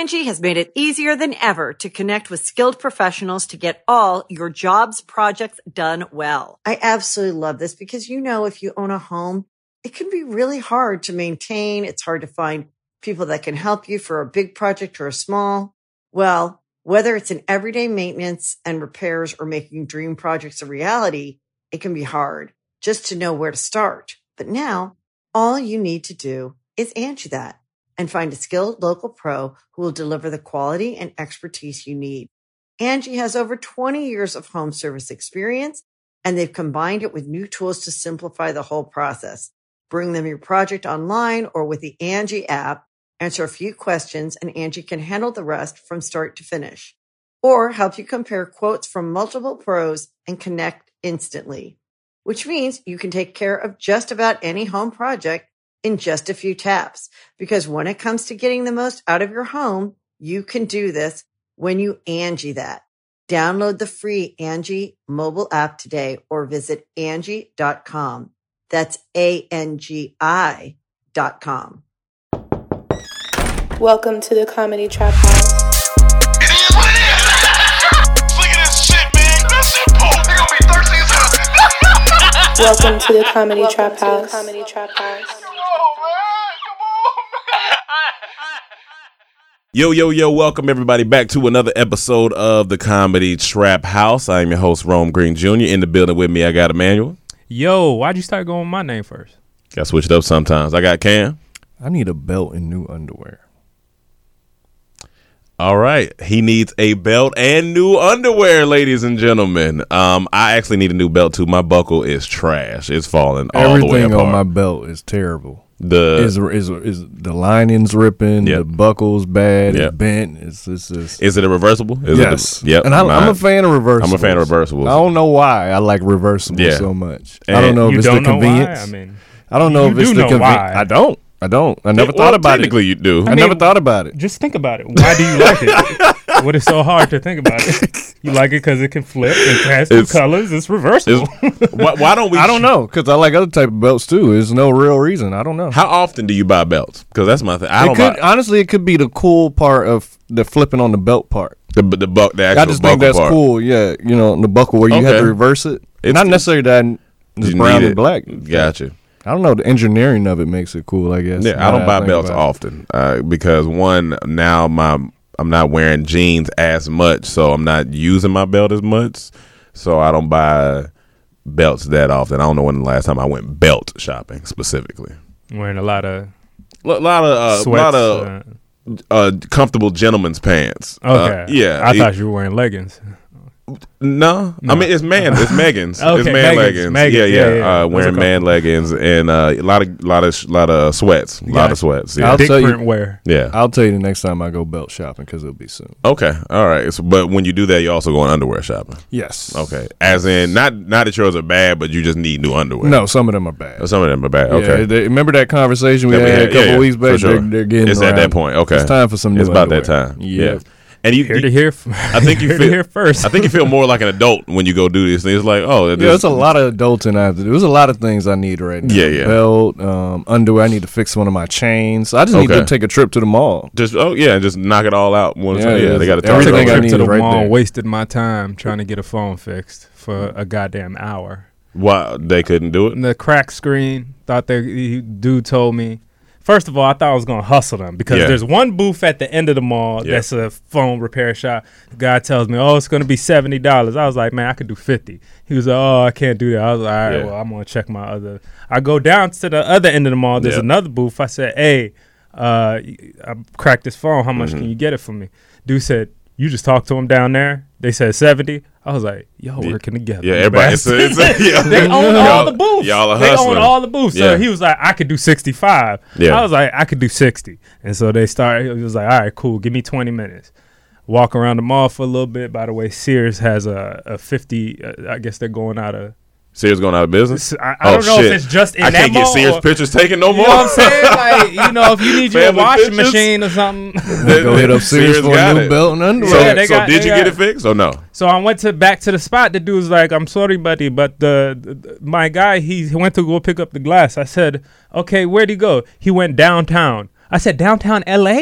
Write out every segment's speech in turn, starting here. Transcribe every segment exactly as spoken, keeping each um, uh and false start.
Angie has made it easier than ever to connect with skilled professionals to get all your jobs projects done well. I absolutely love this because, you know, if you own a home, it can be really hard to maintain. It's hard to find people that can help you for a big project or a small. Well, whether it's in everyday maintenance and repairs or making dream projects a reality, it can be hard just to know where to start. But now all you need to do is Angie that and find a skilled local pro who will deliver the quality and expertise you need. Angie has over twenty years of home service experience, and they've combined it with new tools to simplify the whole process. Bring them your project online or with the Angie app, answer a few questions, and Angie can handle the rest from start to finish. Or help you compare quotes from multiple pros and connect instantly, which means you can take care of just about any home project in just a few taps. Because when it comes to getting the most out of your home, you can do this when you Angie that. Download the free Angie mobile app today or visit Angie dot com. That's A N G I dot com. Welcome to the Comedy Trap House. It is what it is. Look at this shit, man. That shit poop. They gonna be thirsty as hell. Welcome to the Comedy Welcome Trap to the House. Comedy Trap House. Yo, yo, yo, welcome everybody back to another episode of the Comedy Trap House. I am your host, Rome Green Junior In the building with me, I got Emmanuel. Yo, why'd you start going with my name first? Got switched up sometimes. I got Cam. I need a belt and new underwear. All right. He needs a belt and new underwear, ladies and gentlemen. Um, I actually need a new belt too. My buckle is trash. It's falling all the way Everything apart. on my belt is terrible. The is is is the lining's ripping, Yep. the buckle's bad, Yep. it's bent. It's it's just Is it a reversible? Is yes. It a, yep. And I, I'm mine- a fan of reversibles. I'm a fan of reversibles. I don't know why I like reversibles Yeah. so much. And I don't know if You it's don't the know why? convenience. I mean, I don't know you if it's do the know convenience. why. I don't. I don't. I never Well, thought about technically it. you do. I, I never mean, thought about it. just think about it. Why do you like it? What is so hard to think about it? You like it because it can flip and has two It's- colors. It's reversible. It's- why, why don't we? I don't know because I like other type of belts too. There's no real reason. I don't know. How often do you buy belts? Because that's my thing. I It don't could buy honestly, it could be the cool part of the flipping on the belt part. the the, buck, the actual I just think buckle that's part. cool. Yeah, you know, the buckle where you have Okay. to reverse it. It's- Not necessarily that it's You brown need and it. black. Gotcha. I don't know. The engineering of it makes it cool, I guess. Yeah, now I don't that buy think belts about it. often uh, because one, now my I'm not wearing jeans as much, so I'm not using my belt as much. So I don't buy belts that often. I don't know when the last time I went belt shopping specifically. Wearing a lot of A lot of uh, sweats. lot of uh, uh, comfortable gentleman's pants. okay. Uh, yeah, I it- thought you were wearing leggings. No, No. I mean it's man, it's Megan's. Okay, it's man Megan's, leggings. Megan's, yeah, yeah. yeah, yeah. Uh, Those wearing are man leggings and uh, a lot of, lot of, lot of sweats. A lot Gotcha. of sweats. Yeah, I'll Big tell you- print wear. yeah. I'll tell you the next time I go belt shopping because it'll be soon. Okay, all right. So, but when you do that, you also go on underwear shopping. Yes. Okay, as in not not that yours are bad, but you just need new underwear. No, some of them are bad. Oh, some of them are bad. Yeah, Okay, they- remember that conversation we That we had had- a couple yeah, yeah, weeks back? for sure. They're, they're getting It's at that around. point. Okay, It's time for some new It's about that underwear. time. Yeah. Yeah, and you, Here you to hear. I think you here feel- to hear first. I think you feel more like an adult when you go do these things. It's like, oh, Yeah, this- there's a lot of adulting I have to do. There's a lot of things I need right now. Yeah, yeah. Belt, um, underwear. I need to fix one of my chains. I just need Okay. to take a trip to the mall. just oh yeah, just knock it all out. One Yeah, time. Yeah, yeah, they got to everything Took a I trip need to the right mall, there. wasted my time trying to get a phone fixed for a goddamn hour. Why they couldn't do it? And the crack screen, thought they he, dude told me. First of all, I thought I was gonna hustle them because Yeah. there's one booth at the end of the mall Yeah. that's a phone repair shop. The guy tells me, "Oh, it's gonna be seventy dollars." I was like, "Man, I could do fifty." He was like, "Oh, I can't do that." I was like, "All right, Yeah. well, I'm gonna check my other." I go down to the other end of the mall. There's Yeah. another booth. I said, "Hey, uh, I cracked this phone. How much Mhm. can you get it for me?" Dude said, "You just talked to him down there." They said seventy. I was like, "Yo, Yeah. working together." Yeah, you everybody. It's, bastards." it's, yeah. They own all Y'all- the booths. Y'all are they hustling. own all the booths. So Yeah. he was like, I could do sixty-five. Yeah. I was like, I could do sixty. And so they started, he was like, all right, cool. Give me twenty minutes. Walk around the mall for a little bit. By the way, Sears has a, a fifty, uh, I guess they're going out of, Sears going out of business. I, I Oh, don't know shit. if it's just in I that can't get mall Sears or- pictures taken no You more. know what I'm saying? Like, you know, if you need you a Family washing pictures? machine or something. Go hit up Sears for a got new it. belt and underwear. So, Yeah, they so got- did they you got- get it fixed or no? So I went to back to the spot. The dude was like, "I'm sorry, buddy, but the, the my guy he, he went to go pick up the glass." I said, "Okay, where'd he go?" He went downtown. I said, "Downtown L A?"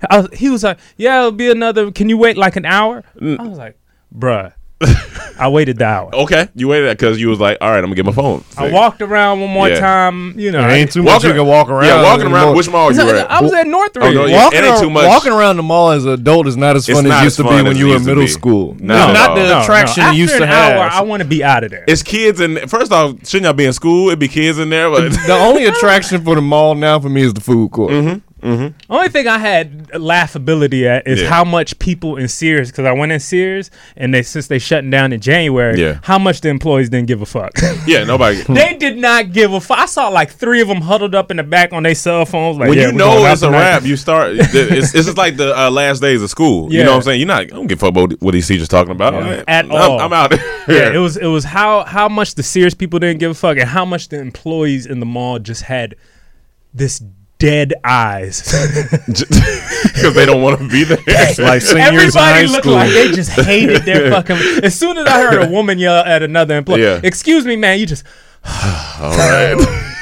I was, he was like, yeah, it'll be another. Can you wait like an hour? Mm. I was like, bruh. I waited the hour. Okay, you waited that because you was like, all right, I'm gonna get my phone. I walked around one more yeah. time. You know, it ain't too much you can walk around. Yeah, walking around. Which mall you were at? I was at Northridge. Oh, no, yeah, walking, it ain't too much. Walking around the mall as an adult is not as fun as it used to be when you were in middle school. No, no, not the no, attraction no. you used After to an have. Hour, I want to be out of there. It's kids, and first off, shouldn't y'all be in school? It'd be kids in there. But the only attraction for the mall now for me is the food court. Mm-hmm. Mm-hmm. Only thing I had laughability at is yeah. how much people in Sears, because I went in Sears and they since they shutting down in January, yeah. how much the employees didn't give a fuck. Yeah, nobody. They did not give a fuck. I saw like three of them huddled up in the back on their cell phones. Like, when yeah, you know it's a wrap, you start. It's, it's just like the uh, last days of school. Yeah. You know what I'm saying? You're not. I don't give a fuck about what these teachers talking about yeah. at I'm, all. I'm out. Yeah, it was it was how how much the Sears people didn't give a fuck, and how much the employees in the mall just had this. Dead eyes because they don't want to be there. Like seniors Everybody in high looked school. like they just hated their fucking. As soon as I heard a woman yell at another employee, yeah. "Excuse me, man," you just. All right.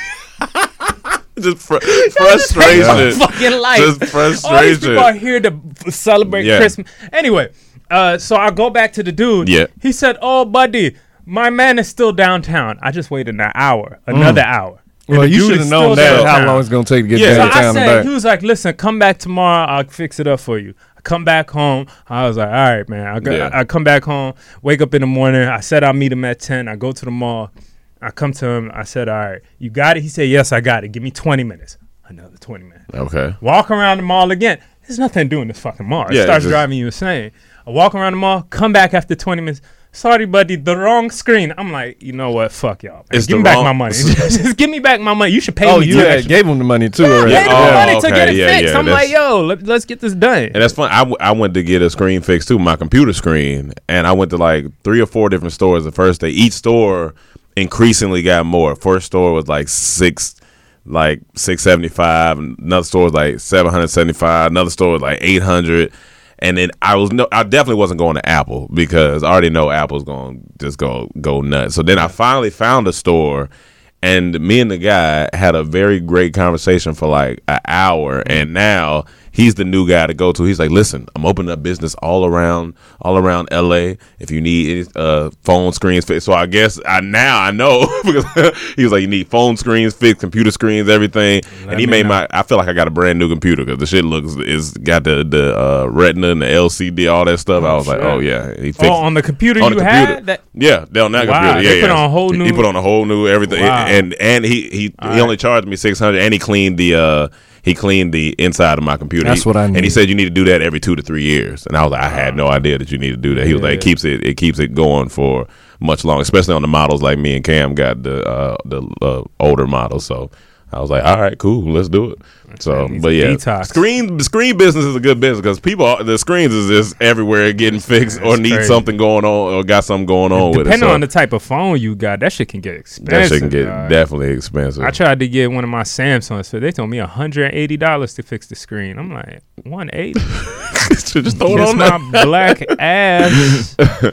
Just fr- frustration. Just fucking life. Just frustration. All these people are here to f- celebrate yeah. Christmas. Anyway, uh, so I go back to the dude. Yeah. He said, "Oh, buddy, my man is still downtown. I just waited an hour, another mm. hour." Well, you should have known that how long it's going to take to get yeah, downtown so I and said, back. he was like, listen, come back tomorrow. I'll fix it up for you. I come back home. I was like, all right, man. I, go, yeah. I, I come back home, wake up in the morning. I said I'll meet him at ten. I go to the mall. I come to him. I said, all right, you got it? He said, yes, I got it. Give me twenty minutes. Another twenty minutes. Okay. Walk around the mall again. There's nothing doing this fucking mall. It yeah, starts just, driving you insane. I walk around the mall, come back after twenty minutes. Sorry, buddy, the wrong screen. I'm like, you know what? Fuck y'all. Man. Give me back my money. Just give me back my money. You should pay oh, me. you had, gave him the money too. Yeah, already. paid him oh, the money okay. to get it yeah, fixed. yeah, I'm like, yo, let, let's get this done. And that's fun. I, w- I went to get a screen fixed too, my computer screen, and I went to like three or four different stores the first day. Each store increasingly got more. First store was like six. Like six seventy five, another store was like seven hundred seventy five, another store was like eight hundred, and then I was no, I definitely wasn't going to Apple because I already know Apple's going to just go go nuts. So then I finally found a store, and me and the guy had a very great conversation for like an hour, and now he's the new guy to go to. He's like, listen, I'm opening up business all around, all around L A. If you need any uh, phone screens fixed, so I guess I now I know because he was like, you need phone screens fixed, computer screens, everything. Let and he made know. my. I feel like I got a brand new computer because the shit looks is got the the uh, Retina and the L C D, all that stuff. Oh, I was sure. like, oh yeah, he fixed oh on the computer on you the computer. had that. Yeah, on that wow, computer. Yeah, they yeah. put on a whole new. He put on a whole new everything, wow. and and he he he all only right. charged me six hundred, and he cleaned the. Uh, He cleaned the inside of my computer. That's he, what I need. And he said you need to do that every two to three years. And I was like, I had no idea that you need to do that. He was yeah, like, yeah. it keeps it it keeps it going for much longer, especially on the models like me and Cam got the uh, the uh, older models. So I was like, all right, cool, let's do it. So, but yeah, detox. screen screen business is a good business because people the screens is just everywhere getting fixed or need crazy. something going on or got something going on with it. Depending So on the type of phone you got, that shit can get expensive. that shit can get dog. definitely expensive. I tried to get one of my Samsungs, so they told me one hundred eighty dollars to fix the screen. I'm like, one eighty just throw it Kiss on my there. black ass.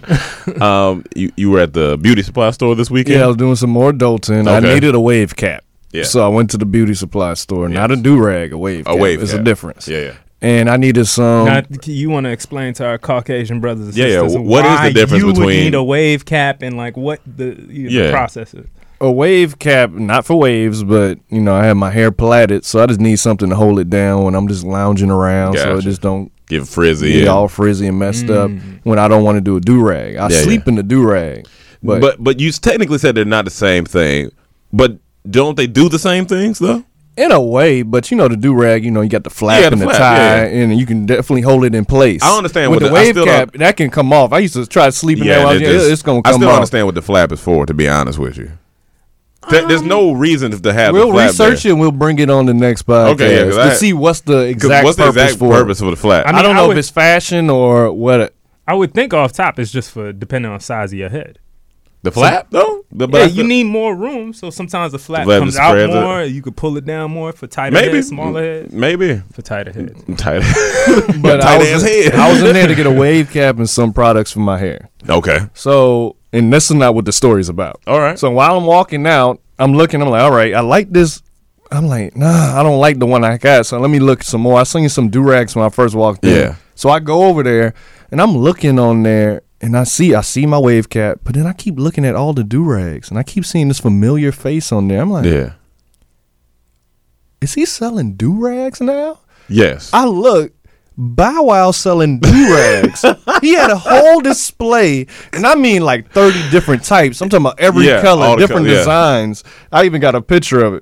um, you you were at the beauty supply store this weekend. Yeah, I was doing some more adulting. I Okay. needed a wave cap. Yeah. So I went to the beauty supply store. Not a do-rag, a wave A cap. wave It's cap. a difference. Yeah, yeah. And I needed some. Now, you want to explain to our Caucasian brothers and Yeah, yeah. sisters What is why the difference you would between- need a wave cap and like what the, you know, Yeah. the process is? a wave cap, not for waves, but you know, I have my hair plaited, so I just need something to hold it down when I'm just lounging around, so Gotcha. it just don't Get frizzy. get yeah. all frizzy and messed up Mm. when I don't want to do a do rag. I Yeah, sleep yeah. in the do rag, but, But but you technically said they're not the same thing. But don't they do the same things though? in a way, but you know the do rag, you know you got the flap Yeah, the and the flap, tie, yeah, and you can definitely hold it in place. I understand with what the the- I wave still cap don't- that can come off. I used to try sleeping there. While I was, it yeah, just- it's gonna I come still off. understand what the flap is for. To be honest with you, Th- there's no reason to have. We'll the flap research there. it and we'll bring it on the next podcast Okay, yeah, 'cause to I- see what's the 'Cause exact what's the purpose exact for purpose for the flap? I I, mean, don't I know would- if it's fashion or what. I would think off top it's just for depending on the size of your head. The flap though. The Yeah, but- you need more room, so sometimes the flap The flap comes out spreads it. more. You could pull it down more for tighter maybe heads, smaller heads. Maybe For tighter heads. tight. But I tight was, ass head. I was in there to get a wave cap and some products for my hair. Okay. So, and this is not what the story's about. All right. So while I'm walking out, I'm looking. I'm like, all right, I like this I'm like, nah, I don't like the one I got. So let me look some more. I seen some do-rags when I first walked in. Yeah. So I go over there and I'm looking on there and I see I see my wave cap, but then I keep looking at all the do-rags and I keep seeing this familiar face on there. I'm like, Yeah. is he selling do-rags now? Yes. I look, Bow Wow selling do-rags. He had a whole display, and I mean like thirty different types. I'm talking about every Yeah, all color, the different col- yeah. designs. I even got a picture of it.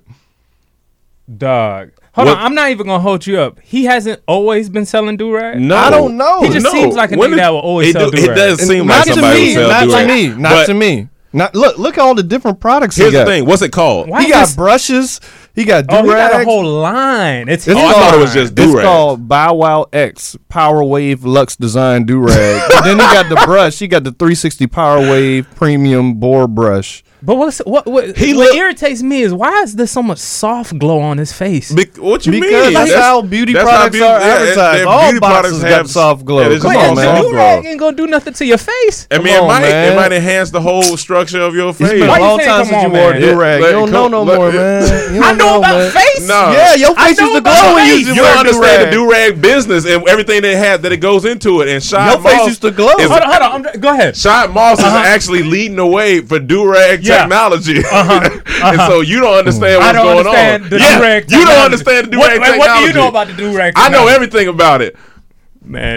Dog. Hold What- on, I'm not even gonna hold you up. He hasn't always been selling do-rag. No. I don't know. He just No. seems like a When nigga did- that will always it sell do- It do-rag. does seem not like to somebody me, who sells not to do-rag. me, not But to me. Not look, look at all the different products Here's he got. the thing. What's it called? Why He is got this- brushes. He got Oh, he do-rags. got a whole line. It's It's Oh, I called- thought it was just It's do-rags. called Bow Wow X Power Wave Lux Design Do-Rag. And then he got the brush. He got the three sixty Power Wave Premium Bore Brush. But what's what what, He what look- irritates me is why is there so much soft glow on his face? Be- what you Because mean? that's how beauty that's products beauty- are yeah, advertised. their All beauty boxes products got soft glow. Yeah, they just Come Wait, got on, the man. soft do-rag glow. ain't gonna do nothing to your face. I mean, Come it on, might man. it might enhance the whole structure of your face. It's been Why a you long saying time come since you on, wore a man? do-rag. Yeah, You don't like, know come- no look, more, it- man. You I don't know about man. face. No. Yeah, your I face know used to about glow when you face. used to You wear don't understand the do-rag. do-rag business and everything they have that it goes into it. And Shad Your face Moss used to glow. is- Hold on, hold on. I'm, go ahead. Shad Moss is actually leading the way for do-rag Yeah. technology. And so you don't understand I what's don't going understand on. the Yeah, do-rag you don't technology. understand the What, do-rag wait, technology. what do you know about the do-rag I know technology? everything about it. Man,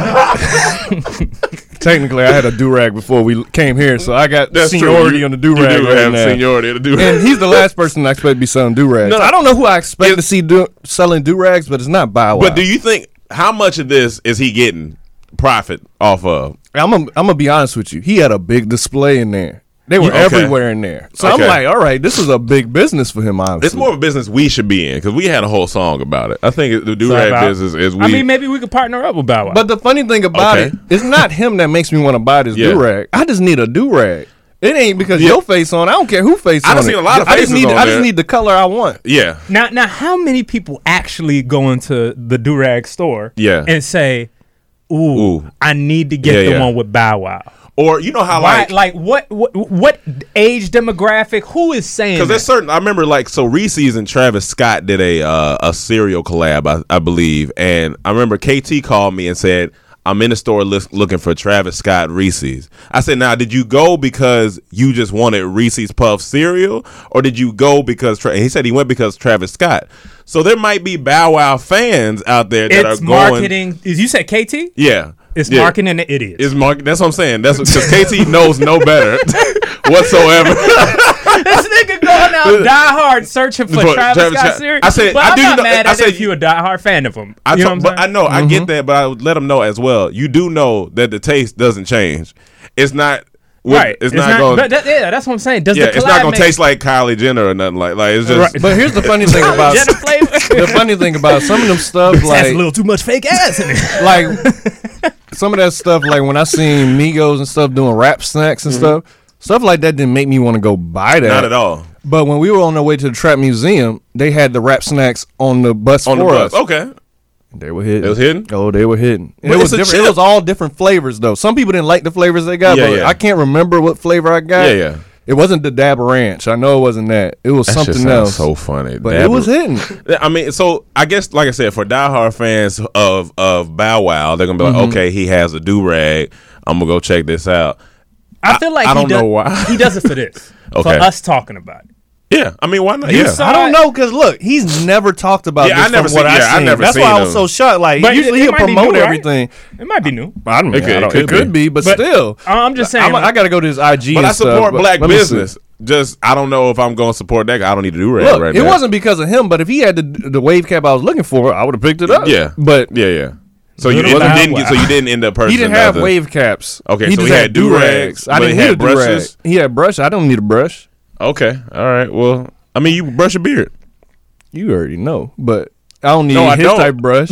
Technically, I had a do-rag before we came here, so I got That's seniority true. You- on the You do-rag do right have now. seniority in the do-rag. And he's the last person I expect to be selling do-rags. No, no. I don't know who I expect It- to see do- selling do-rags, but it's not Bow Wow. But do you think how much of this is he getting profit off of? I'm gonna I'm gonna be honest with you. He had a big display in there. They were Yeah, okay. everywhere in there. So Okay. I'm like, all right, this is a big business for him. Obviously, It's more of a business we should be in because we had a whole song about it. I think it- the do-rag about- business is we. I mean, maybe we could partner up with Bow Wow. But the funny thing about Okay. it, it's not him that makes me want to buy this Yeah. do-rag. I just need a do-rag. It ain't because Yeah. your face on. I don't care who face I on done it. seen a lot of I just faces need on I there. just need the color I want. yeah. now, now, how many people actually go into the do-rag store Yeah. and say, "Ooh, Ooh. I need to get Yeah, the yeah. one with Bow Wow"? Or you know how Why, like like what, what, what age demographic? Who is saying because that? there's certain. I remember like so Reese's and Travis Scott did a uh, a cereal collab, I, I believe, and I remember K T called me and said, "I'm in the store lis- looking for Travis Scott Reese's." I said, "Now, did you go because you just wanted Reese's Puff cereal, or did you go because?" Tra-? And he said he went because Travis Scott. So there might be Bow Wow fans out there that It's are going. marketing. Is you said K T? Yeah, It's yeah. marketing the idiots. It's market. That's what I'm saying. That's because K T knows no better whatsoever. This nigga going out die hard searching for For Travis, Travis Scott Scott. cereal. I said- but I I'm do not know- mad I at said- it if you a die hard fan of him. I you know told- what I'm but saying? I know I get that, but I would let them know as well. You do know that the taste doesn't change. It's not Right. It's, not, going. But that, yeah, that's what I'm saying. Does Yeah, the it's not collab gonna make- taste like Kylie Jenner or nothing like. Like it's just. Right. But here's the funny thing about Jenna flavor? the funny thing about some of them stuff Has a like little too much fake ass in it. like some of that stuff like when I seen Migos and stuff doing rap snacks and stuff, stuff like that didn't make me want to go buy that. Not at all. But when we were on our way to the Trap Museum, they had the rap snacks on the bus On the for bus. us. Okay. They were hidden. It was hidden? Oh, they were hidden. And But it was it's a different. It chip. was all different flavors though. Some people didn't like the flavors they got, Yeah, but yeah. I can't remember what flavor I got. Yeah, yeah. It wasn't the Dab Ranch. I know it wasn't that. It was That shit something sounds else. so funny. but Dab- it was hidden. I mean, so I guess, like I said, for diehard fans of of Bow Wow, they're gonna be like, Mm-hmm. okay, he has a do rag. I'm gonna go check this out. I feel like I he don't does, know why. he does it for this. Okay. For us talking about it. Yeah, I mean, why not? You Yeah, saw- I don't know because look, he's never talked about Yeah, this I never from what seen- I yeah, I seen. never That's seen why I was him. so shocked. Like But usually it- it he'll might be promote new, right? everything. It might be new. I don't know. It could- I don't- it could it could be. be, but, But- still, I'm just saying. I'm, I got to go to his I G. but and I support stuff, but black let me see. business. Just I don't know if I'm gonna support that guy. I don't need to do rag Look, right it now. wasn't because of him, but if he had the the wave cap I was looking for, I would have picked it up. Yeah, but yeah, yeah. So you Little didn't, Bow didn't get. So Wow. you didn't end up purchasing. he didn't have nothing. wave caps. Okay, he so just he had had do-rags. do-rags, I but didn't he need had a do-rag. brushes? He had brush. I don't need a brush. Okay, all right. Well, I mean, you brush your beard. You already know, but I don't need No, I his don't. type brush.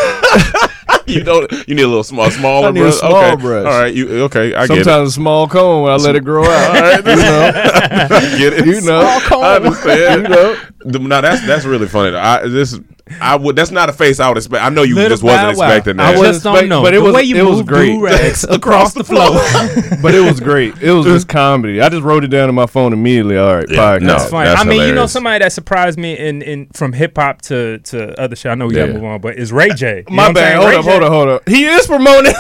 You don't. You need a little small, smaller I need a brush. small okay. brush. All right. You okay? I get it. Sometimes a small cone when I let it grow out. All right. You know, I get it. you know. I understand. You know. The- Now that's that's really funny. I this I would. That's not a face I would expect. I know you Little just wasn't Bow Wow. expecting I that. wasn't just don't expect- know. but it the was- way you it was move great. do-rags across the floor. But it was great. It was just comedy. I just wrote it down on my phone immediately. All right, Yeah, podcast. no. That's funny. That's I mean, you know, hilarious. somebody that surprised me in, in from hip hop to, to other shit. I know we Yeah. gotta move on, but it's Ray J. You know My what I'm bad. saying? Hold Ray up, J- hold up, hold up. He is promoting.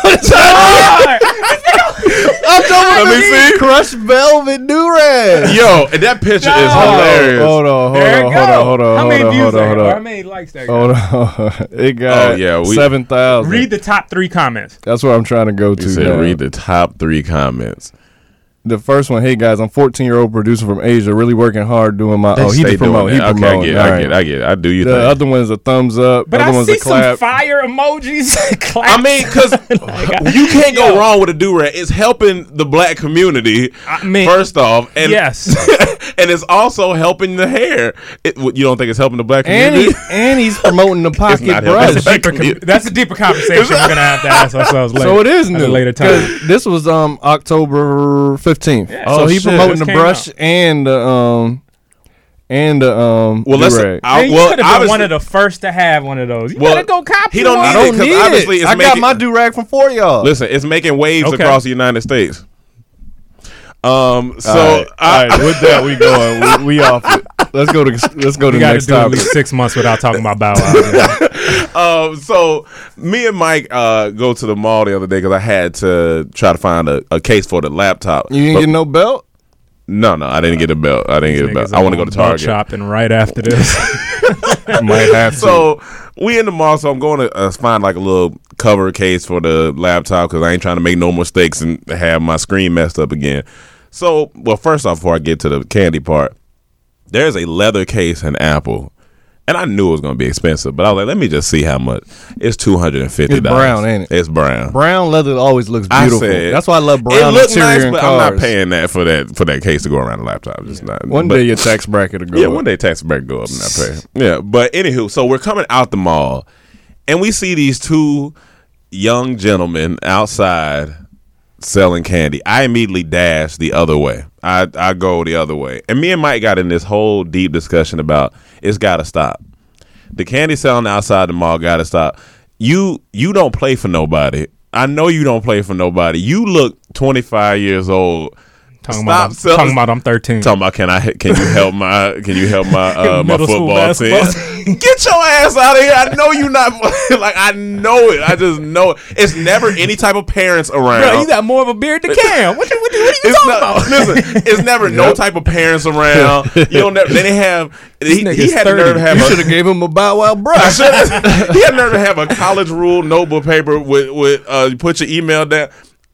I'm talking Let me see. Crushed Velvet Durag. Yo, and that picture No. is hilarious. Hold on, hold There it on, hold go. on, hold on, How hold many on, views hold that on, hold got? How on. many likes that got? Hold on. It got Oh, yeah, we- seven thousand. Read the top three comments. That's what I'm trying to go to You said now. read the top three comments. The first one, hey guys, I'm fourteen year old producer from Asia, really working hard doing my. They oh, he stay just promote. doing He that. Okay, promote. I get, it, All I right. get, it, I get, it. I do you The think. other one's a thumbs up. But other I one's see a clap. some fire emojis. Claps. I mean, because you can't go Yo. wrong with a do-rag. It's helping the black community, I mean, first off. And, yes. and it's also helping the hair. It, you don't think it's helping the black and, community? he, and he's promoting the pocket not brush. helping That's a deeper, com- that's a deeper conversation we're gonna have to ask ourselves later. So it is at new. a later 'Cause time. This was um October fifteenth. Yeah. So Oh, he shit. promoting This the came brush and the um and the um Well, let's. do-rag. I, Man, you well, could have been obviously- one of the first to have one of those. You Well, better go copy he don't one. need I don't it, 'cause need obviously it. it's I got making- my do-rag from four y'all. Listen, it's making waves Okay. across the United States. Um. So All right, I, all right, with that we going. We, we off it. Let's go to let's go to We the got to next do at topic. least six months without talking about Bow Wow. Um, so me and Mike uh, go to the mall the other day because I had to try to find a, a case for the laptop. You didn't But- get no belt? no, no, I didn't get a belt. I didn't get a belt. Niggas I want to are go to belt Target. shopping right after this. Might have to. So we in the mall, so I'm going to uh, find like a little cover case for the laptop because I ain't trying to make no mistakes and have my screen messed up again. So, well, first off, before I get to the candy part, there's a leather case in Apple. And I knew it was going to be expensive, but I was like, let me just see how much. It's two hundred fifty dollars. It's brown, ain't it? It's brown. Brown leather always looks I beautiful. said- That's why I love brown It looked interior nice, in but cars. I'm not paying that for that for that case to go around the laptop. Just not. One but- day your tax bracket will go yeah, up. one day tax bracket go up and not pay. Yeah, but anywho, so we're coming out the mall, and we see these two young gentlemen outside selling candy. I immediately dash the other way. I I go the other way, and me and Mike got in this whole deep discussion about it's got to stop. The candy selling outside the mall got to stop. You you don't play for nobody. I know you don't play for nobody. You look twenty-five years old. talking, Stop about, I'm, selling- talking about I'm thirteen. Talking about can I can you help my can you help my uh, my Middle school football team? basketball Get your ass out of here! I know you not like I know it. I just know it. It's never any type of parents around. Bro, you got more of a beard than Cam. What you, what you, what you it's talking not, about? Listen, it's never no type of parents around. You don't. Never, they didn't have. He, nigga's he had the nerve to have. You a- should have gave him a Bow Wow I brush. should've- he had nerve to have a college rule notebook paper with with uh, you put your email down.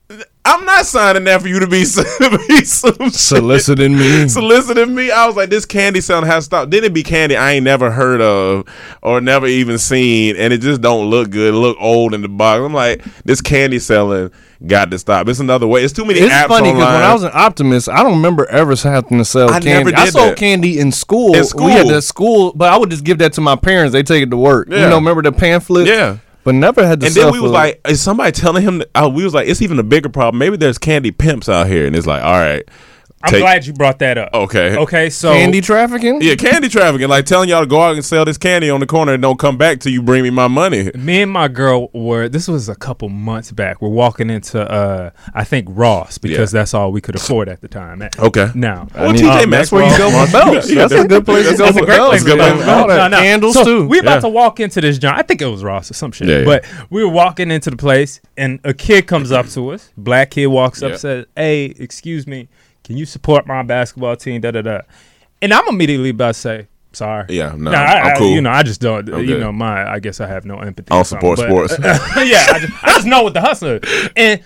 I'm not signing that for you to be, to be some Soliciting me. soliciting me. I was like, this candy selling has to stop. Then it be candy I ain't never heard of or never even seen, and it just don't look good. It look old in the box. I'm like, this candy selling got to stop. It's another way. It's too many It's apps funny online. because when I was an optimist, I don't remember ever having to sell I candy. never I did sold that. candy in school. In We had school. the school, but I would just give that to my parents. They take it to work. You Yeah. know, remember the pamphlet? yeah. But never had to And sell then we was for- like, is somebody telling him? That, uh, we was like, it's even a bigger problem. Maybe there's candy pimps out here, and it's like, all right, I'm take- glad you brought that up. okay, Okay, so candy trafficking? yeah, candy trafficking, like telling y'all to go out and sell this candy on the corner and don't come back till you bring me my money. me and my girl were, this was a couple months back, we're walking into, uh, I think, Ross, because Yeah. that's all we could afford at the time. Okay. Now, Well, I mean, T J um, Maxx, that's where you go for belts. That's a good place to go That's for a great belts. place to good go. place. All that. No, no. Candles So too. we about Yeah. to walk into this joint. I think it was Ross or some shit. Yeah, yeah. But we were walking into the place, and a kid comes up to us. Black kid walks up, Yeah. says, "Hey, excuse me, can you support my basketball team?" Da da da. And I'm immediately about to say, "Sorry." Yeah, no, Nah, I, I'm I- cool. You know, I just don't. I'm you good. know, my I guess I have no empathy. I don't or something, support but- sports. yeah, I just, I just know what the hustler. is. And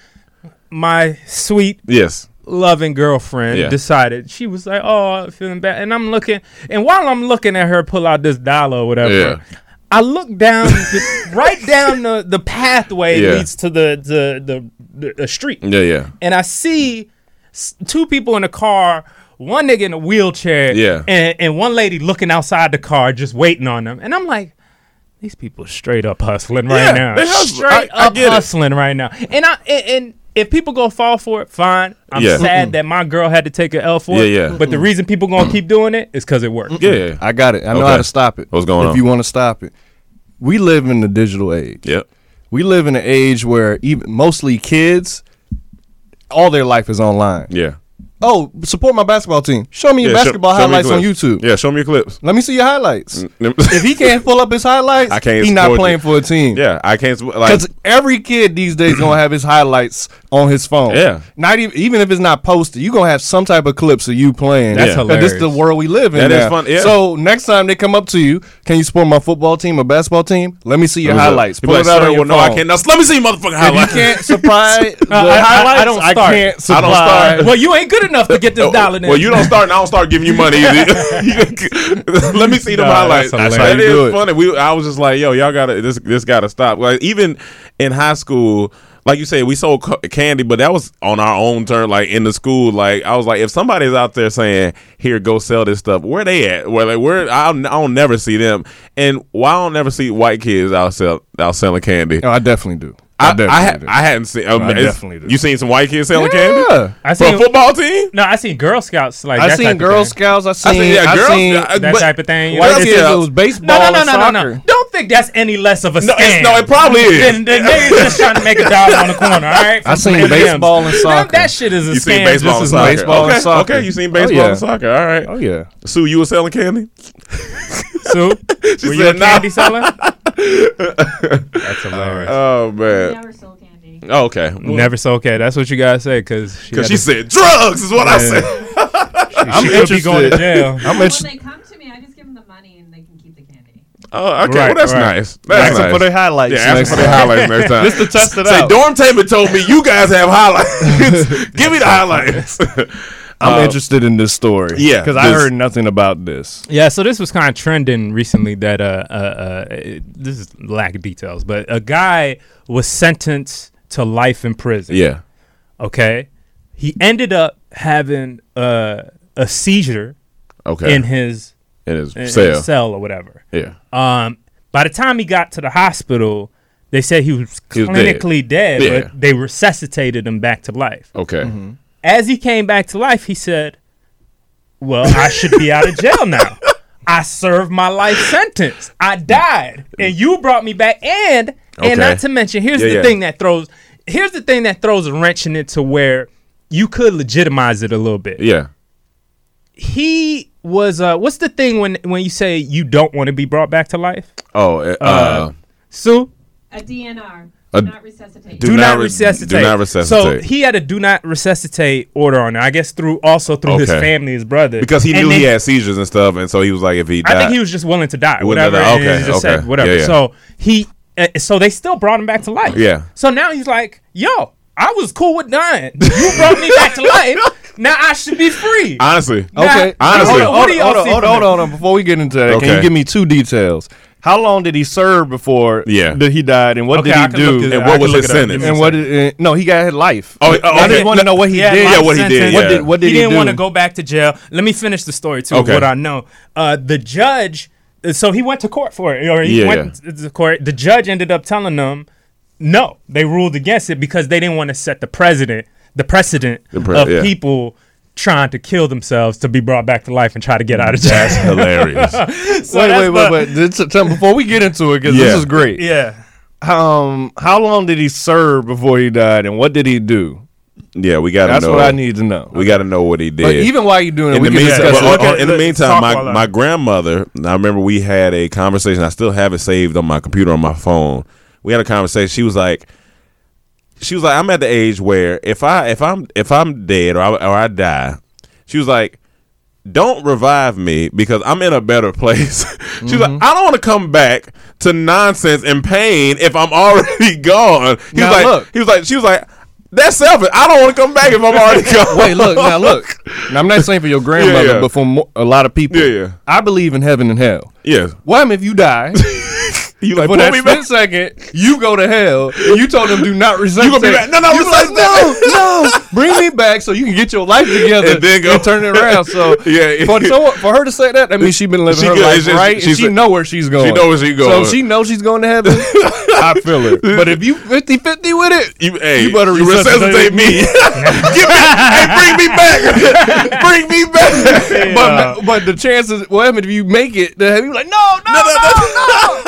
my sweet Yes. loving girlfriend Yeah. decided, she was like, "Oh, feeling bad," and I'm looking, and while I'm looking at her pull out this dollar or whatever, Yeah. I look down, the, right down the, the pathway Yeah. leads to the the, the the the street, Yeah, yeah. and I see s- two people in a car. One nigga in a wheelchair, Yeah. and, and one lady looking outside the car, just waiting on them. And I'm like, these people straight up hustling right Yeah, now. they hustle. Straight I- I up get it. hustling right now. And I and, and if people gonna fall for it, fine. I'm Yeah. sad that my girl had to take an L for Yeah, it. yeah. But the reason people gonna keep doing it is because it worked. Yeah, yeah. I got it. I know Okay. how to stop it. What's going if on? you want to stop it. we live in the digital age. Yep. We live in an age where even mostly kids, all their life is online. Yeah. Oh, support my basketball team. Show me your Yeah, show- basketball show me highlights on clips. YouTube. Yeah, show me your clips. Let me see your highlights. Mm. If he can't pull up his highlights, I can't he's not support playing you. for a team. Yeah, I can't like Because every kid these days gonna have his highlights on his phone. Yeah. Not even even if it's not posted, you gonna have some type of clips of you playing. That's Yeah. 'Cause this is the hilarious. world we live in. That is now. fun, yeah. So next time they come up to you, can you support my football team or basketball team? Let me see your highlights. He Pull like, it out "Sir, on your well, no, I phone. can't. Now, let me see your motherfucking If you highlights. can't supply the I- I- I highlights, don't I, start. can't I supply. don't start. Well, you ain't good enough to get this Oh, dollar. well, you don't start, and I don't start giving you money either. Let me see them Nah, highlights. that's That hilarious. is Do it. funny. We, I was just like, yo, y'all gotta this this gotta stop. Like even in high school, like you said, we sold ca- candy, but that was on our own turn. Like in the school, like I was like, if somebody's out there saying, "Here, go sell this stuff," where they at? Where like where? I don't, I don't never see them. And why I don't never see white kids out sell out selling candy. No, I definitely do. I, definitely I, ha- do. I hadn't seen. Um, I it's- definitely do. You seen some white kids selling Yeah. candy I for a seen football team? No, I seen Girl Scouts like I that seen type Girl of thing. Scouts. I seen. I seen, yeah, I girls, seen uh, That but- type of thing. white Girls kids. Scouts. It was baseball. No, no, no, and no, no, soccer. no. Don't think that's any less of a No, scam. it's, no, it probably is. Then the niggas just trying to make a dollar on the corner. All right. I From some seen M and M's. baseball and Now, soccer. that shit is a You scam. seen baseball just and as soccer? much. Baseball okay, and soccer. okay, you seen Oh, baseball yeah. and soccer. All right. Oh yeah. Sue, you was selling candy? Sue, were you a said no. candy seller? That's hilarious. Oh man. Never sold candy. Oh, okay. Never so okay. That's what you gotta say because she, Because had she to- said drugs is what I Yeah. said. she could be going to jail. I'm When interested. they come to me, I just give them the money and they can keep the candy. Oh, okay. Right, well, that's right. nice. That's Ask them nice. for their highlights. Yeah, ask next them for their time. highlights next time. Just to test it Say, out. Dorm Tamer told me you guys have highlights. Give me the highlights. I'm Uh, interested in this story. yeah, because I this- heard nothing about this. Yeah, so this was kind of trending recently that uh, uh, uh it- this is lack of details, but a guy was sentenced to life in prison. Yeah. Okay, he ended up having uh, a seizure Okay. in his in his in, in cell. his cell or whatever. Yeah. Um, by the time he got to the hospital, they said he was He was clinically dead, Yeah. but they resuscitated him back to life. Okay. As he came back to life, he said, "Well, I should be out of jail now. I served my life sentence. I died, and you brought me back. And Okay. and not to mention, here's Yeah, the yeah. thing that throws here's the thing that throws a wrench in it to where you could legitimize it a little bit. Yeah. He was uh, what's the thing when when you say you don't want to be brought back to life? Oh, uh, uh, Sue, A D N R. A- Do not resuscitate. do, Do not, not re- resuscitate. do not resuscitate. So he had a do not resuscitate order on it. I guess through also through his Okay. family, his brother, because he And knew they- he had seizures and stuff, and so he was like, if he died, I think he was just willing to die, Willing to whatever. die. and Okay, he just okay. said whatever. Yeah, yeah. So he, uh, so they still brought him back to life. Yeah. So now he's like, yo, I was cool with dying. You brought me back to life. Now I should be free. honestly, Now- Okay, honestly. hold on, what hold do on, y'all hold on, see hold from on, this? hold on. Before we get into that, can Okay. you give me two details? How long did he serve before Yeah. that he died, and what Okay, did I he can look do? it And up. what I was can his look it up. sentence? Give me And a what second. did, uh, no, he got his life. Oh, I okay. just want to know what he Yeah, did. life Yeah, what he did, sentence. What yeah. did what did he he, didn't do? want to go back to jail. Let me finish the story too. Okay. What I know, uh, the judge. So he went to court for it, or he Yeah, went to court. The judge ended up telling them, no, they ruled against it because they didn't want to set the precedent, the precedent The pre- of yeah. people trying to kill themselves to be brought back to life and try to get out of jail. That's hilarious. So wait, that's wait, wait, the- wait. This- tell me, before we get into it, because Yeah. this is great. Yeah. Um, how long did he serve before he died, and what did he do? Yeah, we got to That's know. what I need to know. We got to know what he did. But even while you're doing it, in we the can meantime, discuss well, it. Okay, uh, in the let's meantime, talk my, all that. my grandmother, I remember we had a conversation. I still have it saved on my computer on my phone. We had a conversation. She was like, she was like, I'm at the age where if I if I'm if I'm dead or I, or I die, she was like, don't revive me because I'm in a better place. She was Mm-hmm. like, I don't want to come back to nonsense and pain if I'm already gone. He Now was like, look. he was like, she was like, that's selfish. I don't want to come back if I'm already gone. Wait, look now. Look, now, I'm not saying for your grandmother, Yeah, yeah. but for mo- a lot of people. Yeah, yeah. I believe in heaven and hell. Yes. What happens if you die? You like For pull that me back. split second, you go to hell, and you told them do not resuscitate. You gonna be back? No, no, You be like, resuscitate. no, no, bring me back so you can get your life together And then go- turn it around. So Yeah. for so for her to say that, that means she been living She her good. life It's just- right, she and she said- know where she's going. know where she going. So she knows she's going to heaven. I feel her. But if you fifty-fifty with it, You, hey, You better you resuscitate resuscitate me. Give me, hey, bring me back. Bring me back. but but the chances, what happens if you make it? The you like no, no, no, no.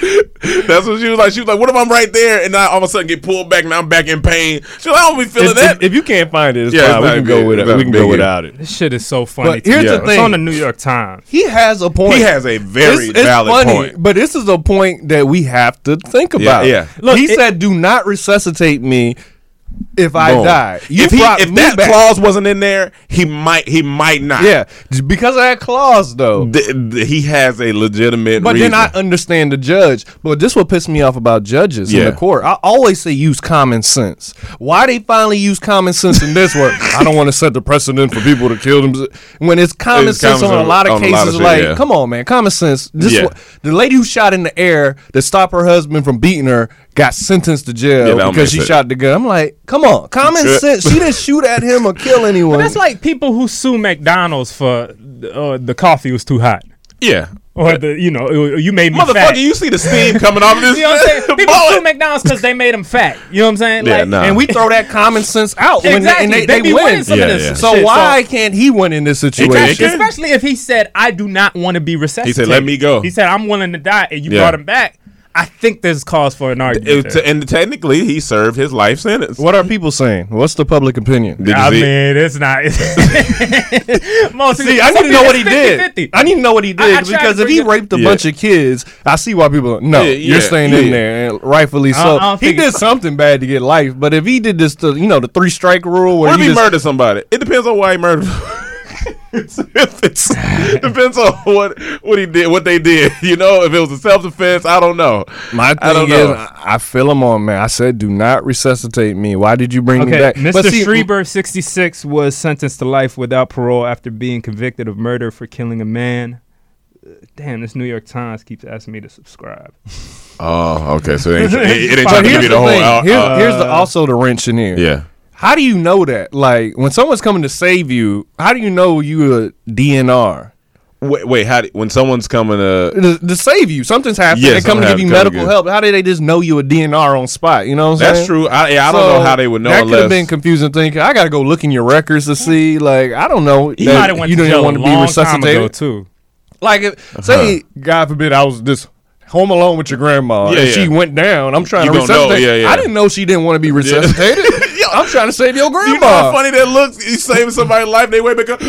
That's what she was like. She was like, "What if I'm right there and I all of a sudden get pulled back and I'm back in pain?" She was like, "I don't be feeling If, that." if, if you can't find it, it's Yeah, fine. it's We not can go big. with It's it. not We can big. go without it. This shit is so funny. But here's to the me. thing. It's on the New York Times. He has a point. He has a very It's- it's valid funny, point. but this is a point that we have to think about. yeah. Look, he it- said, "Do not resuscitate me if I Boom. die." You if he, brought if me that back. clause wasn't in there, he might he might not. yeah, just because of that clause, though. Th- th- he has a legitimate But reason. then I understand the judge. But this what pissed me off about judges in Yeah. the court. I always say use common sense. Why they finally use common sense in this work? I don't want to set the precedent for people to kill them. When it's common It's sense common on a sense lot of on a lot cases, of shit, like, yeah. come on, man, common sense. This Yeah. wa- the lady who shot in the air that stopped her husband from beating her got sentenced to jail Yeah, that don't because make she sense. shot the gun. I'm like, come on, common Yeah. sense. She didn't shoot at him or kill anyone. But that's like people who sue McDonald's for uh, the coffee was too hot, yeah. or the you know you made me Motherfucker, fat. you see the steam coming off of this? You know what I'm saying? People bullet. sue McDonald's because they made them fat. You know what I'm saying? Yeah, like, nah. and we throw that common sense out when Exactly. they, and they, They they, be win. winning some of Yeah, this yeah. So shit, why can't he win in this situation? Exactly. Especially if he said, "I do not want to be resuscitated." He said, "Let me go." He said, "I'm willing to die," and you Yeah. brought him back. I think there's cause for an argument. It- there. and technically, he served his life sentence. What are people saying? What's the public opinion? Did you I see? mean, it's not. Most See, I need to know what he did. fifty-fifty. I need to know what he I- I did tried to because if bring he it- raped a Yeah. bunch of kids, I see why people no, Yeah, you're yeah, staying yeah. in there, and rightfully I- so. I don't He think did it's- something bad to get life, but if he did this, to, you know, the three strike rule, where What if he he just, murdered somebody? It depends on why he murdered. It's, it's, depends on what what he did, what they did. You know, if it was a self defense, I don't know. my thing I don't is, know. I, I feel him on, man. I said, do not resuscitate me. Why did you bring me Okay, back? Mister But see, Schreiber, sixty-six, was sentenced to life without parole after being convicted of murder for killing a man. Uh, Damn, this New York Times keeps asking me to subscribe. Oh, okay. So it ain't, it, it ain't But trying to here's give you the the whole. thing. out- Here- uh, here's the, also the wrench in here. yeah. How do you know that? Like, when someone's coming to save you, how do you know you a D N R? Wait, wait. How? Do, when someone's coming to? To, to save you. Something's happened. Yeah, they come to something give you happened, medical come to help. How did they just know you a D N R on spot? You know what I'm saying? That's true. I, yeah, I don't So, know how they would know That could unless. have been confusing thinking. I got to go look in your records to see. Like, I don't know. He that might have went you to don't jail want a to be long time ago resuscitated. too. Like, if, say, God forbid, I was just home alone with your grandma Yeah, and yeah. she went down. I'm trying You to gonna know, resuscitate. yeah, yeah. I didn't know she didn't want to be resuscitated. I'm trying to save your grandma. You know how funny that looks? You saving somebody's life, they wait back up,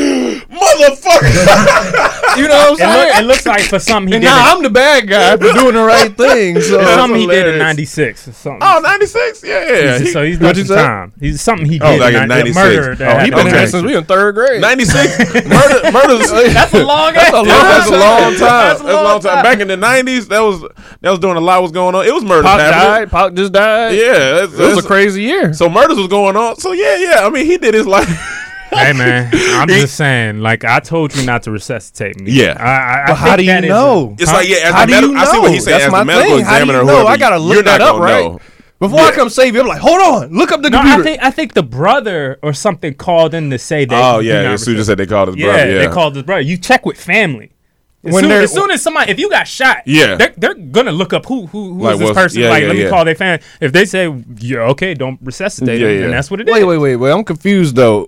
motherfucker. You know what I'm It, saying? look, it looks like for something he And did. now in- I'm the bad guy for doing the right thing. So it's something he did in hilarious. ninety-six or something. Oh, ninety-six? Yeah, yeah. He's- He- so he's what'd done you some say? time. He's something he did Oh, like in in ni- ninety-six. murder. That oh, he been happened in Okay. there since we in third grade. ninety-six? Murder, murder's. That's a long ass a long- time. That's a long time. That's That's a long time. Back in the nineties, that was that was doing a lot was going on. It was murder Pop happening. died. Pop just died. Yeah, that's, It was a that's- crazy year. So murders was going on. So yeah, yeah. I mean, he did his life. Hey man, I'm just saying. Like I told you not to resuscitate me. Yeah. I, I, I But how think do you that is know? It's Huh? like yeah, as How the do you medical. I see what know? he's saying. That's As my the medical thing. How do you examiner, or know? whoever, I gotta look you're that not up, gonna right? know. Before Yeah. I come save you, I'm like, hold on, look up the No, computer. I think I think the brother or something called in to say that. Oh he yeah, not yeah. Sue resusc- just said they called his Yeah, brother. Yeah, they called his brother. You check with family. As, When soon, they're- as soon as somebody, if you got shot, Yeah. they're, they're gonna look up who who who Like is this what's- person. yeah, like, yeah, let me yeah. call their family. If they say, yeah, okay, don't resuscitate Yeah, him, yeah. then that's what it is. Wait, wait, wait, wait. I'm confused though.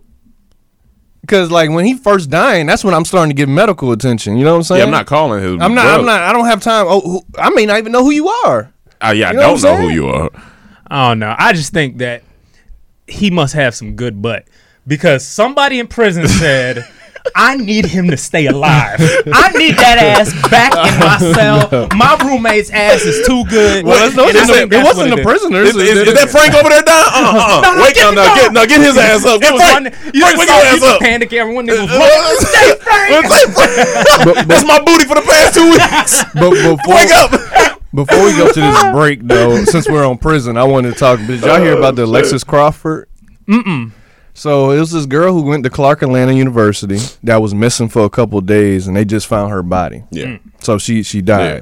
Because like when he first dying, that's when I'm starting to give medical attention. You know what I'm saying? Yeah, I'm not calling his. I'm not. brother. I'm not. I don't have time. Oh, who, I may not even know who you are. Uh, yeah, I You know don't what I'm know who saying? you are. I don't know. I just think that he must have some good butt because somebody in prison said, I need him to stay alive. I need that ass back in my cell. My roommate's ass is too good. Well, it's no, And I it's think it that's wasn't what the it is. prisoners. Is, is, is that Frank over there down? Uh, uh, uh. No, no, Wait, get no, the no, dog. get, no, get his ass up. Get It was Frank. one- you Frank, just wake saw your you ass just up. panic. Everyone nigga was Uh, like, stay Frank. Stay Frank. That's my booty for the past two weeks. But before, Wake up. before we go to this break, though, since we're on prison, I wanted to talk. Did y'all hear about the Oh, Alexis Crawford? Mm-mm. So it was this girl who went to Clark Atlanta University that was missing for a couple of days, and they just found her body. Yeah. So she she died,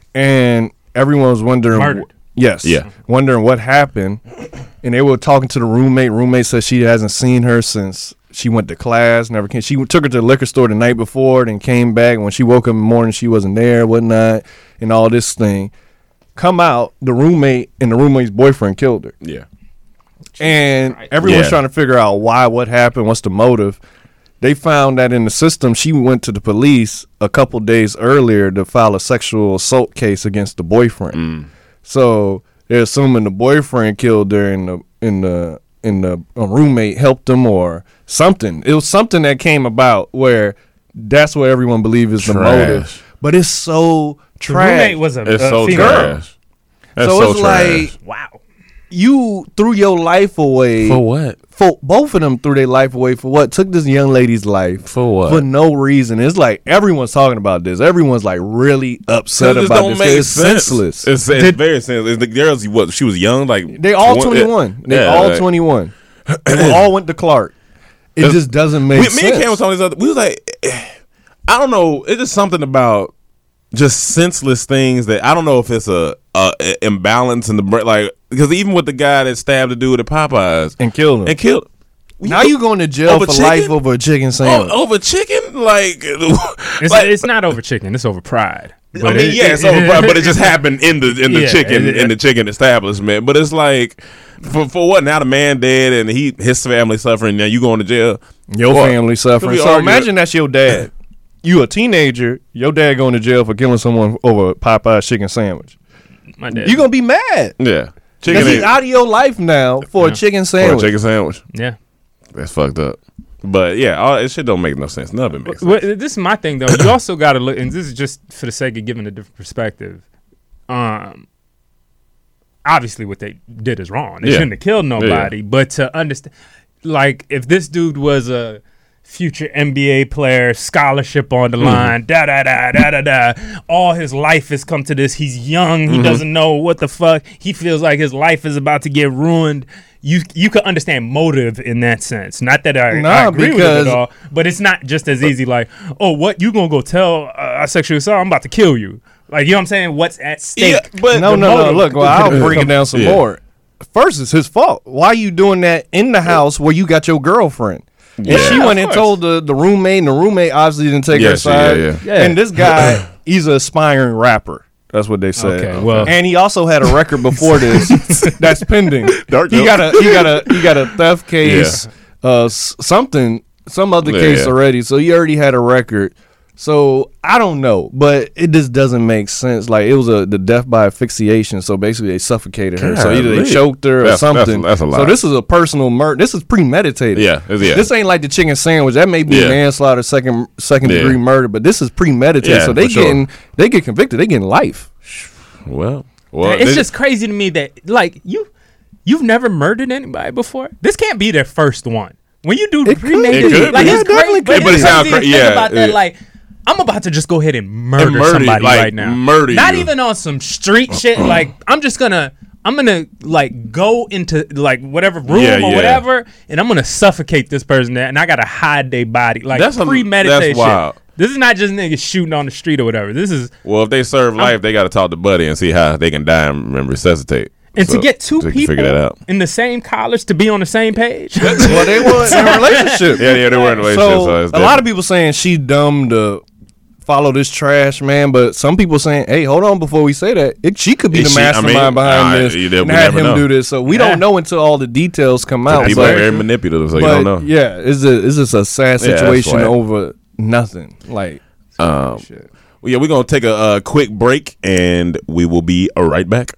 and everyone was wondering. Murdered. Yes. Yeah. Wondering what happened, and they were talking to the roommate. Roommate said she hasn't seen her since she went to class. Never came. She took her to the liquor store the night before, then came back. And when she woke up in the morning, she wasn't there, whatnot, and all this thing. Come out, the roommate and the roommate's boyfriend killed her. Yeah. And everyone's Yeah. trying to figure out why, what happened, what's the motive. they found that in the system, she went to the police a couple days earlier to file a sexual assault case against the boyfriend. Mm. So they're assuming the boyfriend killed her, in the in the in the a roommate helped him or something. It was something that came about where that's what everyone believes is the Trash. motive. But it's so The trash. roommate was a, It's a so female. trash. That's So so, it's trash. like- Wow. You threw your life away. For what? For both of them threw their life away for what? Took this young lady's life For what? for no reason. It's like everyone's talking about this. Everyone's like really upset It just about don't this. make It's sense. senseless. It's, it's very senseless. The girls, what she was young, like They all twen- twenty-one. They yeah, all like- twenty-one. They all went to Clark. It It's- just doesn't make we, sense. Me and Cam was talking this other. We was like, eh, I don't know. It's just something about just senseless things that I don't know if it's a, a, a imbalance in the brain. Like because even with the guy that stabbed the dude at Popeyes and killed him. and killed. Now you going to jail Over for chicken? life over a chicken sandwich. Oh, over chicken, like, It's, like it's not over chicken. It's over pride. I But mean, it- yeah, it's over, but it just happened in the in the Yeah, chicken it- in the chicken establishment. But it's like, for for what? Now the man dead and he his family suffering. Now you going to jail? Your What? family suffering. We So arguing- imagine that's your dad. You a teenager. Your dad going to jail for killing someone over a Popeye chicken sandwich. My dad. You gonna be mad Yeah, because he's ain't- out of your life now for a Yeah. chicken for a sandwich. chicken sandwich. Yeah. That's fucked up. But yeah, all, it shit don't make no sense. None of it makes sense. Well, this is my thing though. You also got to look, and this is just for the sake of giving a different perspective. Um, obviously, what they did is wrong. They Yeah. shouldn't have killed nobody. But to understand, like, if this dude was a future N B A player, scholarship on the Mm-hmm. line, da da da da da da. All his life has come to this. He's young. He Mm-hmm. doesn't know what the fuck. He feels like his life is about to get ruined. You you can understand motive in that sense. Not that I, I Nah, agree with because- it at all, but it's not just as easy. Like, oh, what you gonna go tell uh, a sexual assault? I'm about to kill you. Like, you know what I'm saying? What's at stake? Yeah, but No, the no, no. motive Look, well, could- I'll break it down some Yeah. more. First, it's his fault. Why you doing that in the house where you got your girlfriend? And Yeah. she Yeah, went of and course. told the, the roommate, and the roommate obviously didn't take Yeah, her she- yeah, side. yeah. Yeah. And this guy, he's an aspiring rapper. That's what they say. Okay, well- and he also had a record before this that's pending. Dark he joke. got a he got a he got a theft case, uh, s- something, some other Yeah, case yeah. already. So he already had a record. So I don't know, but it just doesn't make sense. Like it was a the death by asphyxiation. So basically, they suffocated her. So either they Golly. choked her or That's- that's- something. that's a So lot. this is a personal murder. This is premeditated. Yeah, it's- yeah. This ain't like the chicken sandwich. That may be Yeah. manslaughter, second second Yeah. degree murder, but this is premeditated. Yeah, so they for sure. getting they get convicted. They getting life. Well, well, it's they- just crazy to me that like you you've never murdered anybody before. This can't be their first one. When you do It could- premeditated, it could like be. it's Yeah, crazy, definitely but, could be. it's But it sounds crazy to cra- think yeah, about that. yeah. Like I'm about to just go ahead and murder, murder you, somebody like, right now. murder Not you. even on some street shit. Like I'm just gonna. I'm gonna like go into like whatever room Yeah, or yeah. whatever, and I'm gonna suffocate this person there, and I gotta hide their body. Like That's a- premeditated that's wild. shit. This is not just niggas shooting on the street or whatever. This is well, if they serve life, they got to talk to Buddy and see how they can die and, and resuscitate. and So, to get two to people figure that out. in the same college to be on the same page. Well, they were in a relationship. Yeah, yeah, they were in a relationship. So, So, it's a lot of people saying she dumb to follow this trash man, but some people saying, "Hey, hold on, before we say that, it, she could be Is the she- I mastermind mean, behind uh, this you- we and had never him know. do this." So we Yeah. don't know until all the details come out. people but, are very manipulative, so you but, don't know. yeah, it's a it's just a sad Yeah, that's situation whack. over nothing. Like, Um, shit. well, yeah, we're gonna take a, uh quick break, and we will be uh, right back.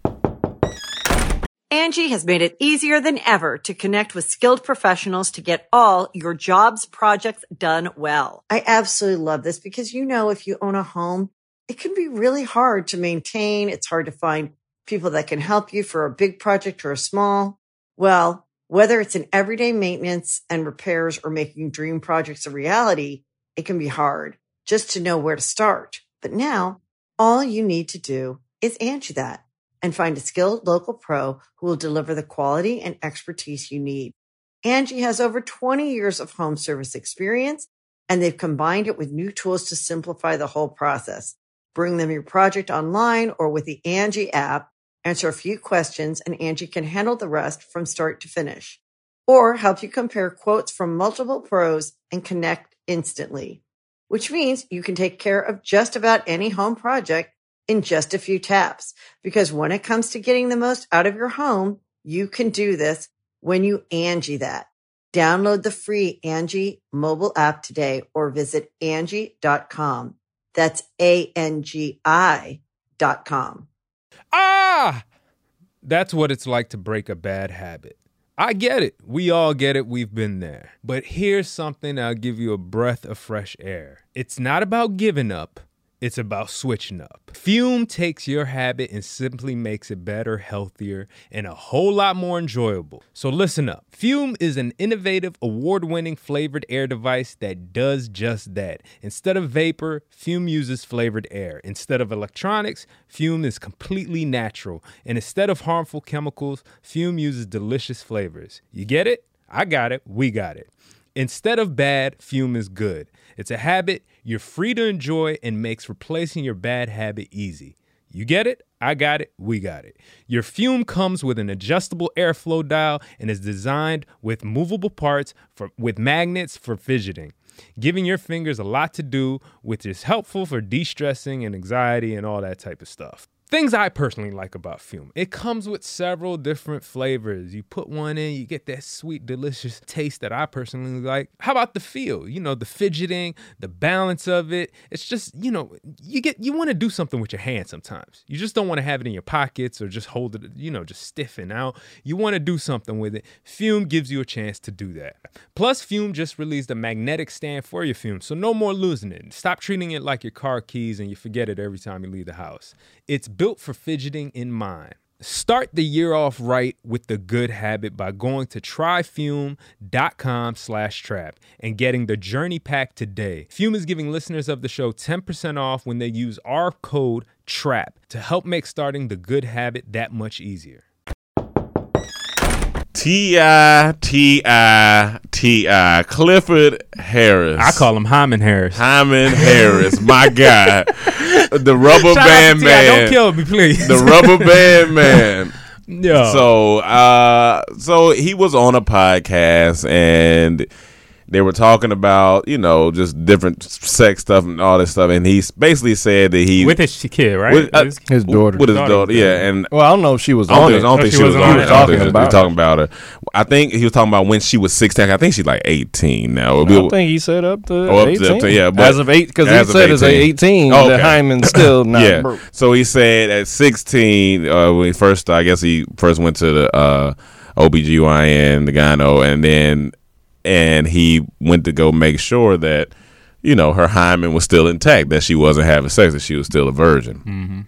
Angie has made it easier than ever to connect with skilled professionals to get all your jobs projects done well. I absolutely love this because, you know, if you own a home, it can be really hard to maintain. It's hard to find people that can help you for a big project or a small. Well, whether it's in everyday maintenance and repairs or making dream projects a reality, it can be hard just to know where to start. But now all you need to do is Angie that and find a skilled local pro who will deliver the quality and expertise you need. Angie has over twenty years of home service experience, and they've combined it with new tools to simplify the whole process. Bring them your project online or with the Angie app, answer a few questions, and Angie can handle the rest from start to finish. Or help you compare quotes from multiple pros and connect instantly, which means you can take care of just about any home project in just a few taps. Because when it comes to getting the most out of your home, you can do this when you Angie that. Download the free Angie mobile app today or visit Angie dot com. That's A N G I dot com. Ah! That's what it's like to break a bad habit. I get it. We all get it. We've been there. But here's something that'll give you a breath of fresh air. It's not about giving up. It's about switching up. Fume takes your habit and simply makes it better, healthier, and a whole lot more enjoyable. So listen up. Fume is an innovative, award-winning flavored air device that does just that. Instead of vapor, Fume uses flavored air. Instead of electronics, Fume is completely natural. And instead of harmful chemicals, Fume uses delicious flavors. You get it? I got it. We got it. Instead of bad, Fume is good. It's a habit you're free to enjoy and makes replacing your bad habit easy. You get it? I got it. We got it. Your Fume comes with an adjustable airflow dial and is designed with movable parts for with magnets for fidgeting, giving your fingers a lot to do, which is helpful for de-stressing and anxiety and all that type of stuff. Things I personally like about Fume. It comes with several different flavors. You put one in, you get that sweet, delicious taste that I personally like. How about the feel? You know, the fidgeting, the balance of it. It's just, you know, you get you want to do something with your hand sometimes. You just don't want to have it in your pockets or just hold it, you know, just stiffen out. You want to do something with it. Fume gives you a chance to do that. Plus, Fume just released a magnetic stand for your Fume, so no more losing it. Stop treating it like your car keys and you forget it every time you leave the house. It's built for fidgeting in mind. Start the year off right with the good habit by going to tryfume.com slash trap and getting the journey pack today. Fume is giving listeners of the show ten percent off when they use our code TRAP to help make starting the good habit that much easier. T I T I T I Clifford Harris. I call him Hyman Harris. Hyman Harris, my God. The rubber Shout band out to man. T I, don't kill me, please. The rubber band man. Yeah. So, uh, so he was on a podcast and they were talking about, you know, just different sex stuff and all this stuff. And he basically said that he with his kid, right? with, uh, his, His daughter. with his Daughter. daughter, yeah. And Well, I don't know if she was I don't on think, it. I don't think she she was wasn't on on it. it. I don't Talking think he was about talking about her. I think he was talking about when she was sixteen. I think she's like eighteen now. I don't think he said up to Oh, up to- eighteen. up to- yeah, but as of eight, because he as of said it's eighteen. eighteen. Oh, That okay. Hyman's still not yeah. broke. So he said at sixteen, uh, when he first, I guess he first went to the uh, O B G Y N, the gyno, and then and he went to go make sure that, you know, her hymen was still intact, that she wasn't having sex, that she was still a virgin. Mm-hmm.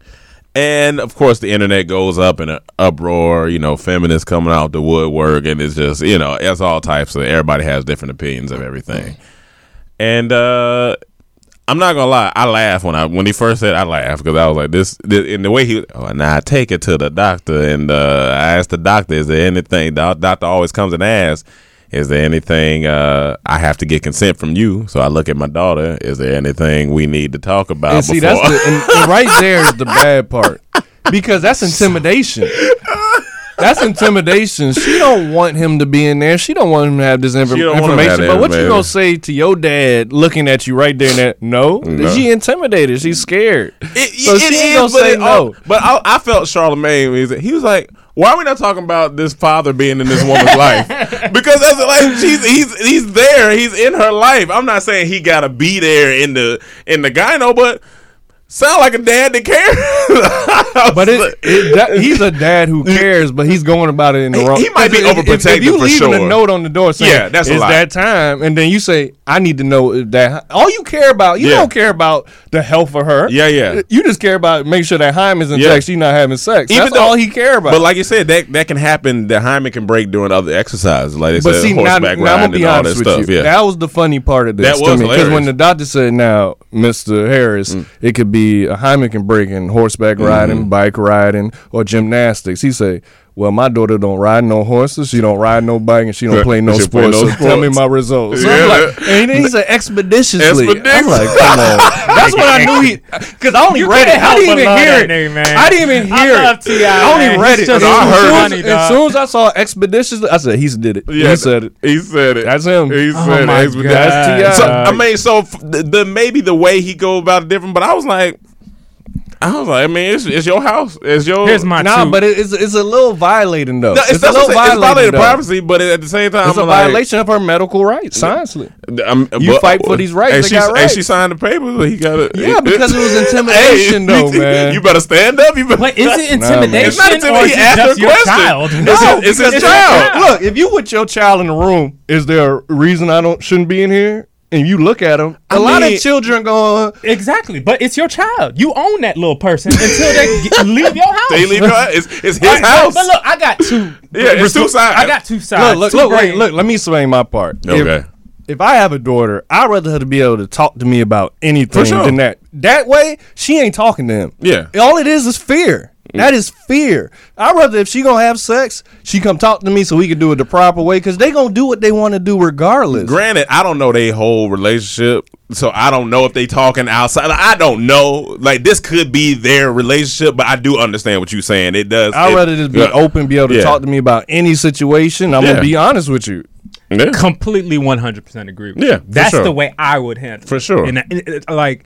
And of course, the internet goes up in an uproar. You know, feminists coming out the woodwork, and it's just, you know, it's all types of. Everybody has different opinions of everything. And uh, I'm not gonna lie, I laughed when I when he first said I laughed because I was like, this, this in the way he. Oh, now I take it to the doctor, and uh, I asked the doctor, is there anything? The doctor always comes and asks, is there anything uh, I have to get consent from you? So I look at my daughter. Is there anything we need to talk about? And see, before? that's the, and, and right there is the bad part, because that's intimidation. That's intimidation. She don't want him to be in there. She don't want him to have this inf- She don't want him to have information. that But what you information. gonna say to your dad looking at you right there? And that no, No. she intimidated. She's scared. It, So it she ain't is, gonna but say it- no. But I, I felt Charlamagne. He was, he was like, "Why are we not talking about this father being in this woman's life?" Because that's like she's he's he's there. He's in her life. I'm not saying he gotta be there in the in the gyno, but sound like a dad that cares. But it, it that, he's a dad who cares, but he's going about it in the He- wrong. he might be If- if- overprotective If you for leaving sure. a note on the door saying, Yeah, that's a it's lot. that time, and then you say, I need to know if that. All you care about, you Yeah. don't care about the health of her. Yeah, yeah. You just care about make sure that hymen's intact. Yeah. She's not having sex. Even That's though- all he care about. But like you said, that that can happen. The hymen can break during other exercises, like they But said, see, now, now I'm horseback gonna riding be and all that honest with stuff. you. Yeah, That was the funny part of this That to was me, because when hilarious. the doctor said, "Now, Mister Harris, Mm. it could be a hymen can break in horseback riding, Mm-hmm. bike riding, or gymnastics," he said, "Well, my daughter don't ride no horses, she don't ride no bike, and she don't play no She play sports. no so tell me sports." my results." So Yeah. I'm like, and then he said expeditiously. I'm Expeditiously. like, come on. That's what I knew he, because I only You read it. can't I help didn't but even love hear that it. nigga, man. I didn't even I hear love it. T I, I only man. read He's it. just As I soon heard as- funny, as dog. soon as I saw expeditiously, I said, "He's did it. Yeah, He said it. He said it. That's him. He Oh said my it. God. That's T I So I mean, so f- the, the maybe the way he go about it different, but I was like, I was like, I mean, it's, it's your house. It's your. Here's my Nah, two. but it, it's it's a little violating though. No, it's, it's a it's, little it's violating, violating though. privacy, but at the same time, It's a I'm like, violation of her medical rights. Honestly, I'm, You but- fight for these rights, And they she, got and rights. she signed the papers. But he got it. Yeah, because it was intimidation, though, man. You better stand up. You better. But is it Nah, man. intimidation It's not or intimidation. is He it asked her just a your question. child? No, No, it's because his your child. Look, if you with your child in the room, is there a reason I don't shouldn't be in here? And you look at them, a I lot mean- of children going. Exactly, but it's your child. You own that little person until they get, leave your house. They leave your house. It's, it's his All right, but- house. But look, I got two. Yeah, it's two sides. I got two sides. Look, two look, look, wait, brains. look. Let me explain my part. Okay. If, if I have a daughter, I'd rather her to be able to talk to me about anything For sure. than that. That way, she ain't talking to him. Yeah. All it is is fear. That is fear. I'd rather if she gonna have sex, she come talk to me so we can do it the proper way, because they gonna do what they want to do regardless. Granted, I don't know their whole relationship, so I don't know if they talking outside. Like, I don't know. Like, this could be their relationship, but I do understand what you're saying. It does. I'd it- rather just be yeah. open, be able to Yeah. talk to me about any situation. I'm Yeah. gonna be honest with you. Yeah. Completely one hundred percent agree with Yeah, you. for That's sure. the way I would handle it. For sure. And, and it- like,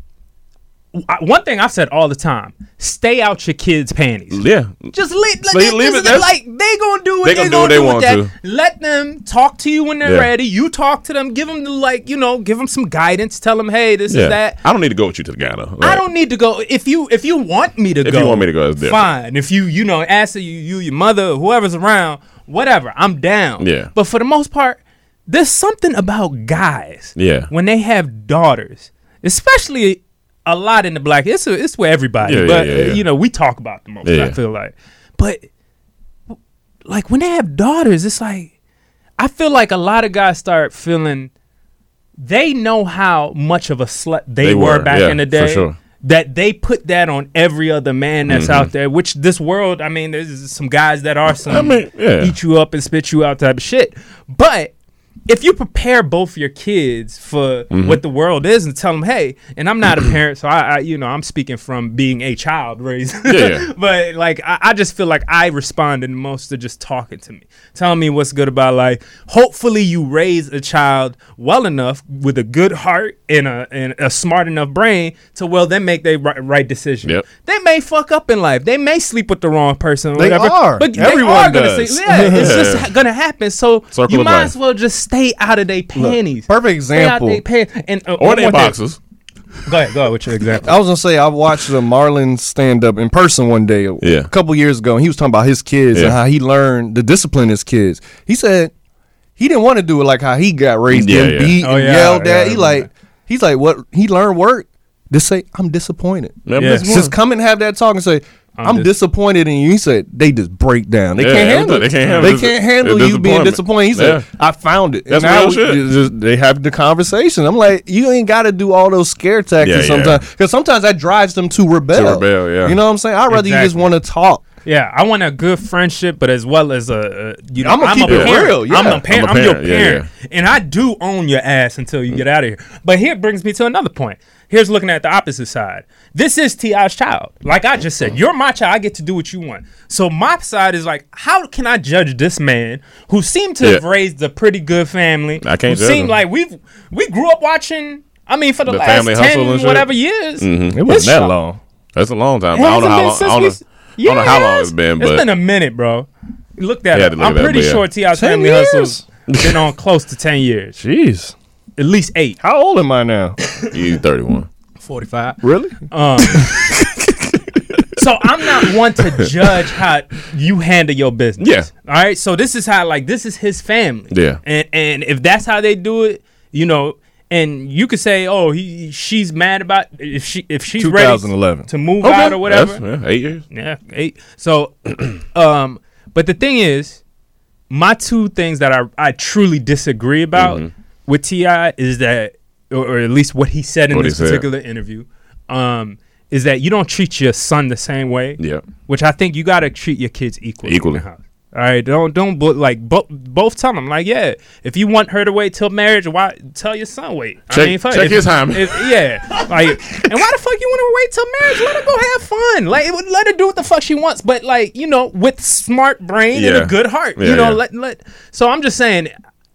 I- one thing I've said all the time: stay out your kids' panties. Yeah. Just leave, Leave- leave, leave it- Like that's- they gonna do what they they, gonna gonna, do do, what they with want that. Let them talk to you when they're Yeah. ready. You talk to them. Give them the, like you know, give them some guidance. Tell them, hey, this Yeah. is that. I don't need to go with you to the guy, though. I Like, don't need to go. If you if you want me to If go, you want me to go, it's different. fine. If you you know ask you you your mother whoever's around, whatever, I'm down. Yeah. But for the most part, there's something about guys. Yeah. When they have daughters, especially a lot in the black, it's it's where everybody. Yeah, yeah, but yeah, uh, yeah. you know we talk about the most. Yeah. I feel like, but like when they have daughters, it's like I feel like a lot of guys start feeling they know how much of a slut they, They were, were, back yeah, in the for day. sure. That they put that on every other man that's Mm-hmm. out there. Which this world, I mean, there's some guys that are some I mean, yeah. eat you up and spit you out type of shit. But if you prepare both your kids for Mm-hmm. what the world is and tell them, hey, and I'm not a parent, so I, I you know, I'm speaking from being a child raised. Yeah. But like, I, I just feel like I responded most to just talking to me, telling me what's good about life. Hopefully, you raise a child well enough with a good heart and a and a smart enough brain to well, then make their right, right decision. Yep. They may fuck up in life. They may sleep with the wrong person. Or They whatever, are. But Everyone they are gonna does. sleep. Yeah, it's Yeah. just ha- gonna happen. So Circle you of might life. as well just stay out of their panties. perfect Stay out example. their panties. And uh, Or one their more thing. boxes. Go ahead. Go ahead with your example. I was gonna say I watched the Marlon stand up in person one day, a Yeah. couple years ago, and he was talking about his kids and Yeah. how he learned to discipline his kids. He said he didn't want to do it like how he got raised, Yeah, and yeah. beat Oh, and yeah, yelled yeah, I at. He remember like that. he's like what he learned work. Just say I'm disappointed. Remember Yeah. this one? Just come and have that talk and say I'm I'm, dis- disappointed in you. He said they just break down. They Yeah, can't handle. they it. can't handle They dis- can't handle the you being disappointment. disappointed. He said Yeah. I found it. That's and now real shit. we- just- they have the conversation. I'm like you ain't got to do all those scare tactics Yeah, yeah. sometimes because sometimes that drives them to rebel. To rebel, yeah. You know what I'm saying? I'd rather you just Exactly. want to talk. Yeah, I want a good friendship, but as well as a, a you know, I'ma I'm keep a it parent. real, yeah. I'm a parent. I'm a I'm, your parent, yeah, parent, and I do own your ass until you get out of here. But here brings me to another point. Here's looking at the opposite side. This is T I's child. Like I just said, you're my child. I get to do what you want. So my side is like, how can I judge this man who seemed to Yeah. have raised a pretty good family? I can't who judge seemed him. like we've we grew up watching. I mean, for the, The last Family Hustle and ten shit? whatever years, Mhm. It wasn't It's that shot- long. That's a long time. It I don't know hasn't how been long. I since don't we know, s- I don't know how long Yes. it's been, It's but been a minute, bro. Look that Yeah, I up. had to look I'm it up, pretty but yeah. sure T I's ten Family years? Hustle's been on close to ten years. Jeez, At least eight. how old am I now? you thirty-one. forty-five. Really? Um, so I'm not one to judge how you handle your business. Yeah. All right. So this is how, like, this is his family. Yeah. And and if that's how they do it, you know, and you could say, oh, he she's mad about if she if she's ready twenty eleven. to move Okay. out or whatever. That's- yeah, eight years. Yeah, eight. So, um, but the thing is, my two things that I I truly disagree about Mm-hmm. with T I is that, or, or at least what he said in What he this said. particular interview, um, is that you don't treat your son the same way. Yeah. Which I think you got to treat your kids equally. Equally. In the house. All right, don't don't bo- like bo- both tell them like, yeah, if you want her to wait till marriage, why tell your son wait? Check- I mean, fuck, check if- his time. if- yeah, like, and why the fuck you want to wait till marriage? Let her go have fun. Like, it would let her do what the fuck she wants, but like, you know, with smart brain and Yeah. a good heart. Yeah, you know, yeah. let let. So I'm just saying,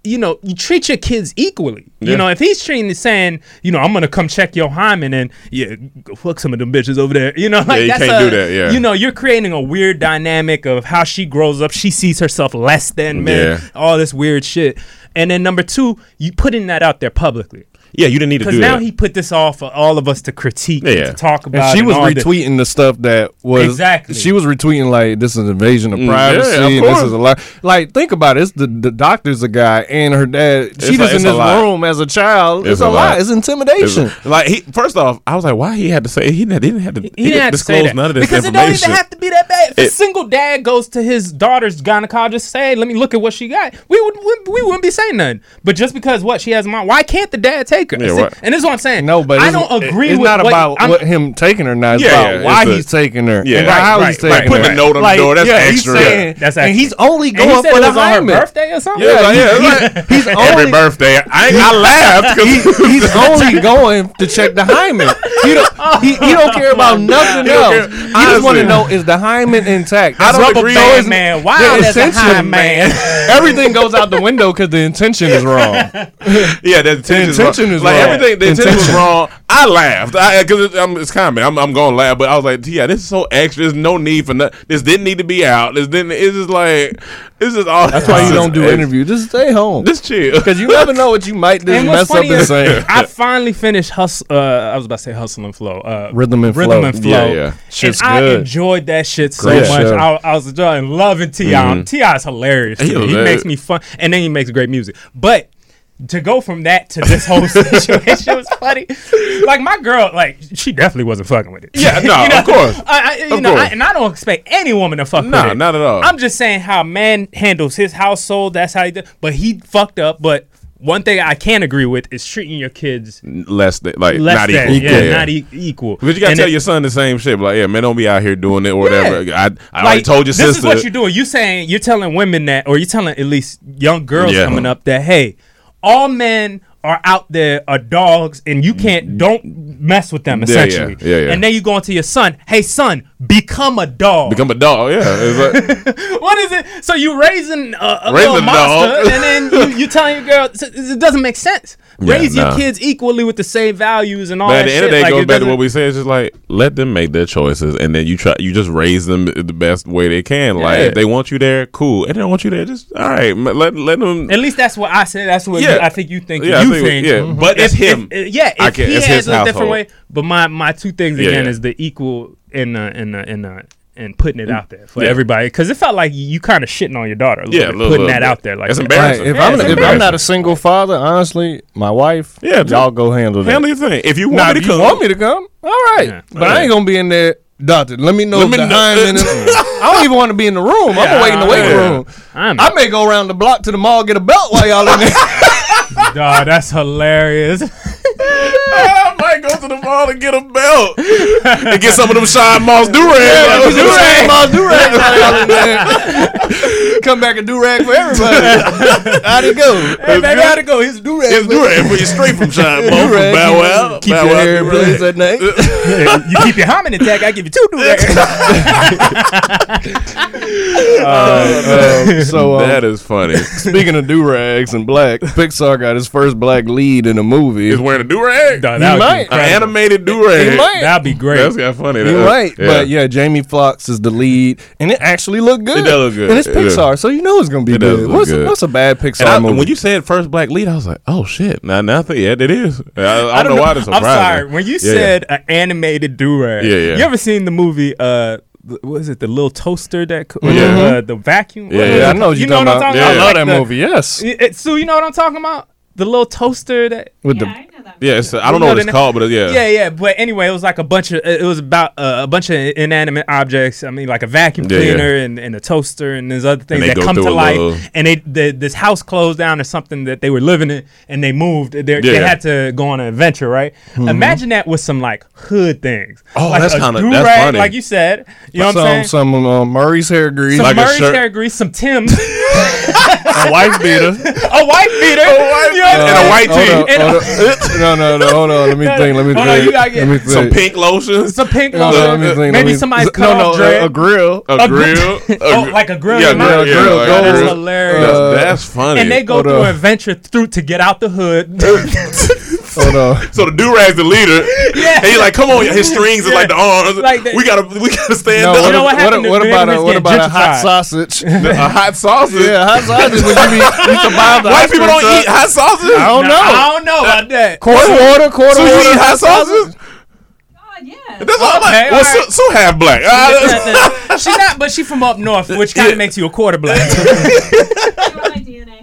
you know, you treat your kids equally. Yeah. You know, if he's treating saying, you know, I'm gonna come check your hymen and yeah, go fuck some of them bitches over there. You know, like you that's can't a, do that, yeah. You know, you're creating a weird dynamic of how she grows up. She sees herself less than men. Yeah. All this weird shit. And then number two, you putting that out there publicly. Yeah, you didn't need to Because do now that. he put this off for all of us to critique, Yeah. and to talk about. And she was all this. retweeting the stuff that was Exactly. She was retweeting like this is an invasion of Mm, privacy. yeah, of and this course. is a lot. Like think about it. It's the the doctor's a guy and her dad. She It's was a- in it's a this lot. room as a child. It's, It's a a lot. lot. It's intimidation. It's- like he first off, I was like, why he had to say he didn't, he didn't have to, he He didn't have to say disclose that. none of this because information. it don't even have to be that bad. If a It- single dad goes to his daughter's gynecologist, say, "Let me look at what she got," we would we, we wouldn't be saying nothing. But just because what she has in mind, why can't the dad take her? Yeah, See, right. and this is what I'm saying. No, but I it's, don't agree It's with not what, about I'm, what him taking her now. It's Yeah, about yeah, why it's a- he's taking her. Yeah. and Right, how right, he's taking right. her. Putting a note on the door, that's yeah, extra. He's saying, That's and extra. he's only And he going said for it the was on her hymen. birthday or something. Yeah, he- yeah, he- like, he's every only birthday. I, ain't- I laughed he, because he's only going to check the hymen. He don't, he, he don't care about nothing He don't else. care. He just want to Honestly. know is the hymen intact. I don't Rubber agree. band So is- man. Why the there's a intention, high man? Everything goes out the window because the intention is wrong. yeah, the intention, intention is is wrong. like wrong. everything. The intention was Intention. wrong. I laughed because it, I'm, it's comedy. I'm, I'm going to laugh, but I was like, yeah, this is so extra. There's no need for nothing. This didn't need to be out. This didn't. It's just like it's just all. That's why you don't do extra. interviews. Just stay home. Just chill. Because you never know what you might just And what's mess up funny and is, say. I finally finished hustle. Uh, I was about to say hustle and flow. Uh, Rhythm and rhythm Flow. and flow. Yeah, yeah. Shit's and I good. enjoyed that shit so Great much. show. I, I was enjoying loving T I. T I is hilarious. He He, he hilarious. makes me fun, and then he makes great music. But to go from that to this whole situation was funny. Like my girl, like she definitely wasn't fucking with it. Yeah, no, You know, of course. I, I, you Of know, I, course. and I don't expect any woman to fuck Nah, with it. not at all. I'm just saying how a man handles his household. That's how he does. But he fucked up. But one thing I can agree with is treating your kids Less than like less not than, equal. yeah, not e- equal. But you gotta And tell it- your son the same shit. Like, yeah, man, don't be out here doing it or whatever. Yeah. I, I like, already told your this sister. is what you're doing. You saying you're telling women that, or you're telling at least young girls Yeah. coming up that, hey, all men are out there are dogs, and you can't don't mess with them. Mm-hmm. Yeah, yeah. Essentially, Yeah, yeah. And then you go into your son. Hey, son, become a dog. Become a dog. Yeah. It's like, What is it? So you raising a, a Raising little a monster, dog. and then you, you telling your girl so it doesn't make sense. Yeah, Raise your nah. kids equally with the same values and all but at that the end shit. of the day, it Like, goes it back to doesn't- what we said. It's just like let them make their choices, and then you try. You just raise them the best way they can. Like Yeah. if they want you there, cool. And they don't want you there, just all right. m- Let let them. At least that's what I said. That's what Yeah. you, I think you think. Yeah, I you think- think. yeah. Mhm. But it's him. If, yeah, if I can- he it's has his a different household. way. But my my two things Yeah, again yeah. is the equal in the in the in the and putting it out there for Yeah. everybody, because it felt like you, you kind of shitting on your daughter. A little Yeah, bit, a little- putting little that bit. out there like It's that. embarrassing. Right, if Yeah, I'm it's if I'm embarrassing. not a single father, honestly, my wife, Yeah, just- y'all go handle that. Handle your thing. If you Now, want me if to you come, want me to come, all right. Yeah. But I ain't gonna be in there, doctor. Let me know Let if me the know- hymen. I don't even want to be in the room. I'm gonna wait in the waiting yeah. room. I'm, I may go around the block to the mall get a belt while y'all in there. dog, that's hilarious. I might go to the mall and get a belt and get some of them Shine Moss do-rags. do-rag, mall do-rag while y'all in there. Come back and do-rag for everybody. How'd it go? Hey, baby, how'd it go? He's do-rag. It's do-rag for you straight from Shine Moss from Do-rag, Bow Wow. keep Bow your Wow hair in do-rag. place at night. You keep your hymen intact, I give you two do-rags. Uh, so um, That is funny. speaking of do-rags and black, Pixar got his first black lead in a movie. He's wearing a do-rag? Dog, He that would be might. An incredible. animated do-rag. He might. That'd be great. That's kind of funny. You're That- right, but yeah, Jamie Foxx is the lead, and it actually looked good. It does look good. and it's It does. Pixar, so you know it's gonna be It does good. look What's, good. what's a bad Pixar And I, movie? when you said first black lead, I was like, oh shit. Now, now I think, yeah, it is. I, I, I don't know why this I'm surprising. sorry. When you Yeah, said an animated do-rag, Yeah, yeah. you ever seen the movie, uh, th- what is it, the little toaster that, co- or Yeah. the, uh, the vacuum? Yeah, What yeah, is yeah, I it? know what You you're know talking what I'm about. talking Yeah, I about? love Like that the- movie. Yes, It, it- Sue, you know what I'm talking about? The little toaster that. with Yeah, the I know that. Yeah, it's, I don't know You what know it's the- called, but yeah. Yeah, yeah, but anyway, it was like a bunch of it was about uh, a bunch of inanimate objects. I mean, like a vacuum Yeah, yeah. cleaner and, and a toaster and there's other things they that go come to through a life. little- And they the, this house closed down or something that they were living in, and they moved. They they Yeah. had to go on an adventure, right? Imagine that with some like hood things. Oh, like that's a kinda- do-rag, that's funny. like you said. You know what some I'm saying? some uh, Murray's hair grease, Some like a Murray's shirt. hair grease, some Tim's, a wife beater. a white beater, you know what I'm And a saying? white Hold tee. on, And- hold on. No, no, no. Hold on. Let me think. Let me Hold on, think. you gotta get Let me think. Some pink lotion. Some pink No, no, lotion. let me think. Let Maybe me- somebody's cut no, off no, dread. a, a grill. A A gr- grill. Oh, like a grill. Yeah, in grill, my- grill, That is grill. hilarious. Uh, That's That's funny. And they go Hold through on. an adventure through to get out the hood. Hold on. So the do-rag's the leader. Yeah. And he's like, come on, his strings are like the arms. Like the- we gotta we gotta stand No, up. what, know what what, happened what, to about a, neighborhoods what getting about a hot gentrified? sausage? A hot sausage. Yeah, hot sausage. Would you be you survive the White people ice don't cream eat truck? hot sausage. I don't Nah, know. I don't know about that. Quarter water, quarter So you water, eat hot sausage? God, yeah. That's all I'm like. Okay, Well, all so, right. so half black. Uh, She not, but she from up north, which kind of makes you a quarter black. You want my D N A?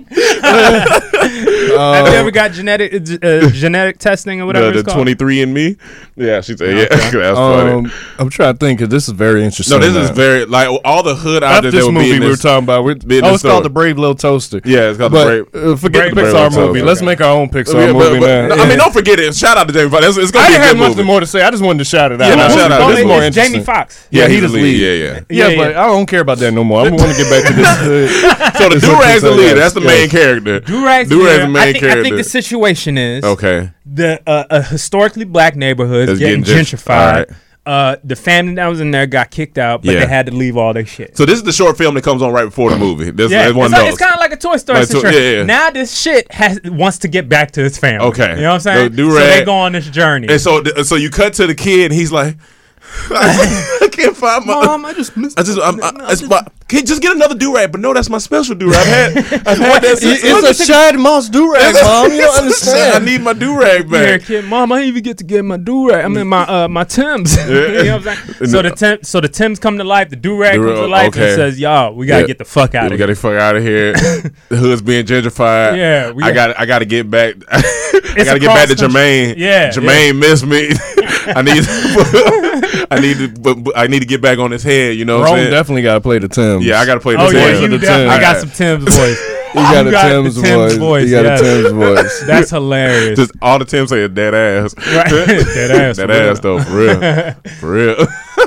Have you ever got genetic uh, genetic testing or whatever the it's called? twenty-three and me. Yeah, she said. Yeah, that's funny. Um, I'm trying to think because this is very interesting. No, this is now. very like all the hood After objects this that would be movie in we were this. talking about. We're, be in oh, this it's called story. The Brave Little Toaster. Yeah, it's called But the Brave. uh, forget Brave the Little Pixar Toaster. movie. Let's make our own Pixar Yeah, but- movie but- now. I mean, don't forget it. Shout out to Jamie Foxx. It's, it's I gonna be didn't a have good nothing movie. more to say. I just wanted to shout it out. Yeah, no, This shout out. is This is more It's interesting. Jamie Foxx. Yeah, he he's just the lead. lead. Yeah, yeah. Yeah, Yeah, but yeah. I don't care about that no more. I want to get back to this. Uh, So the This do rag's the is- leader. yes, That's the yes. main character. Do-rag's Do-rag's here. the main I think, I character. think the situation is Okay. the uh, a historically black neighborhood It's getting, getting gentr- gentrified. Alright. Uh, the family that was in there got kicked out, but Yeah. they had to leave all their shit. So this is the short film that comes on right before the movie. This Yeah, is one it's, of like, those. it's kind of like a Toy Story Like to- situation. yeah, yeah. Now this shit has wants to get back to its family. Okay. You know what I'm saying? The do so they rag- go on this journey. And so, th- so you cut to the kid, and he's like, "I can't find my. Mom, I just missed. I just, I'm, I, it's my, can you just get another do rag? But no, that's my special do rag. I've had, I've had that since. it's a shad moss durag, mom. You don't understand. I need my do rag Yeah, back. kid, mom, I didn't even get to get my do rag. I mean, my uh, my Tims. you know what I'm saying? So the Tim, so the Tims come to life. The do rag comes Do-rag, to life okay. and says, "Y'all, we gotta Yeah. get the fuck out We of gotta here." fuck out of here. The hood's being gentrified. Yeah, we I got- got, I got to get back. I It's got to a get back to cross-country- Jermaine. Yeah, Jermaine missed me. I need, I need to, but, but I need to get back on his head. You know what I'm Rome saying? definitely got to play the Tims. Yeah, I got to play the Oh yeah, Tims. you the def- Tims. I got some Tim's voice. He got You a got the Tim's Tim's voice. voice, He got yes. a Tim's voice. That's hilarious. Just all the Tim say is dead ass. Right. Dead ass, Dead for real. ass though, for real, for real.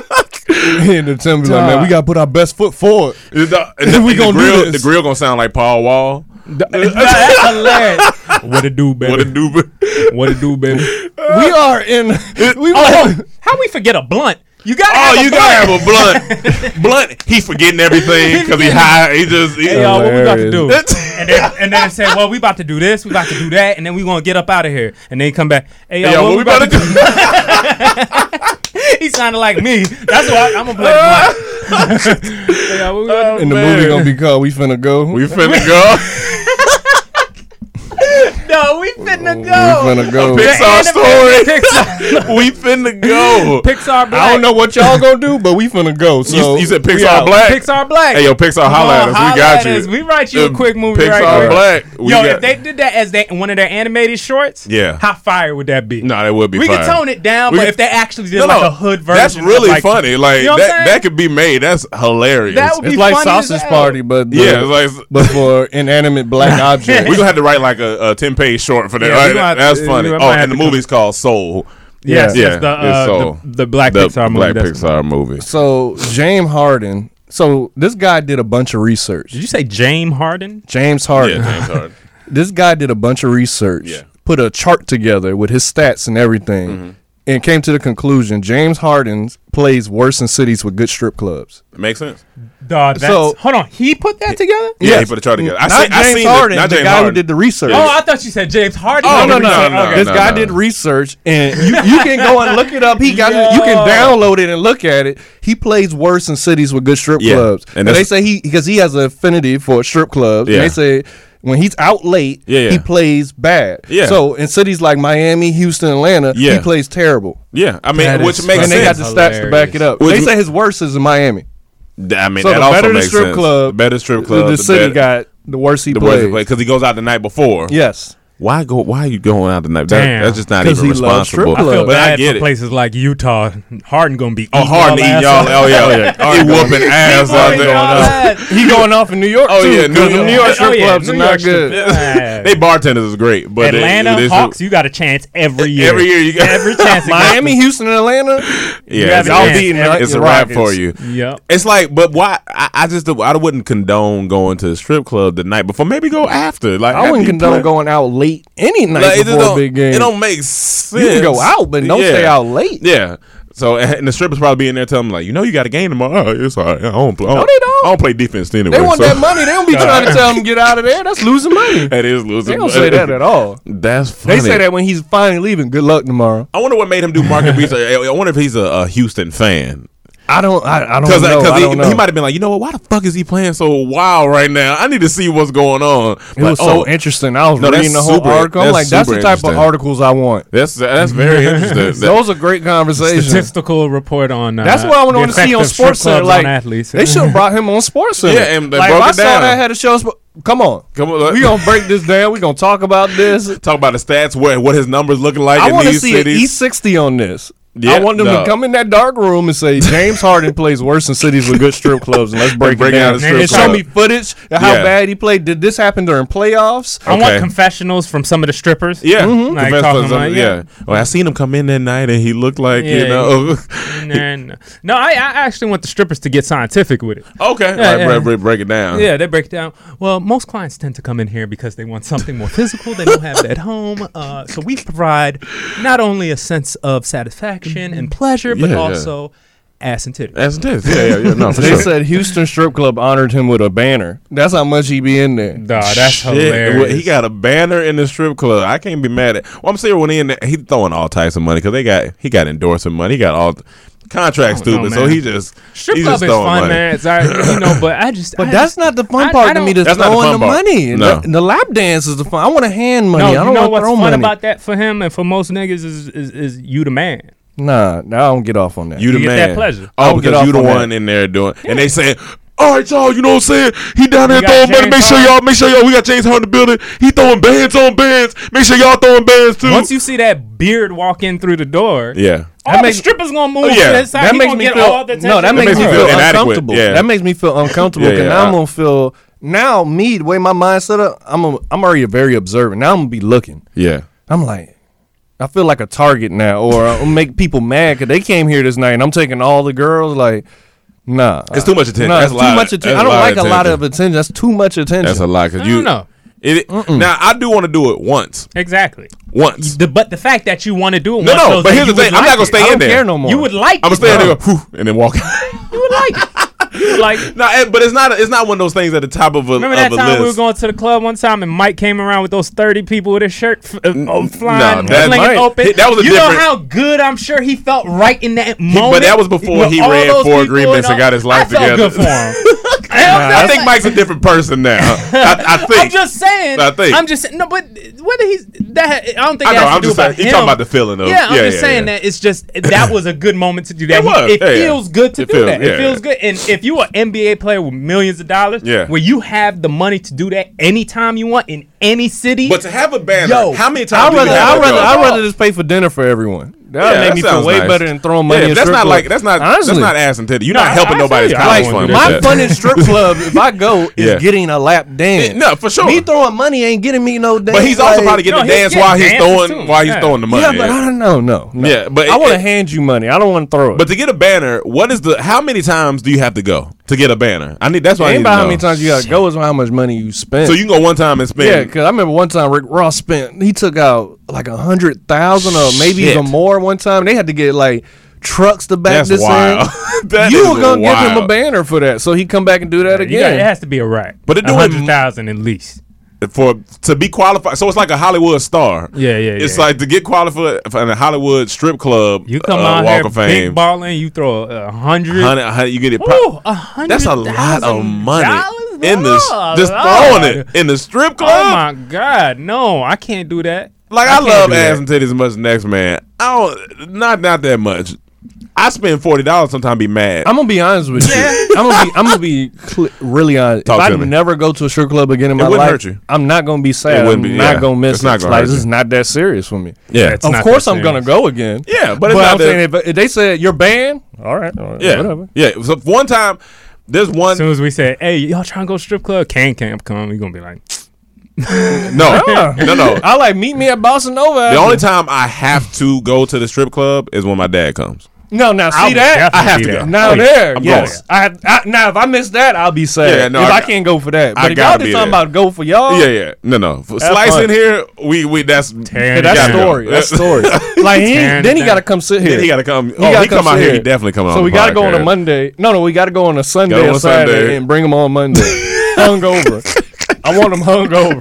And the Tims like, man, we got to put our best foot forward. And the, and the, We and gonna the do grill, this. the grill gonna sound like Paul Wall. That's hilarious. What it do, baby? What a dude. What it do, baby? We are in. We Oh, how we forget a blunt? You got. Oh, you gotta have a blunt. Blunt. He forgetting everything because he high. He just. He, Hey, y'all, what we about to do? Hilarious. And then, and then they say, well, we about to do this, we about to do that, and then we gonna get up out of here. And then he come back. Hey, y'all, Hey, yo, what, what we about to do? do? He sounded like me. That's why I'm gonna play the blunt. Hey, y'all, what we about to And the Man. movie gonna be called We Finna Go. We finna go. No, we finna We go. finna go. The Pixar animated story. Pixar, We finna go. Pixar Black. I don't know what y'all gonna do, but we finna go. So You, you said we Pixar out. Black. Pixar Black. Hey, yo, Pixar, Come holla at on, us. holla We got at you. us. We write you Uh, a quick movie Pixar right quick. Black. We Yo, got- if they did that as they, one of their animated shorts, Yeah. how fire would that be? No, that would be we fire. could tone it down, We but could- if they actually did No, like no, a hood version, That's of, really like, funny. Like You know what I'm that. saying? That could be made. That's hilarious. That would be It's like funny as Sausage hell. Party, but the, yeah, it's like but for inanimate black objects. we're gonna have to write like a, a ten page short for that. Yeah, Right? we gonna have to- That's we funny. might Oh, have and the to come- movie's called Soul. Yes, Yeah, yes, the, it's uh, Soul. the, the Black The Pixar movie. Black that's- Pixar movie. So James Harden. So this guy did a bunch of research. Did you say James Harden? James Harden. Yeah, James Harden. This guy did a bunch of research. Yeah. Put a chart together with his stats and everything, Mm-hmm. and came to the conclusion James Harden plays worse in cities with good strip clubs. Makes sense. Dog, that's, So- hold on, he put that together? Yeah, Yes. he put a chart together. I not seen, I James seen Harden, the, not the James guy Harden. who did the research. Oh, I thought you said James Harden. Oh, did no, the no, research. no, Okay. This no, guy no. did research, and you, you can go and look it up. He got it. You can Yo. download it and look at it. He plays worse in cities with good strip Yeah. clubs, And and, they that's- say he because he has an affinity for strip clubs. Yeah. And they say when he's out late, Yeah, yeah. he plays bad. Yeah. So in cities like Miami, Houston, Atlanta, Yeah. he plays terrible. Yeah, I mean, That which is makes And they got sense. the stats to back it up. Which they m- say his worst is in Miami. I mean, So that the also better the makes strip sense. club, the better strip The, club, the city better, got the worse he the worse plays. he plays because he goes out the night before. Yes. Why go? Why are you going out the night? That, Damn. that's just not 'Cause even he loves strip responsible. I feel clubs. But I bad get for it. places like Utah. Harden gonna be Oh, eating hard to y'all eat ass y'all. up. Oh yeah, oh yeah. He whooping ass out Eating there. y'all ass. He going off in New York Oh, too. yeah, 'cause New the York. New York Oh, strip yeah, clubs New are York not strip good. clubs. They bartenders is great, but they- Atlanta they- Hawks, you got a chance every year. Every year you got every chance. against Miami, Houston, and Atlanta. Yeah, have it's, a all chance. beating. Every- It's a the wrap Rockets. for you. them. Yep. It's like, but why? I, I just I wouldn't condone going to a strip club the night before. Maybe go after. Like I after wouldn't you condone play. going out late any night Like, it just before a don't- big game. It don't make sense. You can go out, but don't Yeah. stay out late. Yeah. So and the strippers probably be in there telling them like, you know, you got a game tomorrow. Oh, it's all right. I don't, play, I don't, they don't. I don't play defense anyway. They want so. that money. They don't be trying to tell them get out of there. That's losing money. That is losing. They don't money. say that at all. That's funny. They say that when he's finally leaving. Good luck tomorrow. I wonder what made him do market research. I wonder if he's a, a Houston fan. I don't. I, I don't Because know. I he, don't know. he might have been like, you know what? Why the fuck is he playing so wild right now? I need to see what's going on. It was Like, oh, so interesting. I was No, that's reading the whole super- article. I'm that's like, that's the super type of interesting. articles I want. That's that's very interesting. Those are great conversations. Statistical report on. Uh, That's what I the want to see on effect of strip Sports Center. clubs Like on athletes. they should have brought him on Sports Center. Yeah, and they like broke if I it saw down. that had a show. Sp- Come on, Come on, we gonna break this down. We gonna talk about this. talk about the stats, what what his numbers looking like I in want to these see cities. an E sixty on this. Yeah, I want them no. to come in that dark room and say James Harden plays worse in cities with good strip clubs, and let's break, break it down down the and strip show club. me footage of how Yeah. bad he played. Did this happen during playoffs? I Okay. want confessionals from some of the strippers. Yeah, Like Confess talking for some- like, yeah. Well, I seen him come in that night, and he looked like you Yeah. know. And then, no, I, I actually want the strippers to get scientific with it. okay, Yeah, like, yeah. break, break, break it down. Yeah, they break it down. Well, most clients tend to come in here because they want something more physical. They don't have it at home. Uh, so we provide not only a sense of satisfaction and pleasure, but Yeah, yeah. also ass and titties. That's this. Yeah, yeah, yeah. No, for They sure. said Houston Strip Club honored him with a banner. That's how much he be in there. Nah, that's Shit. hilarious. Well, he got a banner in the strip club. I can't be mad at. Well, I'm saying when he in there, he throwing all types of money because they got he got endorsement money. He got all contract I don't know, stupid. So man. he just Strip he club just is throwing fun, money. man. It's all right, you know, but I just. But I that's just, not the fun I- part I to me. don't- That's That's not the throwing fun the, part. money. No. The, the lap dance is the fun. I want to hand money. No, I you don't know want to what's throw fun money. about that for him and for most niggas is is, is you the man. Nah, nah, I don't get off on that. You the You get man. that pleasure. I Oh, don't get because off you the on that. one in there doing, and they saying, all right, y'all, you know what I'm saying? He down there You got throwing money. James Make sure Harden. y'all, make sure y'all, we got James Harden in the building. He throwing bands on bands. Make sure y'all throwing bands too. Once you see that beard walk in through the door, yeah. all That the makes- strippers gonna move Oh, yeah. to his side. That He makes gonna me get feel all the attention. no. That makes, makes me me feel feel inadequate, uncomfortable. yeah. That makes me feel uncomfortable. Yeah, Because yeah, now I'm I- gonna feel now me the way my mind's set up. I'm a, I'm already very observant. Now I'm gonna be looking. Yeah. I'm like, I feel like a target now, or I'll make people mad because they came here this night and I'm taking all the girls. Like, nah, It's too much attention. Nah, That's it's a lot too of- much attention. that's I a don't lot like of a lot attention. of attention. That's too much attention. That's a lot. Cause I you don't know. It, now I do want to do it once. Exactly. Once. The, but the fact that you want to do it, No, once no, shows but that here's you the thing. would I'm not like gonna it. stay I in don't there. care no more. You would like. I'm gonna it, stay in though. there, go, whew, and then walk. You would like. it. You would like. it. No, eh, but it's not. It's not one of those things at the top of a, Remember of that a time we were list. going to the club one time and Mike came around with those thirty people with his shirt f- uh, oh, flying, no, that flinging might- open. that was a you different- know how good I'm sure he felt right in that moment. but that was before With he all read those four people agreements and all- got his life I felt together. good for him. I think Mike's a different person now. I, I think. I'm just saying. I think. I'm just saying. No, but whether he's that, I don't think I that know. has to I'm do just about saying. He's him. talking about the feeling of. Yeah, I'm yeah, just yeah, saying yeah. that it's just that was a good moment to do that. It was, It yeah, yeah. feels good to It do feels- that. yeah, It feels yeah. good. And if you are an N B A player with millions of dollars, Yeah. where you have the money to do that anytime you want in any city, But to have a banner, Yo, how many I'd times do you rather, have I'd to rather, go? I'd rather just pay for dinner for everyone. That would Yeah, make that me feel sounds way nice. better than throwing money Yeah, in that's strip not club. like that's not Honestly. that's not ass and titty. You're No, not helping I- I nobody's feel you. I college don't fund. wanna with My that. fun in strip club, if I go, is Yeah. getting a lap dance. No, for sure. Me throwing money ain't getting me no dance. But he's also like- probably getting No, the he's dance getting while he's dances throwing too. while he's Yeah. throwing the money. Yeah, but I don't know. No, no. Yeah, but I it- want to it- hand you money. I don't want to throw it. But to get a banner, what is the? How many times do you have to go to get a banner? I need. That's what it I ain't need to about know. how many times you got to go, it's how much money you spend. So you can go one time and spend. yeah, because I remember one time Rick Ross spent, he took out like a hundred thousand or maybe Shit. even more one time. They had to get like trucks to back That's this wild. in. That You is were gonna give him a wild. banner for that, so he come back and do that You got, it again. has to be a right. But it a do it- hundred thousand at least. for to be qualified. So it's like a Hollywood star. Yeah, yeah, It's yeah. like to get qualified for a Hollywood strip club. You come uh, out Walk here of Fame. big balling, you throw a hundred. Hundred, a hundred, you get it. Ooh, Pro- a hundred. that's a lot of money dollars? in the Oh, just Lord. throwing it in the strip Oh club. my God, no, I can't do that. Like I, can't love do ass that. and titties as much as next man. I don't not not that much. I spend forty dollars sometimes. Be mad. I'm gonna be honest with you. I'm gonna be, I'm gonna be cl- really honest. Talk if to I me. never go to a strip club again in It my wouldn't life, hurt you. I'm not gonna be sad. It I'm wouldn't be- not yeah. gonna miss It's not it. gonna like hurt this you. is not that serious for me. yeah, It's Of not course, that I'm gonna serious. go again. yeah, but But, it's not I'm that, saying if, if they said you're banned, all right, all right yeah, whatever. yeah. So one time, there's one. As soon as we said, "Hey, y'all trying to go strip club?" Can Camp come? We gonna be like, No, no, no. I like meet me at Bossa Nova. The only time I have to go to the strip club is when my dad comes. No, now see I would that? definitely I have be to there. go. Now Oh, yeah. there, I'm yes. I, I now if I miss that, I'll be sad. Yeah, no, if I I, got- can't go for that. I But if gotta y'all be did something there. about go for y'all, Yeah, yeah. No, no. For Have Slice fun. in here, we we that's Tearing yeah, it that's down. story. That's story. Like he, Tearing then it he got to down. come sit here. Then he got to come. He oh, gotta he come come out sit here. He here. definitely coming on. So the we got to go on a podcast. Monday. No, no, we got to go on a Sunday Go on or a Saturday Sunday. and bring him on Monday. Hungover. I want him hungover.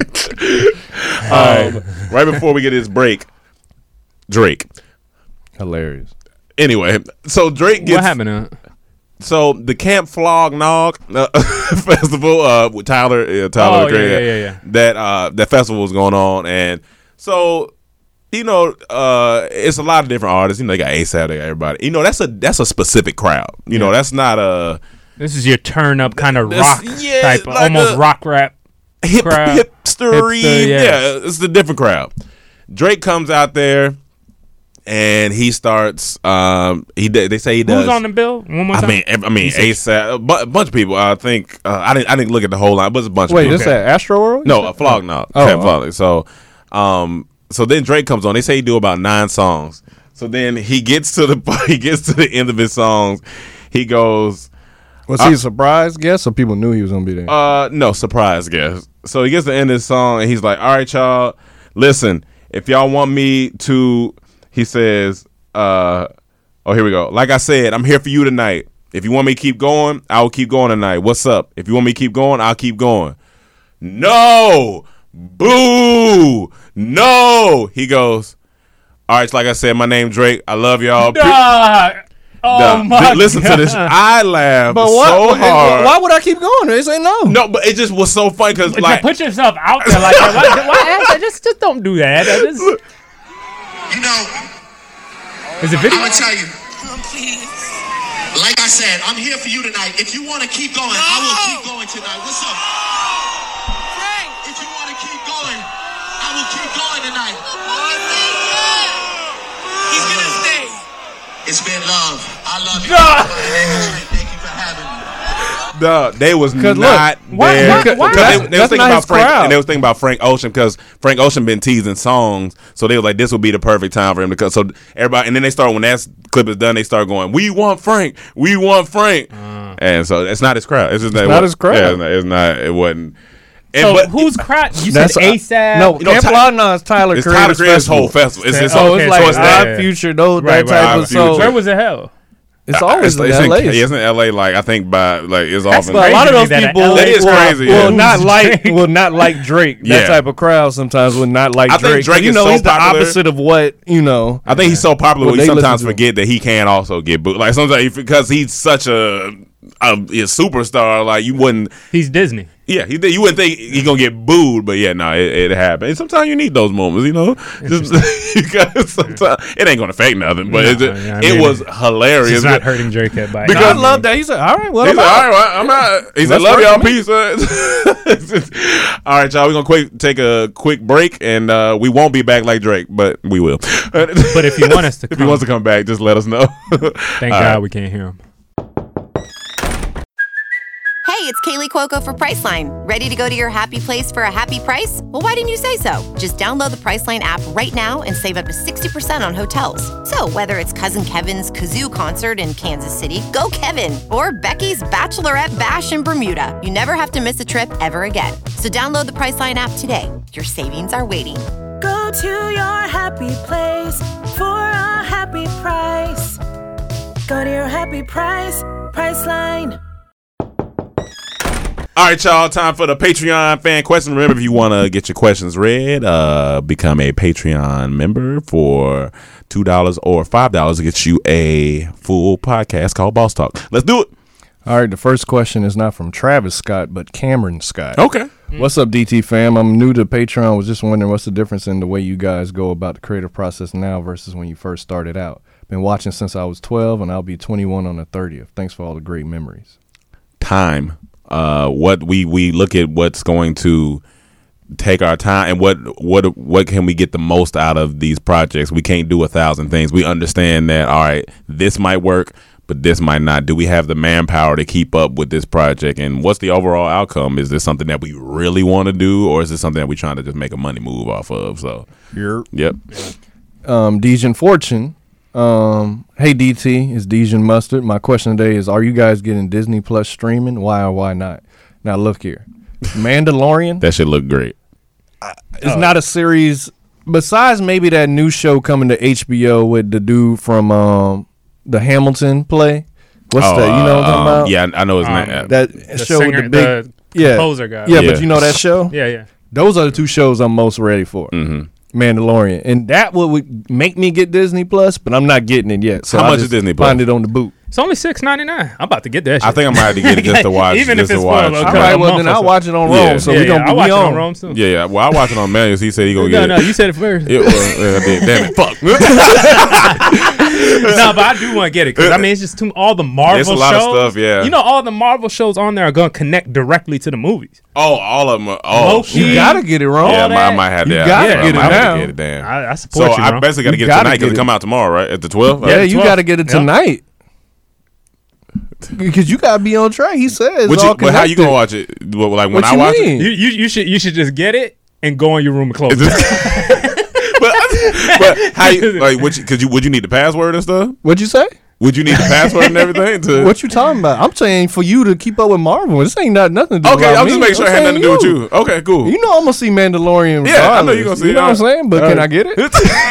Um, right before we get this break, Drake. Hilarious. Anyway, so Drake gets What happened? Uh, so the Camp Flog Nog uh, festival uh, with Tyler, uh, Tyler Oh, the Creator. yeah, yeah, yeah, yeah. That uh, that festival was going on, and so you know, uh, it's a lot of different artists. You know, they got ASAP, they got everybody. You know, that's a that's a specific crowd. You know, that's not a this is your turn up kind of This- rock yeah, type, of, like almost a- rock rap. hip Crowd. hipstery. Hipster, yeah. yeah. it's a different crowd. Drake comes out there, and he starts. Um, he they say he does. Who's on the bill? One more I time. mean, ev- I mean, ASAP, a bu- a bunch of people. I think uh, I didn't. I didn't look at the whole line, but it's a bunch Wait, of this people. at Astro World? No, a flog no. Oh, Camp oh. Flog. So, um, so then Drake comes on. They say he do about nine songs. So then he gets to the he gets to the end of his songs. He goes, Was he a surprise guest, or people knew he was gonna be there? uh, no, surprise guest. So he gets to the end of his song, and he's like, all right, y'all, listen, if y'all want me to, he says, uh, oh, here we go. Like I said, I'm here for you tonight. If you want me to keep going, I will keep going tonight. What's up? If you want me to keep going, I'll keep going. No, boo, no. He goes, all right, like I said, my name Drake. I love y'all. Dog. Oh Nah, my th- listen God. to this. I laughed but what? so hard. Why would I keep going? They say no. No, but it just was so funny because But like you put yourself out there like that. Why, why, why- just, just don't do that. That is, You know, is it I'm video? gonna tell you. Like I said, I'm here for you tonight. If you want to keep going, I will keep going tonight. What's up? If you want to keep going, I will keep going tonight. He's gonna stay. It's been love. I love you. Thank you for having me. Duh, they was not 'Cause look, why- there. why- Because why- they, they That's- was that's thinking not about his Frank, crowd. and they was thinking about Frank Ocean because Frank Ocean been teasing songs, so they was like, this would be the perfect time for him to come. So everybody, and then they start when that clip is done, they start going, "We want Frank, we want Frank," and so it's not his crowd. It's just that it not wa- his crowd. Yeah, it's not. It's not it wasn't. And, So but who's crowd? You said That's ASAP. No, You know, Camp Ty- Flog Nog is Tyler it's Creator's Tyler Creator's festival. whole festival. It's, it's, Oh, Oh, okay, it's like so it's that- Odd yeah. Future, those Right, that type right, of Odd so. Future. Where was it held? It's always it's, in it's L A. in, it's in L A. Like I think by like it's That's often. But a lot of Crazy those that people L A That is will, crazy, will yeah. not like will not like Drake. Yeah. That type of crowd sometimes would not like I think Drake. Drake you is know, so he's the popular. opposite of what you know. I think he's so popular What we they listen sometimes to. forget that he can also get booed. Like sometimes he- because he's such a, a, a superstar, like you wouldn't. He's Disney. Yeah, he, you wouldn't think he's gonna get booed, but yeah, no, it, it happened. And sometimes you need those moments, you know. Just because sometimes it ain't gonna affect nothing, but No, it, just, yeah, I it mean, was hilarious. It's not hurting Drake at by Because I I love that. He said, "All right, what He's like, about?" all right, well, I'm out. He said, Let's love work y'all, for me. peace. uh." All right, y'all, we're gonna quick take a quick break, and uh, we won't be back like Drake, but we will. But if you want us to if he come, wants to come back, just let us know. thank All God right. we can't hear him. Hey, it's Kaylee Cuoco for Priceline. Ready to go to your happy place for a happy price? Well, why didn't you say so? Just download the Priceline app right now and save up to sixty percent on hotels. So whether it's Cousin Kevin's Kazoo concert in Kansas City, go Kevin, or Becky's Bachelorette Bash in Bermuda, you never have to miss a trip ever again. So download the Priceline app today. Your savings are waiting. Go to your happy place for a happy price. Go to your happy price, Priceline. All right, y'all. Time for the Patreon fan question. Remember, if you want to get your questions read, uh, become a Patreon member for two dollars or five dollars to get you a full podcast called Boss Talk. Let's do it. All right, the first question is not from Travis Scott, but Cameron Scott. Okay. What's up, D T fam? I'm new to Patreon. Was just wondering what's the difference in the way you guys go about the creative process now versus when you first started out. Been watching since I was twelve, and I'll be twenty-one on the thirtieth. Thanks for all the great memories. Time. Uh, what we we look at what's going to take our time and what what what can we get the most out of these projects. We can't do a thousand things. We understand that, all right, this might work, but this might not. Do we have the manpower to keep up with this project? And what's the overall outcome? Is this something that we really want to do, or is this something that we're trying to just make a money move off of? So, Yep. yep. Um, Dejan Fortune Um, hey D T, it's Dijon Mustard. My question today is: are you guys getting Disney Plus streaming? Why or why not? Now look here, Mandalorian. That should look great. It's oh. not a series. Besides maybe that new show coming to H B O with the dude from um, the Hamilton play. What's oh, that? You know what I'm talking um, about? Yeah, I know his um, name. That the show singer, with the big the yeah, composer guy. Yeah, yeah, but you know that show? Yeah, yeah. Those are the two shows I'm most ready for. Mm-hmm. Mandalorian, and that would make me get Disney Plus, but I'm not getting it yet. So How I much just is Disney Plus? Find it on the boot. It's only six ninety nine. I'm about to get that shit. I think I might have to get it just to watch. Even just if it's to watch. for a All couple right, of well then months or I'll so. watch it on Yeah. Rome. So yeah, we yeah, gonna I'll we watch it on. on Rome too. Yeah, yeah. Well, I watch it on Manuals. He said he gonna No, get no, it. you said it first. Yeah, well, I did. Damn it, fuck. No, but I do want to get it because I mean it's just too all the Marvel It's a lot shows. of stuff, yeah. You know, all the Marvel shows on there are gonna connect directly to the movies. Oh, all of them. Are, oh, Loki. You shit. gotta get it wrong. Yeah, I that. might, I might have You that. gotta Yeah, get I it might have now. to get it, damn. I, I So support you, I bro. basically got to You get it gotta tonight because get it it. come out tomorrow, right? At the twelfth? Yeah, you twelve. got to get it Yep. tonight. Because you got to be on track. He says. What all you, but how you connected. gonna watch it? What, like when What I you watch mean? You, you you should you should just get it and go in your room and close it? it. but, but how you like? What? Because you would you need the password and stuff? What'd you say? Would you need the password and everything? To What you talking about? I'm saying for you to keep up with Marvel. This ain't not nothing to do okay, about I'm me. just making sure it had I'm nothing to do with saying you. Okay, cool. You know I'm gonna see Mandalorian. Yeah, I know regardless. you're gonna see You it. know what I'm saying? But All can right. I get it?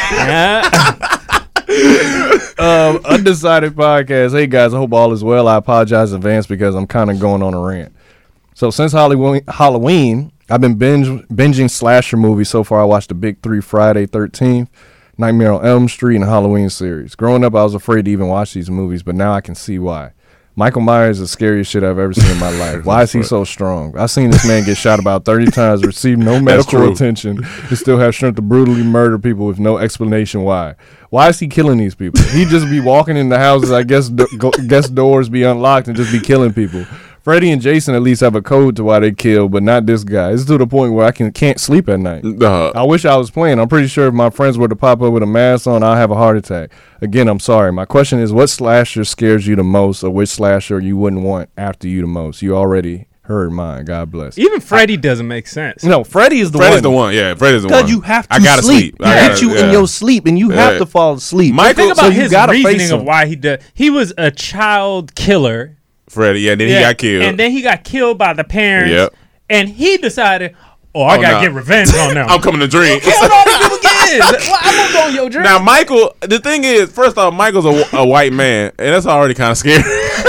Yeah. um, Undecided Podcast. Hey guys, I hope all is well. I apologize in advance because I'm kind of going on a rant. So since Halloween, Halloween, I've been binge binging slasher movies. So far, I watched the big three: Friday thirteenth, Nightmare on Elm Street, and the Halloween series. Growing up, I was afraid to even watch these movies, but now I can see why. Michael Myers is the scariest shit I've ever seen in my life. Why is he so strong? I've seen this man get shot about thirty times, receive no medical true. attention, and still have strength to brutally murder people with no explanation why. Why is he killing these people? He just be walking in the houses, I guess do- go- guest doors be unlocked and just be killing people. Freddy and Jason at least have a code to why they kill, but not this guy. It's to the point where I can, can't sleep at night. Uh, I wish I was playing. I'm pretty sure if my friends were to pop up with a mask on, I'll have a heart attack. Again, I'm sorry. My question is, what slasher scares you the most, or which slasher you wouldn't want after you the most? You already heard mine. God bless. Even Freddy doesn't make sense. No, Freddy is the Freddy's one. the one. Yeah, Freddy's the one. Because you have to I gotta sleep. sleep. He I hit gotta- you yeah. in your sleep, and you have Yeah. to fall asleep. Michael- Think about so you his gotta face reasoning of him. why he did. He was a child killer. Freddy. Yeah, then he Yeah, got killed. and then he got killed by the parents. Yep. And he decided, oh, I Oh, gotta nah. get revenge on them. I'm coming to drink. Kill all these people again. Well, I'm gonna go on your drink. Now, Michael, the thing is, first off, Michael's a, a white man, and that's already kind of scary.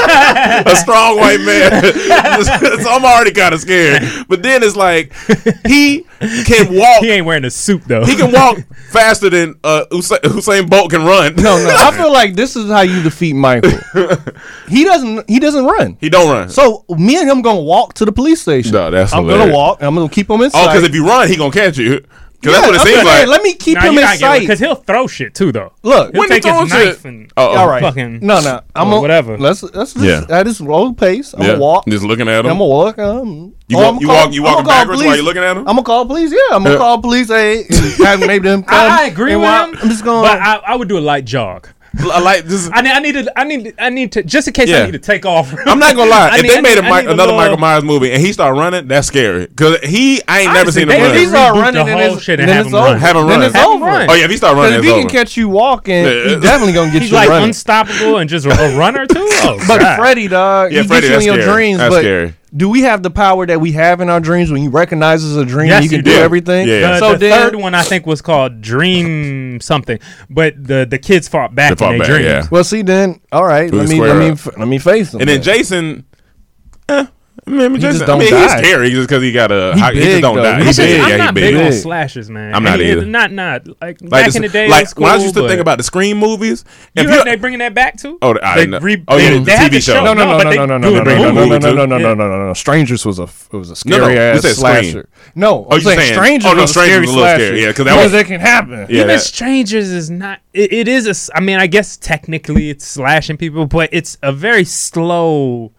A strong white man. So I'm already kind of scared. But then it's like, he can walk. He ain't wearing a suit though. He can walk faster than uh, Usain, Usain Bolt can run. No, no. I feel like this is how you defeat Michael. He doesn't. He doesn't run. He don't run. So me and him gonna walk to the police station. No, that's I'm hilarious. gonna walk. And I'm gonna keep him in sight. Oh, because if you run, he gonna catch you. Because Yeah, that's what it I'm seems saying, like. Let me keep Nah, him you in gotta get sight. because he'll throw shit too though. Look, He'll When he take his throwing knife shit? and Uh-oh. all right. fucking No, no. I'm or gonna, whatever. Let's let's just Yeah. at this roll pace. I'm Yeah. gonna walk. Just looking at I'm him. gonna walk. Um, You oh, walk- I'ma you call- walk- you I'ma walking call backwards while police. you looking at him? I'm gonna call police. Yeah, I'm gonna Yeah. call police. Hey, and have maybe them come. I, I agree and with while- him. I'm just going. but I, I would do a light jog. I like this. I need, I need to, I need, I need to, just in case Yeah. I need to take off. I'm not gonna lie. I If need- they I made need- a I Mi- need another little- Michael Myers movie and he start running, that's scary. Cause he, I ain't never Honestly, seen they- him if run. he they start reboot running, the then whole it's, shit and then have it's him run. over. Have him Then run. it's Have him over. run. Oh yeah, if he start running, Because if it's he can over. catch you walking, Yeah. he's definitely gonna get He's you like running. unstoppable and just a, a runner too. Oh, But God. Freddy, dog, Yeah, he Freddy, gets you in that's your scary. dreams. That's but scary. do we have the power that we have in our dreams when you recognize it's a dream? Yes, you can you do do. everything. Yeah. The, So the then, third one I think was called Dream something, but the the kids fought back They fought in their back, dreams. yeah. well, see, then all right, We let can me let square me up. f- let me face him. And then Jason, eh, I mean, Jason, just I don't mean, die. he's scary just because he got a. He He, big, just don't though. die. He He's I'm, big. I'm Yeah, not he big big. on slashes, man. I'm not And- and either. Not not like, Like, back this- in the day. like it was cool, when I used to but think about the Scream movies. You if heard you- they bringing that back too? Oh, I they know. re- Oh, yeah, they, the they had T V the show. no, no, no, but no, they no, no, do no, it no, in no, the no, no, movie, no, too. no, no, no, Yeah. no, no, no. Strangers was a f- it was a No, no, scary you ass said Scream. slasher. No, Oh, I'm you saying saying- Strangers oh, no, was a Strangers scary was a little slasher. scary, yeah, 'cause that because was- it can happen. Yeah, Even that- Strangers is not. It, it is a. s- I mean, I guess technically it's slashing people, but it's a very slow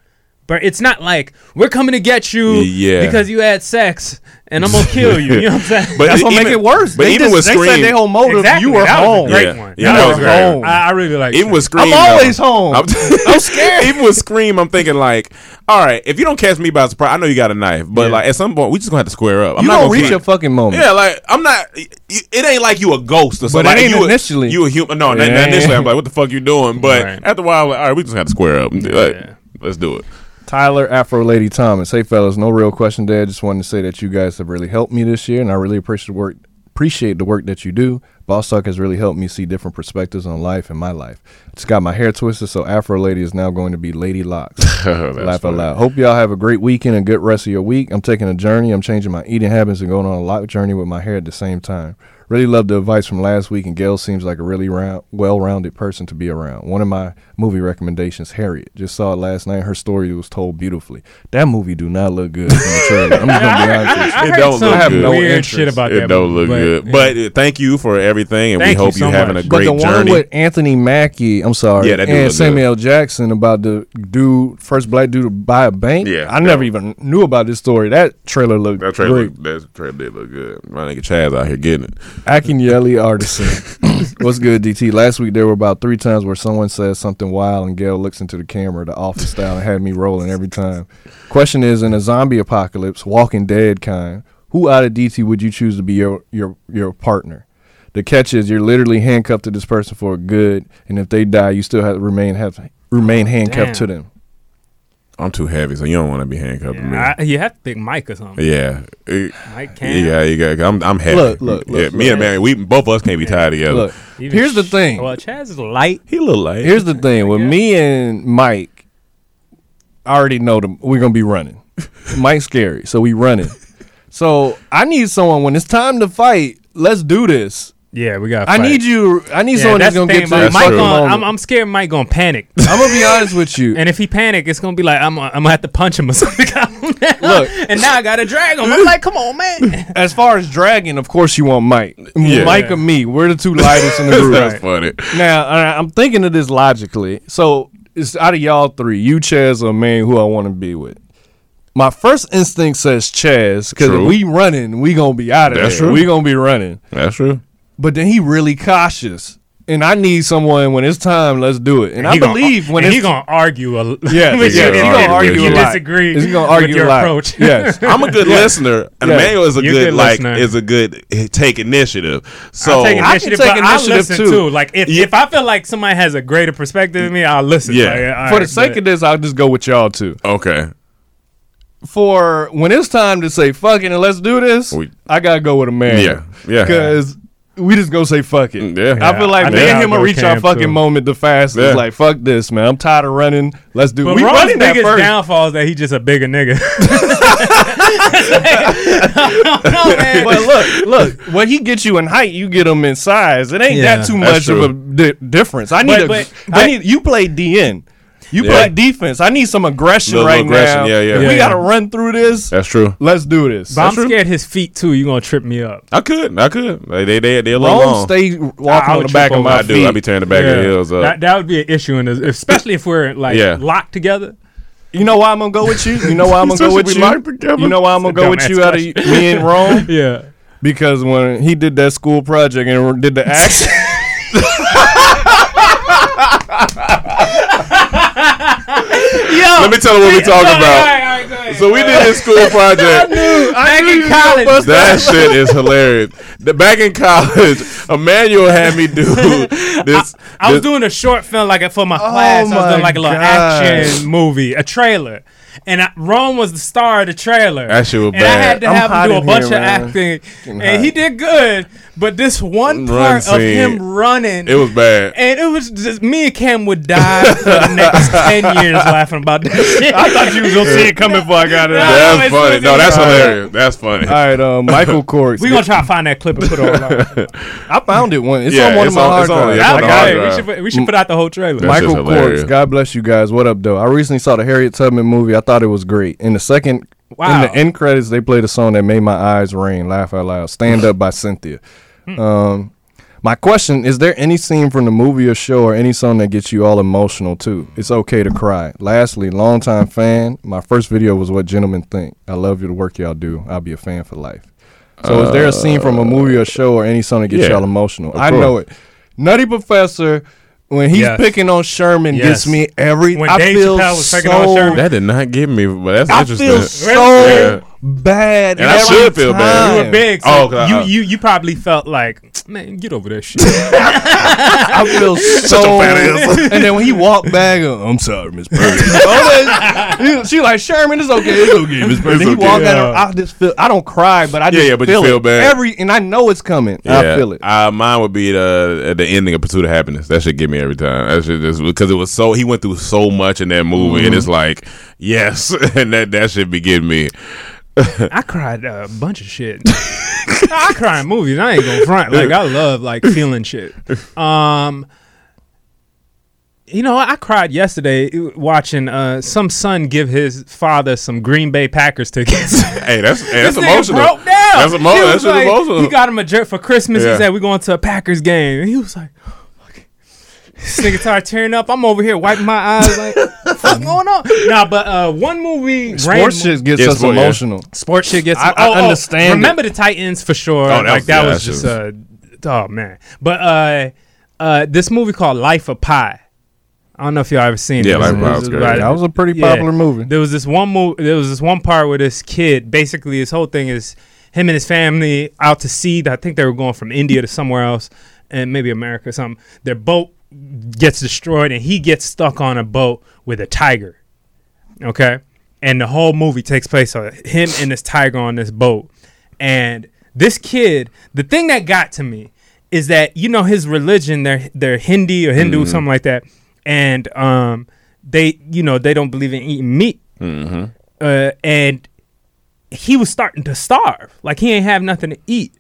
But it's not like we're coming to get you Yeah. because you had sex and I'm gonna kill you. You know what I'm saying? But That's what even- make it worse. But They even just- with they Scream, said their whole motive. Exactly. You were That was a home. great Yeah. one. Yeah, That that was was great. home. I, I really like. even that. with Scream, I'm though, always home. I'm, I'm scared. Even with Scream, I'm thinking like, all right, if you don't catch me by surprise, I know you got a knife, but Yeah. like at some point, we just gonna have to square up. I'm You not don't gonna reach keep- your fucking moment. Yeah, like I'm not. y- y- It ain't like you a ghost or something. But it like, ain't you a- initially. You a human? No, not, Yeah. not initially. I'm like, what the fuck you doing? But Right. after a while, I'm like, all right, we just have to square up. Like, Yeah. let's do it. Tyler Afro Lady Thomas. Hey fellas, no real question there. Just wanted to say that you guys have really helped me this year, and I really appreciate the work. Appreciate the work that you do. Boss Talk has really helped me see different perspectives on life and my life. Just got my hair twisted, so Afro Lady is now going to be Lady Locks. That's Laugh out funny. loud. Hope y'all have a great weekend and good rest of your week. I'm taking a journey. I'm changing my eating habits and going on a life journey with my hair at the same time. Really love the advice from last week, and Gail seems like a really round, well-rounded person to be around. One of my movie recommendations, Harriet. Just saw it last night. Her story was told beautifully. That movie do not look good from the trailer. I'm just gonna be honest with you. I It heard don't some look have good. no weird interest. shit about It that. don't movie, look good. yeah. But uh, thank you for everything, and Thank we you hope so you're having much. a But great the one journey. with Anthony Mackie, I'm sorry, Yeah, that dude and look Samuel L. Jackson about the dude, first black dude to buy a bank. Yeah, I that never was- even knew about this story. That trailer looked that trailer, great. that trailer did look good. My nigga Chaz out here getting it. Akinyele Artisan. What's good, D T? Last week there were about three times where someone says something wild and Gail looks into the camera, the office style, and had me rolling every time. Question is, in a zombie apocalypse, Walking Dead kind, who out of D T would you choose to be your your your partner? The catch is you're literally handcuffed to this person for good, and if they die, you still have to remain have remain handcuffed to Damn. them. I'm too heavy, so you don't want to be handcuffed to me. Yeah, I, you have to pick Mike or something. Yeah. It- Mike can. yeah, you got. I'm, I'm heavy. Look, look, yeah, look, me and man, we both of us can't be tied together. Look, Even here's the Ch- thing. Well, Chaz is light. He a little late. Here's the thing with me and Mike. I already know them. We're gonna be running. Mike's scary, so we running. So I need someone when it's time to fight. Let's do this. Yeah, we got. I need you. I need someone that's the gonna thing get to about the Mike. fucking Gonna, moment. I'm, I'm scared Mike gonna panic. I'm gonna be honest with you. And if he panic, it's gonna be like I'm, I'm gonna have to punch him or something. Look. and now I gotta drag him. I'm like, come on, man. As far as dragging, of course you want Mike. Yeah. Mike or me. We're the two lightest in the group. That's funny. Now I- I'm thinking of this logically. So it's out of y'all three, you, Chaz, or man, who I want to be with. My first instinct says Chaz because if True. we running, we gonna be out of That's there. true. We gonna be running. That's true. But then he really cautious, and I need someone when it's time. Let's do it. And, I He gonna- believe when and it's he gonna argue a yeah, with yeah, you. he if- gonna if argue you a lot. disagree. He's gonna argue with your a lot. approach. Yes. I'm a good listener, and Yeah. Emmanuel is a You're a good, good like listener. is a good eh, take initiative. So I'll take I can initiative, take but initiative, I'll listen too. too. Like if, Yeah. if I feel like somebody has a greater perspective than me, I'll listen. Yeah. Like, all For right, the sake but- of this, I'll just go with y'all too. okay, For when it's time to say fuck it and let's do this, We- I gotta go with a man. Yeah. Yeah. Because we just gonna say fuck it. Yeah. I feel like I me think and I'll him will go reach our Cam, fucking too. moment the fastest. Yeah. Like fuck this, man. I'm tired of running. Let's do. But we Ron's running that biggest first. downfall is that he's just a bigger nigga. no, man. But look, look. When he gets you in height, you get him in size. It ain't Yeah. that too That's much of a true. di- difference. I need But- a. but- I but- need you play D N. You Yeah. play defense. I need some aggression Little right aggression, now. yeah, yeah. If we Yeah. gotta run through this. that's true. Let's do this. But I'm scared his feet too. You gonna trip me up? I could, I could. Like, they, they, they're a little Rome long. stay walking I on would the back trip of over. my I do. feet. I be tearing the back of the heels up. That, that would be an issue in this, especially if we're like Yeah. locked together. You know why I'm gonna go with you? You know why I'm gonna go Especially with we you? locked together. You know why I'm gonna go with you out of Dumbass me and Rome? Yeah. Because when he did that school project and did the action, Let me tell you what we talking about. So we did this school project. Back in college. That shit is hilarious. The, back in college, Emmanuel had me do this. I was this- doing a short film like for my class. I was my doing like a little gosh. action movie, a trailer. And I, Rome was the star of the trailer. That shit was and I bad. had to I'm have hot him do a in bunch here, of man. acting. Getting And hot. he did good. But this one Run part of scene. him running. It was bad. And it was just me and Cam would die for the next ten years laughing about that shit. I thought you was gonna see it coming before I got it. out. No, That's it's- funny. it's- No, that's it's- hilarious. That's funny. All right, um, Michael Kors. We gonna try to find that clip and put it online. I found it one. It's Yeah, on one it's of my on- hard it's on- drives. it's I on the got hard it. We drive. should, put, we should put out the whole trailer. That's Michael just hilarious. Kors, God bless you guys. What up, though? I recently saw the Harriet Tubman movie. I thought it was great. In the second, Wow. in the end credits, they played a song that made my eyes rain. Laugh out loud. Stand Up by Cynthia. Um, My question, is there any scene from the movie or show or any song that gets you all emotional too? It's okay to cry. Lastly, longtime fan. My first video was What Gentlemen Think. I love the work y'all do. I'll be a fan for life. So uh, is there a scene from a movie or show or any song that gets yeah, y'all emotional? I know it. Nutty Professor, when he's yes. picking on Sherman, yes. gets me every. When I Dave feel Chappelle was so, picking on Sherman. That did not get me, but that's I interesting. feel so yeah. bad. And I should feel time. bad. You were big. So oh, you, I, you you probably felt like, man, get over that shit. I feel so bad. And then when he walked back, uh, I'm sorry, Miss Purdy. She like, Sherman, it's okay, it's okay, Miss Purdy. He okay. walked yeah. out. I just feel. I don't cry, but I just yeah, yeah, but feel, you feel it. bad. Every and I know it's coming. Yeah. I feel it. Uh, mine would be the at the ending of Pursuit of Happiness. That should get me every time. That should just because it was so he went through so much in that movie, mm-hmm. and it's like yes, and that that should be getting me. I cried a bunch of shit. I cry in movies. I ain't gonna front. Like I love like feeling shit. Um, you know, I cried yesterday watching uh, some son give his father some Green Bay Packers tickets. Hey, that's hey, that's this emotional. Broke down. That's, emo- that's like, emotional. He got him a jerk for Christmas. Yeah. He said we're going to a Packers game, and he was like. This nigga started tearing up. I'm over here wiping my eyes like, what's going on? Nah, but uh, one movie. Sports shit gets yeah, us sport, emotional. Yeah. Sports shit gets. I, oh, I understand. Oh, remember the Titans for sure. Oh, that like was, that yeah, was just. Uh, oh man, but uh, uh, this movie called Life of Pi. I don't know if y'all ever seen yeah, it. Yeah, Life of Pi was great. That was a pretty popular yeah. movie. There was this one movie. There was this one part where this kid, basically, his whole thing is him and his family out to sea. I think they were going from India to somewhere else, and maybe America or something. Their boat gets destroyed and he gets stuck on a boat with a tiger. Okay? And the whole movie takes place on him and this tiger on this boat. And this kid, the thing that got to me is that, you know, his religion, they're they're Hindi or Hindu, mm-hmm. something like that. And um they, you know, they don't believe in eating meat. Mm-hmm. Uh, and he was starting to starve. Like he ain't have nothing to eat.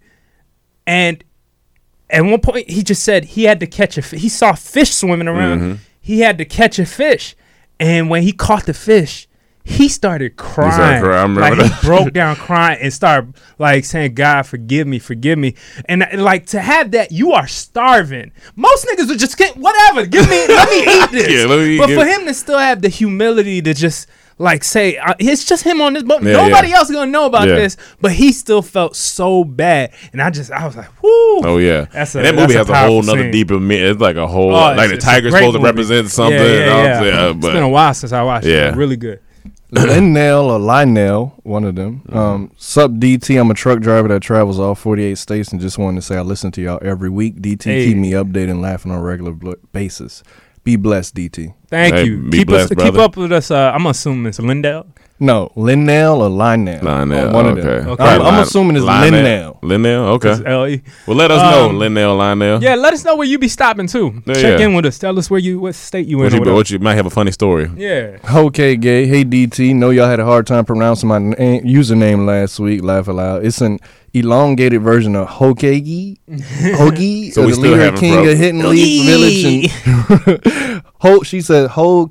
And at one point, he just said he had to catch a fish. He saw fish swimming around. Mm-hmm. He had to catch a fish. And when he caught the fish, he started crying. He started crying. Like, that. He broke down crying and started, like, saying, God, forgive me, forgive me. And, like, to have that, you are starving. Most niggas would just get, whatever, give me, let me eat this. Yeah, let me, but for him to still have the humility to just, like, say, uh, it's just him on this boat. Yeah, Nobody yeah. else is going to know about yeah. this. But he still felt so bad. And I just, I was like, whoo. Oh, yeah. That's a, and that movie has a whole nother deeper, it's like a whole, oh, like the tiger's supposed movie. to represent something. Yeah, yeah, yeah. yeah it's but, been a while since I watched yeah. it. Really good. Linnell or Lionel, one of them. Mm-hmm. Um, Sup, D T. I'm a truck driver that travels all forty-eight states and just wanted to say I listen to y'all every week. D T, hey. Keep me updated and laughing on a regular bl- basis. Be blessed, D T. Thank hey, you. Be keep blessed, us, brother. Keep up with us. Uh, I'm assuming it's Lindell. No, Linnell or Lionel. Lionel. Oh, one okay. of them. Okay. I'm, I'm assuming it's Linnell. Linnell, okay. L E. Well, let us know, um, Linnell, Lionel. Yeah, let us know where you be stopping too. Yeah, Check yeah. in with us. Tell us where you, what state you in. What you, what you might have a funny story. Yeah. Okay, gay. Hey, D T. Know y'all had a hard time pronouncing my na- username last week. Laugh aloud. It's an elongated version of Hokage. Hoagie. So we the still leader having king of Hidden Leaf Village. And Ho, she said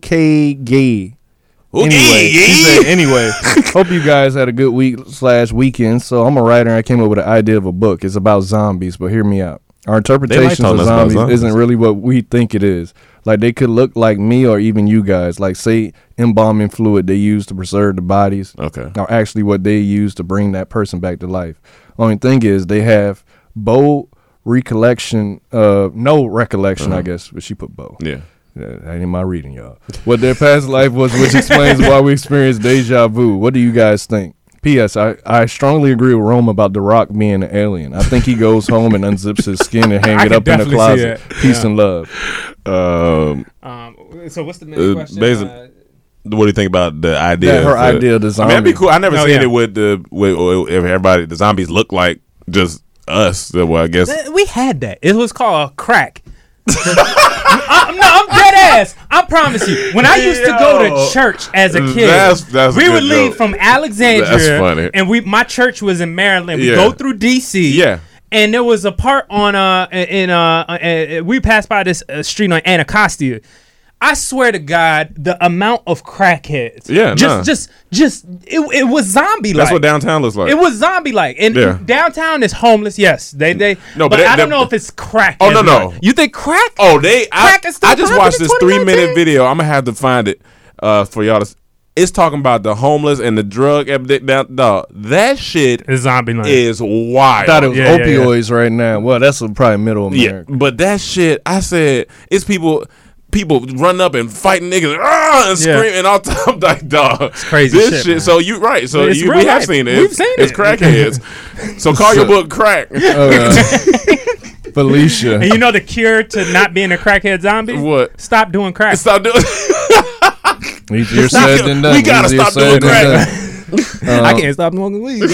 Hokage. Anyway, she said, anyway, hope you guys had a good week slash weekend. So I'm a writer and I came up with an idea of a book. It's about zombies, but hear me out. Our interpretations like of zombies, zombies isn't really what we think it is. Like they could look like me or even you guys. Like say embalming fluid they use to preserve the bodies okay. are actually what they use to bring that person back to life. Only thing is they have bold recollection, uh, no recollection, uh-huh. I guess, but she put bow. Yeah. Yeah, that ain't my reading, y'all. What their past life was, which explains why we experience deja vu. What do you guys think? P S. I, I strongly agree with Rome about The Rock being an alien. I think he goes home and unzips his skin and hang it up in the closet. Peace yeah. and love. Um, um, so what's the main uh, question? Uh, what do you think about the idea? That her of, idea of the zombie. I mean, that'd be cool. I never oh, seen yeah. it with the with, with everybody. The zombies look like just us. So, well, I guess we had that. It was called crack. I, no, I'm dead ass. I promise you. When I used to go to church as a kid, that's, that's we a would leave joke. from Alexandria. That's funny. And we, my church was in Maryland. We yeah. go through D C. Yeah. And there was a part on uh in uh, uh, uh we passed by this uh, street on Anacostia. I swear to God, the amount of crackheads. Yeah, just, nah. just, just. It, it was zombie like. That's what downtown looks like. It was zombie like. And Yeah. downtown is homeless. Yes, they, they. No, but, but they- I don't they- know if it's crack. Oh, no, as no. much. You think crack? Oh, they. I, Crack is still I just popping watched in this three minute twenty nineteen? video. I'm gonna have to find it uh, for y'all to. s- It's talking about the homeless and the drug epidemic. Down, dog, that shit It's zombie like. is wild. I thought it was Yeah, yeah, yeah. opioids right now. Well, that's probably middle Yeah, America. but that shit, I said, it's people. People run up and fighting niggas ah, and Yeah. screaming all the time like dog. It's crazy This shit, shit. man. So you right. So It's you, real we have life. seen it. We've It's, seen it's it. crackheads. So call your book crack. Uh, Felicia. And you know the cure to not being a crackhead zombie? What? Stop doing crack. Stop doing. Easier said than done. We gotta Easier stop said doing than crack. done. I Um, can't stop smoking weed.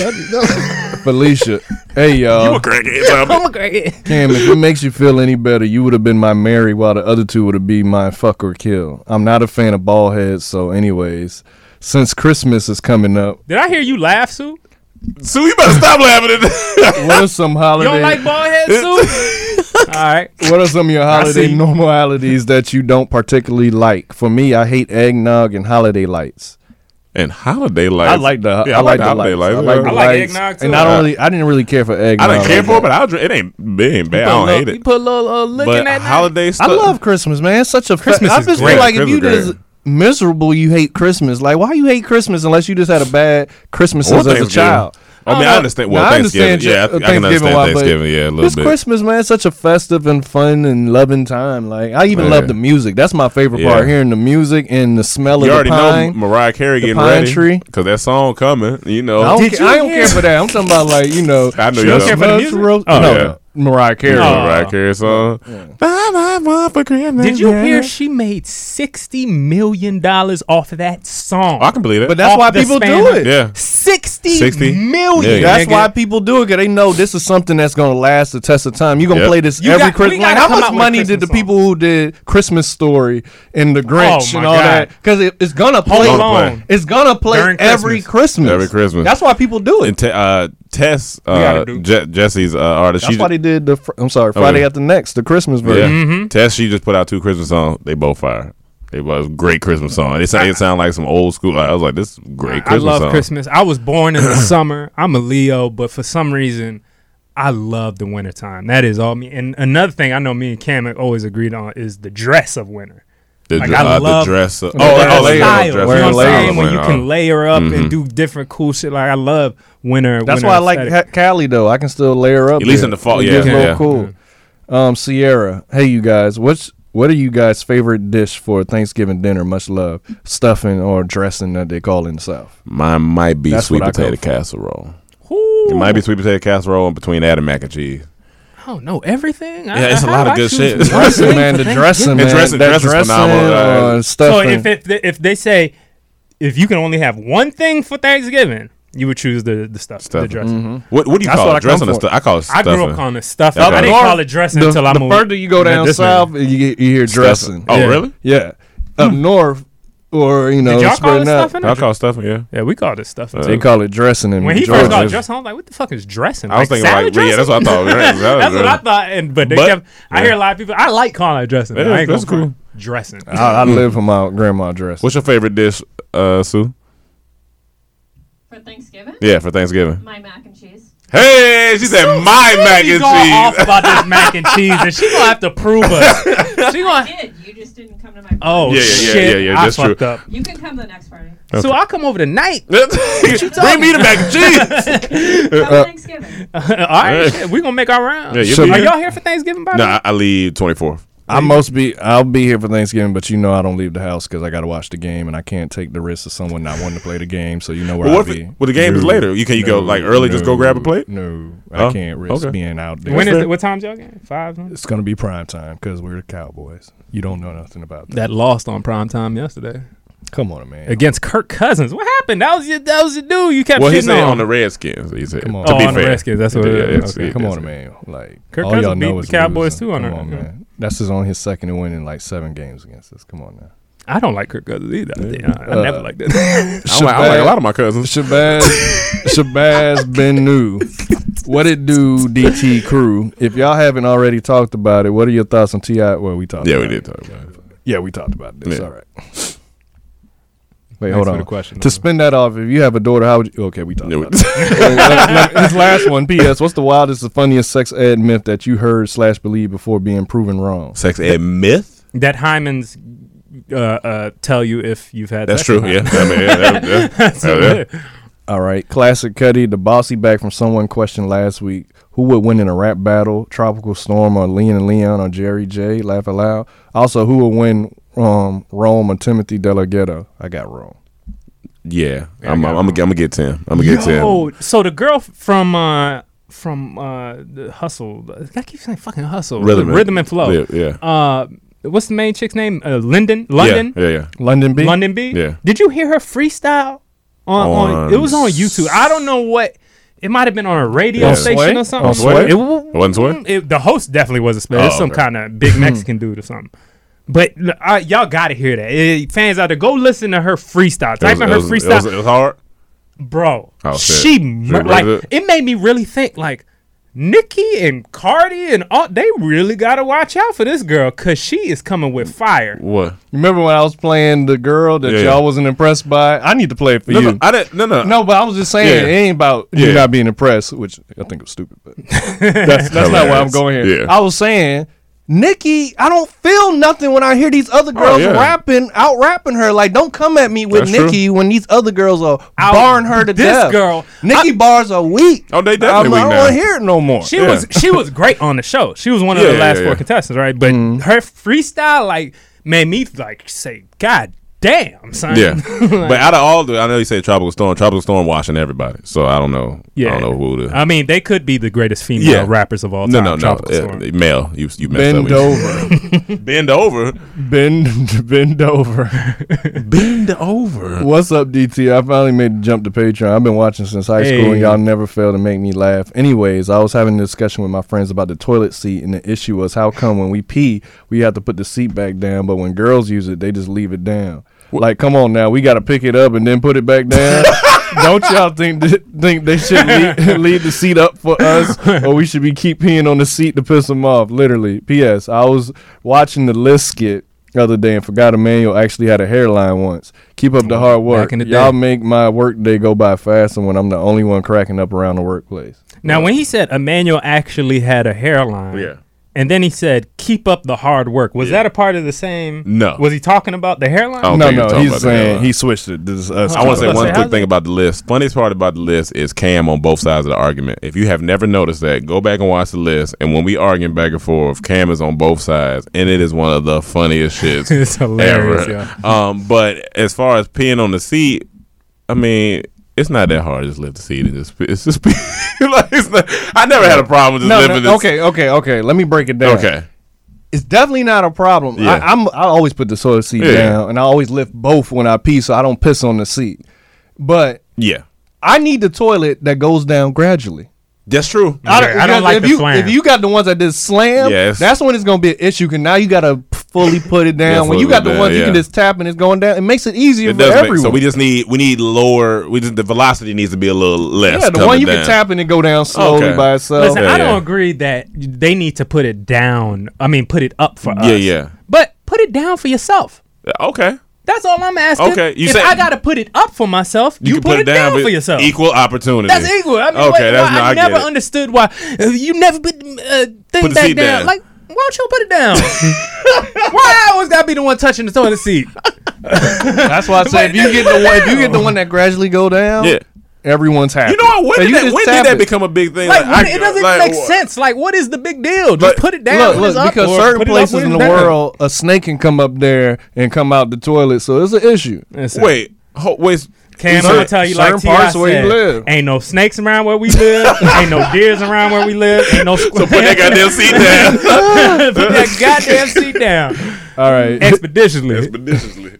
Felicia. Hey, You y'all. a crackhead zombie. I'm a crackhead. Cam, if it makes you feel any better, you would have been my Mary while the other two would have been my fuck or kill. I'm not a fan of bald heads, so anyways, since Christmas is coming up, Did I hear you laugh, Sue? So you better stop laughing at that. what are some You holiday don't like bald heads, Sue? All right. what are some of your holiday see. normalities that you don't particularly like? For me, I hate eggnog and holiday lights. And holiday lights. I like the Yeah, I like the holiday lights. lights. I like yeah. the I like lights. eggnog, too. And I don't really I didn't really care for eggnog. I didn't care like for it, that. but I'll drink. It ain't, it ain't bad. I don't hate You it. put a little uh, lick in But that night? holiday I stuff. love Christmas, man. It's such a fe- Christmas I is just great. feel like if you Christmas is just miserable, you hate Christmas. Like, why you hate Christmas unless you just had a bad Christmas Or as a Thanksgiving. child? I mean, don't I know. understand. Well, Now, I Thanksgiving. understand Yeah, I, uh, I can Thanksgiving understand why, but Thanksgiving. Yeah, a little This bit. Christmas, man, it's such a festive and fun and loving time. Like, I even Man. love the music. That's my favorite Yeah. part, hearing the music and the smell You of already the pine. know Mariah Carey the getting pine ready tree. because that song coming. You know, I don't, Did ca- you I don't hear- care for that. I'm talking about, like, you know, I know just you don't. care for the much music? ro- Oh, no, yeah. no, Mariah Carey. You know Oh. Mariah Carey song. Buy my one for Christmas. Did you hear she made sixty million dollars off of that song? Oh, I can believe it. But that's Off why the people span do of- it. yeah. sixty, sixty million. Yeah. That's nigga. why people do it, because they know this is something that's going to last the test of time. You're going to Yep. play this You every got- we Christmas. Like, gotta how come much out with a money did the Christmas people who did Christmas Story and The Grinch Oh, and my all God. that? Because it, it's going to play. Home Gonna Alone. It's going to play During every Christmas. Every Christmas. That's why people do it. And te- uh, Tess, gotta uh, do- Je- Jesse's uh, artist. That's she why they did the, fr- I'm sorry, Friday yeah. After Next, the Christmas yeah. version. Mm-hmm. Tess, she just put out two Christmas songs. They both fire. It was great Christmas song. It sounded sound like some old school. I was like, this is great I Christmas love song. Christmas. I was born in the summer. I'm a Leo, but for some reason, I love the wintertime. That is all me. And another thing I know me and Cam have always agreed on is the dress of winter. The, Like, dr- I uh, love the dress. Uh, oh, the oh, That oh, layers. yeah, style, the you dress. know what I'm Wearing layers. saying? When you can Uh, layer up Mhm. and do different cool shit. Like I love winter. That's winter why I like aesthetic. ha- Cali, though. I can still layer up. At least there. in the fall, It yeah, gets a yeah, little yeah. cool. Um, Sierra, hey, you guys. What's What are you guys' favorite dish for Thanksgiving dinner? Much love. Stuffing or dressing that they call in the South. Mine might be That's sweet what I potato go for. casserole. Ooh. It might be sweet potato casserole and between that and mac and cheese. I don't know everything. Yeah, it's a lot of good shit. Dressing, man. The dressing, man. And dressing- that dressing's dressing phenomenal, uh, or So stuffing. if if they, if they say if you can only have one thing for Thanksgiving, you would choose the the stuff, the Stuffing. dressing. What What do you That's call what it? I come Dressing or for. stuff? I call it I stuffing. grew up calling it stuffing. Okay. I didn't North, call it dressing the, until I the moved. further you go Met down this south, man. you, get, you hear dressing. Oh, Yeah. really? Yeah. Up north, or, you know, Did y'all call spreading it out. stuffing? I call it stuffing. Yeah. Yeah, we called it stuffing. Uh, They too. call it dressing in When he Georgia. first called it dressing, I was like, "What the fuck is dressing?" I was thinking salad like, yeah, that's what I thought. Right, salad That's what I dressing. thought. And but they But- kept. I yeah. hear a lot of people. I like calling it dressing. That I is- ain't that's gonna cool. call it dressing. I, I live for my grandma dressing. What's your favorite dish, uh, Sue? For Thanksgiving? Yeah, for Thanksgiving. My mac and cheese. Hey, she said my mac She's and going off cheese. about this mac and cheese, and she gonna have to prove us. She I gonna. did. You just didn't come to my party. Oh Yeah, yeah, yeah, shit! yeah, yeah, I that's true. fucked up. You can come to the next party. So I'll come over tonight. Bring me the mac and cheese. Come to Thanksgiving. All right, shit, we gonna make our rounds. Yeah, you'll So- be Are here. y'all here for Thanksgiving? By the No, way? I, I leave twenty-fourth. I most be I'll be here for Thanksgiving, but you know I don't leave the house because I got to watch the game and I can't take the risk of someone not wanting to play the game. So you know where Well, I'll what if be. it- well, the game is later. You can- you go, like, early, just go grab a plate? No, Oh, I can't risk okay. being out there. When is it? What time's y'all game? Five. Huh? It's gonna be prime time because we're the Cowboys. You don't know nothing about that. That lost on prime time yesterday Come on, man. against Kirk Cousins. What happened? That was your. That was your dude. You kept Well, he shitting said on. on the Redskins. He said. Come on. To Oh, be on the fair. Redskins, that's what it Yeah, is. it's- Okay. it- Come it's- on, man. Like Kirk all Cousins y'all know beat is the Cowboys, losing. too, on Come that. on, man. That's his on his second win in like seven games against us. Come on now. I don't like Kirk Cousins either. I, I Uh, never liked it. I like, I like a lot of my cousins. Shabazz, Shabazz Ben New. What it do, D T crew? If y'all haven't already talked about it, what are your thoughts on T I? Well, we talked. Yeah, about we it. did talk about it. Yeah, we talked about this. Yeah. All right. Wait, Thanks hold for on. the question, to Noah. spin that off, if you have a daughter, how would you? Okay, we talked Yeah, we- about it. This last one. P S. What's the wildest or funniest sex ed myth that you heard slash believe before being proven wrong? Sex ed myth? That hymens uh, uh, tell you if you've had. That's sex true. or Yeah. not. I mean, yeah, that- that- That's yeah, a yeah. myth. All right. Classic Cuddy, the bossy back from someone questioned last week. Who would win in a rap battle? Tropical Storm or Leon and Leon or Jerry J? Laugh aloud. Also, who would win um, Rome or Timothy DeLaGhetto? I got Rome. Yeah, I'm, I'm, I'm, gonna, I'm gonna get ten. I'm gonna get ten. Oh, so the girl from uh, from uh, the Hustle. I keep saying fucking Hustle. Rhythm, Rhythm and Flow. Yeah, yeah. Uh, what's the main chick's name? Uh, Lyndon. London. Yeah, yeah, yeah. London B? London B. Yeah. Did you hear her freestyle on? on, On it was on YouTube. I don't know what. It might have been on a radio Yeah. station Sway? or something. On Sway? It, wa- It wasn't Sway? it- the host definitely was a spell. Oh, It's some okay. kind of big Mexican dude or something. But uh, y'all got to hear that. Eh, fans out there, go listen to her freestyle. It Type was, in it her was- freestyle. It was, it was hard. Bro, Oh, shit. she She mur- was like it? it made me really think like Nicki and Cardi and all they really gotta watch out for this girl because she is coming with fire. What? Remember when I was playing the girl that Yeah, y'all yeah. wasn't impressed by? I need to play it for No, you. no, I didn't. No, no, No, but I was just saying Yeah. it ain't about Yeah. you not being impressed, which I think was stupid. But that's that's not where I'm Hilarious. going here. Yeah. I was saying, Nikki, I don't feel nothing when I hear these other girls Oh, yeah. rapping, out rapping her. Like, don't come at me with That's true. Nikki when these other girls are Out- barring her to this death. girl- Nikki bars are weak. Oh, they I'm- definitely I weak don't now. want to hear it no more. She Yeah. was she was great on the show. She was one of Yeah, the last yeah, four yeah. contestants, right? But Mm-hmm. her freestyle like made me like say, God damn, son. Yeah, Like, but out of all the, I know you say Tropical Storm. Tropical Storm washing everybody. So I don't know. yeah. I don't know who to. I mean, they could be the greatest female Yeah. rappers of all no, time. no, no. Tropical Yeah, Storm. male. You you messed Bend up. over. Bend over. bend, bend over. Bend over. What's up, D T? I finally made the jump to Patreon. I've been watching since high school, and Hey. y'all never fail to make me laugh. Anyways, I was having a discussion with my friends about the toilet seat, and the issue was how come when we pee, we have to put the seat back down, but when girls use it, they just leave it down. Like, come on now, we got to pick it up and then put it back down. Don't y'all think th- think they should leave, leave the seat up for us, or we should be keep peeing on the seat to piss them off? Literally. P S. I was watching the list skit the other day and forgot Emmanuel actually had a hairline once. Keep up the hard work. Back in the Y'all day. make my work day go by faster when I'm the only one cracking up around the workplace. Now, when he said Emmanuel actually had a hairline, Yeah. and then he said, "Keep up the hard work." Was Yeah. that a part of the same? No. Was he talking about the hairline? I don't No, think you're no, talking he's about the saying hairline. he switched it. This is us. I want to say Let's one say, quick how's thing it- about the list. Funniest part about the list is Cam on both sides of the argument. If you have never noticed that, go back and watch the list. And when we arguing back and forth, Cam is on both sides, and it is one of the funniest shits It's hilarious, ever. Um, but as far as peeing on the seat, I mean, it's not that hard. Just lift the seat and just it's just pee. Like, it's not, I never had a problem just No, lifting no, this. okay, okay, okay. Let me break it down. Okay. It's definitely not a problem. Yeah. I, I'm I always put the toilet seat Yeah. down, and I always lift both when I pee, so I don't piss on the seat. But Yeah. I need the toilet that goes down gradually. That's true. I don't- I don't like if the you slam. if you got the ones that just slam, Yes. that's when it's gonna be an issue. Cause now you gotta fully put it Yeah, down. When you fully got the down, ones you yeah. can just tap and it's going down, it makes it easier It for does make, everyone. so we just need we need lower. We just the velocity needs to be a little less. yeah, the coming one you down. can tap and it go down slowly Okay. by itself. Listen, Yeah, I don't yeah. agree that they need to put it down. I mean, put it up for us. Yeah, yeah. But put it down for yourself. Okay. That's all I'm asking. Okay, you if say- I gotta put it up for myself, you, can put, it down, but for yourself. Equal opportunity. That's equal. I mean, okay, wait, that's why, no, I, I never get it. understood why uh, you never put the uh, thing Put the back seat down. down. Like, why don't you put it down? Why I always gotta be the one touching the toilet seat? That's why I say if you get the one, if you get the one that gradually go down, Yeah. everyone's happy. You know what? When So did you that, just when tap did that it. become a big thing? Like, what, I- it doesn't like, make what- sense. Like, what is the big deal? Just But- put it down. Look, when look, it's up, because or certain put it up places when in it's the down. world, a snake can come up there and come out the toilet, so it's an issue. Listen, Wait, ho, wait. Cam, you I'm gonna said tell you like certain T I parts where you said, live. ain't no snakes around where we live. Ain't no deers around where we live. Ain't no So put that goddamn seat down. put that goddamn seat down All right, expeditiously. Expeditiously.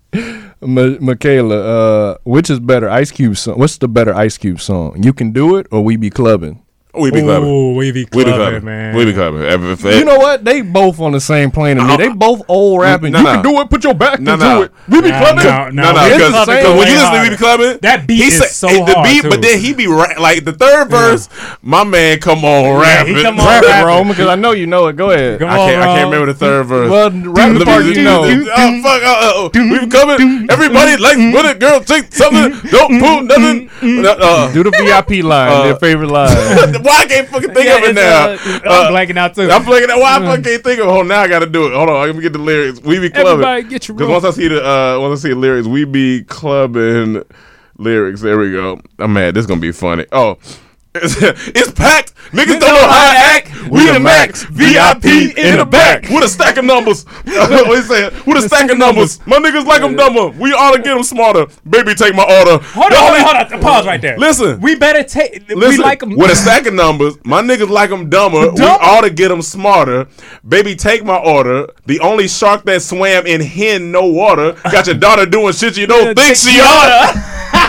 Ma- Michaela, uh, which is better, Ice Cube song? What's the better Ice Cube song? You Can Do It or We Be Clubbing? We be clubbing. Ooh, we be We be clubbing, clubbing, man. We be clubbing. If- if- You know what? They both on the same plane to me. Uh, They both old rapping. no, you no. can do it. Put your back No, into no. it. We be No, clubbing. no, No, no, It's because the same. when way you listen to harder. We Be Clubbing, That beat he is say- so the hard, beat, too. but then he be ra- like the third verse. My man, come on, Yeah, rapping. he come on Rap it, rapping. Rome, because I know you know it. Go ahead. Come I on, can't. I Ron. can't remember the third verse. Well, rap the Let part me- you know. Oh fuck! Uh, uh, we be coming. Everybody like with it, girl. Take something. Don't pull nothing. Uh, Do the V I P line, Uh, their favorite line. Why I can't fucking think Yeah, of it it's, now? uh, Uh, I'm blanking out too. I'm blanking out. Why I fucking can't think of it? Hold on, now I gotta do it. Hold on, let me get the lyrics. We be clubbing. Everybody get your Because room. once I see the uh, once I see the lyrics, we be clubbing lyrics. There we go. I'm mad. This is gonna be funny. Oh. It's, it's packed. Niggas don't know how to act. We the max. V I P in the back. With a stack of numbers. What he saying? With a stack of numbers. My niggas like them dumber. We ought to get them smarter. Baby, take my order. Hold on, hold on, hold on. Pause right there. Listen. We better take. We Listen, like them. with a stack of numbers, my niggas like them dumber. We Dumber? ought to get them smarter. Baby, take my order. The only shark that swam in hen, no water. Got your daughter doing shit you don't think she oughta.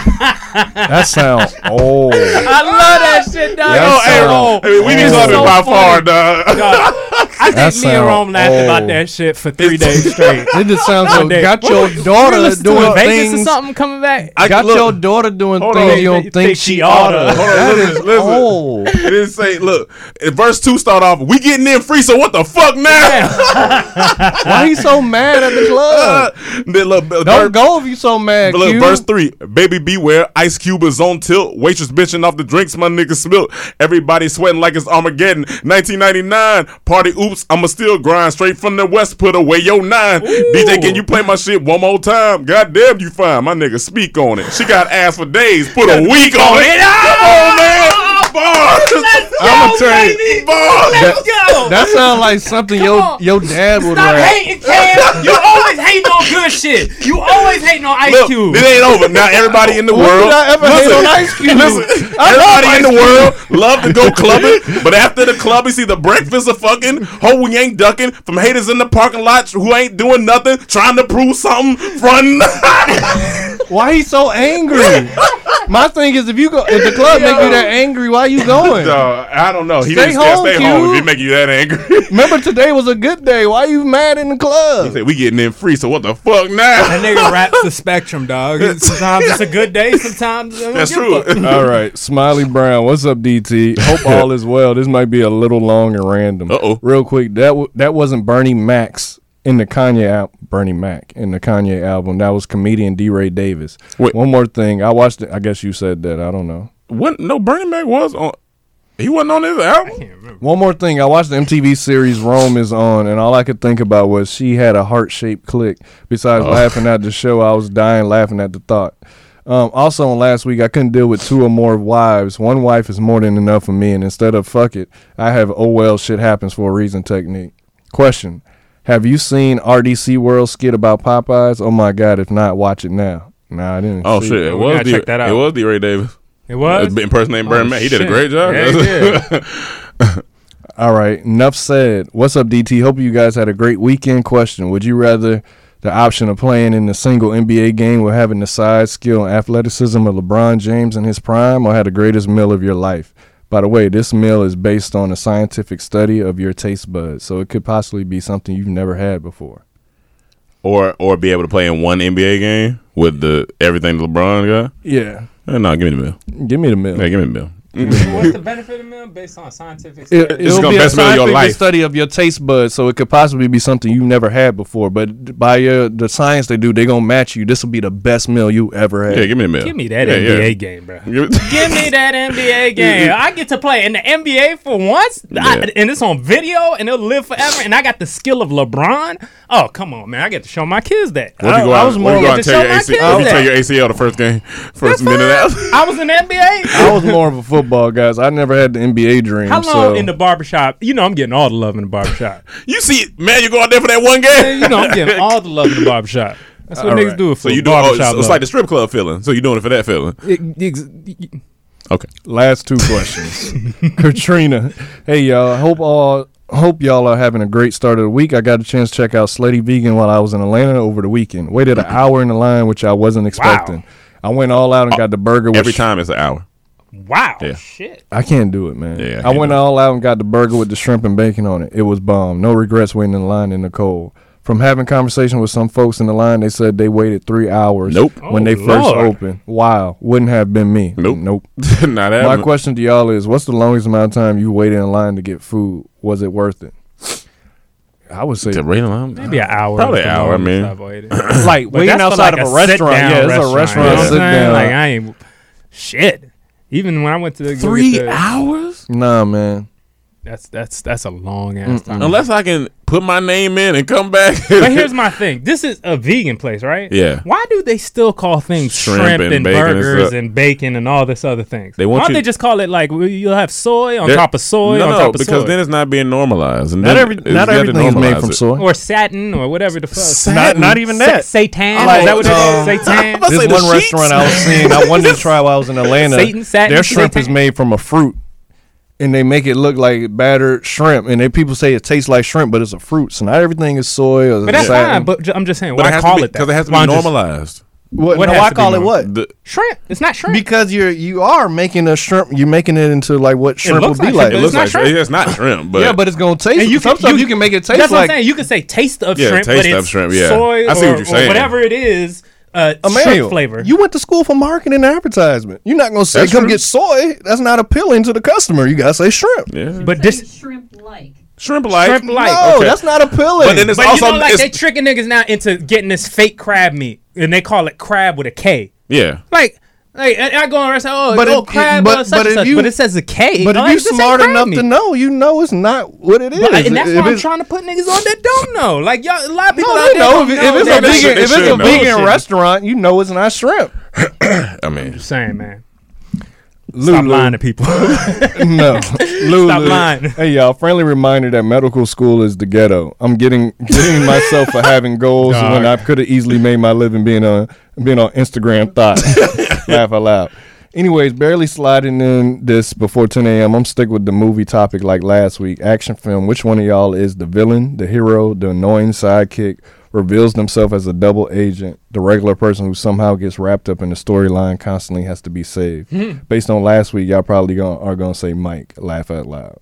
That sounds old. I love that shit, dog. That Oh, hey, sound hey, we be It's clubbing so by funny. far, dog. Dog, I That think me and sound Rome laughed about old. that shit for three days straight. It just sounds One like day. got What your we- we daughter listened to doing in Vegas or things. something coming back. I Got look, your daughter doing hold things on. you don't Think think she she oughta. oughta. Hold on, That listen, is listen. old. It didn't say, look, in verse two start off, we getting in free, so what the fuck now? Why you so mad at the club? Then look, Don't verse- go if you so mad. But look, Q. verse three, baby beware, Ice Cube is on tilt, waitress bitching off the drinks my niggas spilt, everybody sweating like it's Armageddon, nineteen ninety-nine, party oops, I'ma still grind, straight from the west, put away your nine, D J can you play my shit one more time, goddamn you fine, my nigga speak on it, she got ass for days, put a week on it, come on man, bars, I'ma tell you, bars, Let's go. that sounds like something your on. your dad would Stop rap. hating, Cam. You always hating on good shit. You always hating on Ice Look, Cube. it ain't over. Now everybody in the When world. did I ever hate on Ice Cube? Listen, I love everybody in Ice the world love to go clubbing, but after the club, it's either breakfast or fucking. Ho, we ain't ducking from haters in the parking lot who ain't doing nothing, trying to prove something. Frontin'. Why he so angry? My thing is, if you go, if the club make you that angry, why you going? Dog, I don't know. He Stay didn't say home, stay home if Q. he make you that angry. Remember today was a good day. Why you mad in the He club? said we getting in free, so what the fuck now? That nigga raps the spectrum, dog. Sometimes it's a good day. Sometimes I don't That's give a true. fuck. All right, Smiley Brown, what's up, D T? Hope all is well. This might be a little long and random. Uh-oh. Real quick, that w- that wasn't Bernie Max in the Kanye al- Bernie Mac in the Kanye album. That was comedian D. Ray Davis. Wait. One more thing, I watched it. I guess you said that. I don't know. What? No, Bernie Mac was on. He wasn't on his album. One more thing, I watched the M T V series Rome is On, and all I could think about was she had a heart-shaped click. Besides Oh. laughing at the show, I was dying laughing at the thought. Um, also, on last week, I couldn't deal with two or more wives. One wife is more than enough for me, and instead of fuck it, I have oh well, shit happens for a reason technique. Question: have you seen R D C World skit about Popeyes? Oh my God! If not, watch it now. Nah, I didn't. Oh see shit! It. It We was gotta D. check that out. It was D. Ray Davis. It was. Impersonating Bernie Oh, Mac. He did a shit. great job. Yeah, he did. All right, enough said. What's up, D T? Hope you guys had a great weekend. Question: would you rather the option of playing in a single N B A game with having the size, skill, and athleticism of LeBron James in his prime, or have the greatest meal of your life? By the way, this meal is based on a scientific study of your taste buds, so it could possibly be something you've never had before. Or or be able to play in one N B A game with the everything LeBron got. Yeah. Eh, no, give me the meal. Give me the meal. Yeah, give me the meal. What's the benefit of meal based on scientific It, study? It's it'll gonna be a best meal of your scientific life. study of your taste buds, so it could possibly be something you've never had before. But by your, the science they do, they gonna match you. This will be the best meal you ever had. Yeah, give me the meal. Give me that Yeah, N B A yeah. game, bro. Give it- Give me that N B A game. I get to play in the N B A for once, I- Yeah. and it's on video, and it'll live forever. And I got the skill of LeBron. Oh, come on, man! I get to show my kids that. What if you go I out, was what if you more go out to and tear show your my A C L? kids What if you that. tear your A C L the first game, first That's minute of fine. that? I was in the N B A. I was more of a football guy. So I never had the N B A dream. How long so. in the barbershop? You know, I'm getting all the love in the barbershop. You see, man, you go out there for that one Man, game. you know, I'm getting all the love in the barbershop. That's what All niggas right. do it for. So you do. Oh, barbershop it's, it's love. like the strip club feeling. So you doing it for that feeling? It- ex- Okay. Last two questions. Katrina, hey y'all. Hope all hope y'all are having a great start of the week. I got a chance to check out Slutty Vegan while I was in Atlanta over the weekend. Waited an hour in the line, which I wasn't expecting. I went all out and got the burger. With Every time it's an hour. Wow. Yeah. Shit. I can't do it, man. Yeah, I I, can't went do it. all out and got the burger with the shrimp and bacon on it. It was bomb. No regrets waiting in line in the cold. From having conversation with some folks in the line, they said they waited three hours Nope. when Oh, they first Lord. opened. Wow. Wouldn't have been me. Nope. Nope. Not My happening. question to y'all is, what's the longest amount of time you waited in line to get food? Was it worth it? I would say To rate a line? Maybe an hour. Probably is the an hour, I longest mean. I've waited. like But waiting that's for outside like of a, a restaurant. sit-down Yeah, it's a restaurant, restaurant you know what I'm sit saying? down. Like I ain't shit. Even when I went to go get Three the- hours? Nah, man. That's that's that's a long ass time. Unless I can put my name in and come back. But here's my thing. This is a vegan place, right? Yeah. Why do they still call things Shrimp shrimp, and and, bacon and burgers stuff. and bacon and all this other things? They want Why don't you- they just call it like well, you'll have soy on They're- top of soy no, on no, top of because soy, then it's not being normalized. And Not then every it's- not you have to everything is made normalize from it. soy. or satin or whatever the fuck. Not, not even that. Sa- Satan. Like, is that what it um, is? Satan. about to This say the one sheets. restaurant I was seeing, I wanted to try while I was in Atlanta. Satan, satin, Their shrimp Satan. is made from a fruit, and they make it look like battered shrimp. And they people say it tastes like shrimp, but it's a fruit. So not everything is soy or But that's satin. fine. But ju- I'm just saying, But why it has call to be, it that? because it has to Why be just- normalized. what, what no, has I to be call it normalized? what? The, Shrimp. It's not shrimp. Because you're you are making a shrimp. You're making it into like what shrimp would looks be like like. shrimp, it but looks not like shrimp. shrimp. It's not shrimp, but yeah, but it's gonna taste. And you some can- stuff you- you can make it taste That's what like. I'm saying. You can say taste of Yeah, shrimp, taste but of it's shrimp, yeah. soy I see or, what you're saying. or whatever it is, uh, Emmanuel, shrimp flavor. you went to school for marketing and advertisement. You're not gonna say That's come true. get soy. That's not appealing to the customer. You gotta say shrimp. yeah. but this shrimp like. shrimp like. shrimp like. No, Okay. that's not appealing. But then it's But also you know, like it's, they tricking niggas now into getting this fake crab meat, and they call it crab with a K. yeah. Like, like and I go on and say, oh, But oh, if- crab, but- uh, such but and if such, you- but it says a K. But if Like, you this ain't smart crab enough meat. to know, you know it's not what it is. But, and that's If why I'm it's- trying to put niggas on that don't know. Like y'all, a lot of people No, out they there know. don't If, know if it's that a they this should- vegan, they if it's a should know. vegan Bullshit. restaurant, you know it's not shrimp. I mean, Just saying, man. Stop Lulu. lying to people. No, Lulu. Stop lying. Hey y'all, friendly reminder that medical school is the ghetto. I'm getting getting myself for having goals Dog. when I could have easily made my living being on being on Instagram thought. Laugh out loud. Anyways, barely sliding in this before ten a.m. I'm stick with the movie topic like last week. Action film. Which one of y'all is the villain, the hero, the annoying sidekick, reveals themselves as a double agent, the regular person who somehow gets wrapped up in the storyline constantly has to be saved? Based on last week, y'all probably gonna, are going to say Mike. Laugh out loud.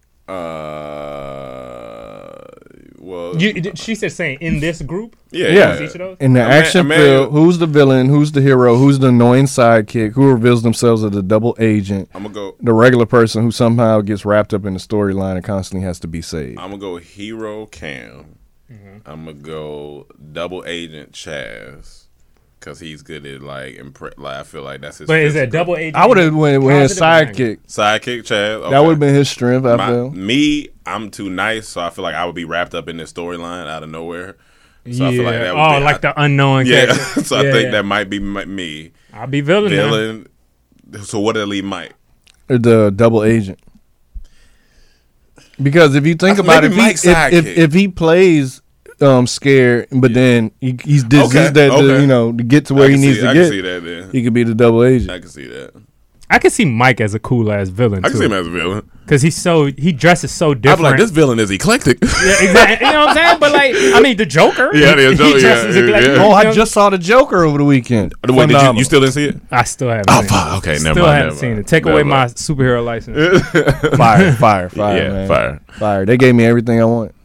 uh, well, You, did- she said saying in this group. yeah, Yeah. Each of those? In the Ama- action Emmanuel- film, who's the villain, who's the hero, who's the annoying sidekick, who reveals themselves as a double agent, I'm gonna go. the regular person who somehow gets wrapped up in the storyline and constantly has to be saved? I'm gonna go hero Cam. I'm gonna go double agent Chaz, cause he's good at like impre- like I feel like that's his. But is that physical- double agent? I would have went with his Positive or negative? sidekick. sidekick Chaz? Okay. That would have been his strength, I My- feel. me. I'm too nice, so I feel like I would be wrapped up in this storyline out of nowhere. So yeah. I feel like that would oh, be, like I, the unknown. yeah. character. so I Yeah, think yeah. that might be my, me. I'll be villain. now. Villain. So what did it leave Mike? Or the double agent. Because if you think I- about it, maybe if Mike's he, if, if, sidekick. if he plays um, scared, but then he, he's diseased Okay, that to, okay. you know to get to where I he can needs see, to I get, can see that then. he could be the double agent. I can see that. I can see Mike as a cool ass villain I can too. see him as a villain. Because he's so he dresses so I'd different. be like, this villain is eclectic. Yeah, exactly. You know what I'm saying? But like, I mean, the Joker. Yeah, the he, Joker, he dresses yeah, eclectic. yeah. Oh, You I know? just saw the Joker over the weekend. Wait, did you, Phenomenal. you still didn't see it? I still haven't. Oh, seen fuck. it. Okay, Still never mind. haven't never seen mind. it. Take Never away mind. my superhero license. fire, fire, fire, Yeah, man. fire. Fire. They gave me everything I want.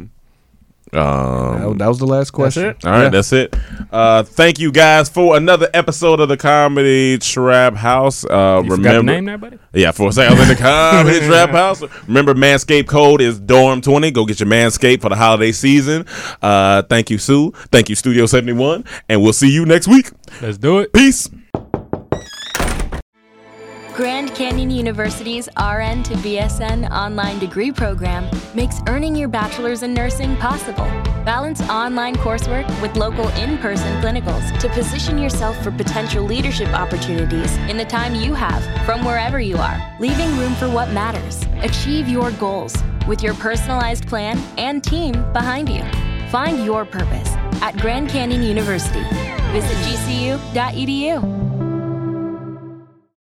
Um, That, that was the last question. it? All right, Yeah. that's it. Uh, thank you guys for another episode of the Comedy Trap House. Uh, You forgot remember, the name there, buddy? yeah, for sale in the Comedy Trap House. Remember, Manscaped code is Dorm twenty. Go get your Manscaped for the holiday season. Uh, thank you, Sue. Thank you, Studio seventy-one, and we'll see you next week. Let's do it. Peace. Grand Canyon University's R N to B S N online degree program makes earning your bachelor's in nursing possible. Balance online coursework with local in-person clinicals to position yourself for potential leadership opportunities in the time you have from wherever you are, leaving room for what matters. Achieve your goals with your personalized plan and team behind you. Find your purpose at Grand Canyon University. Visit G C U dot E D U.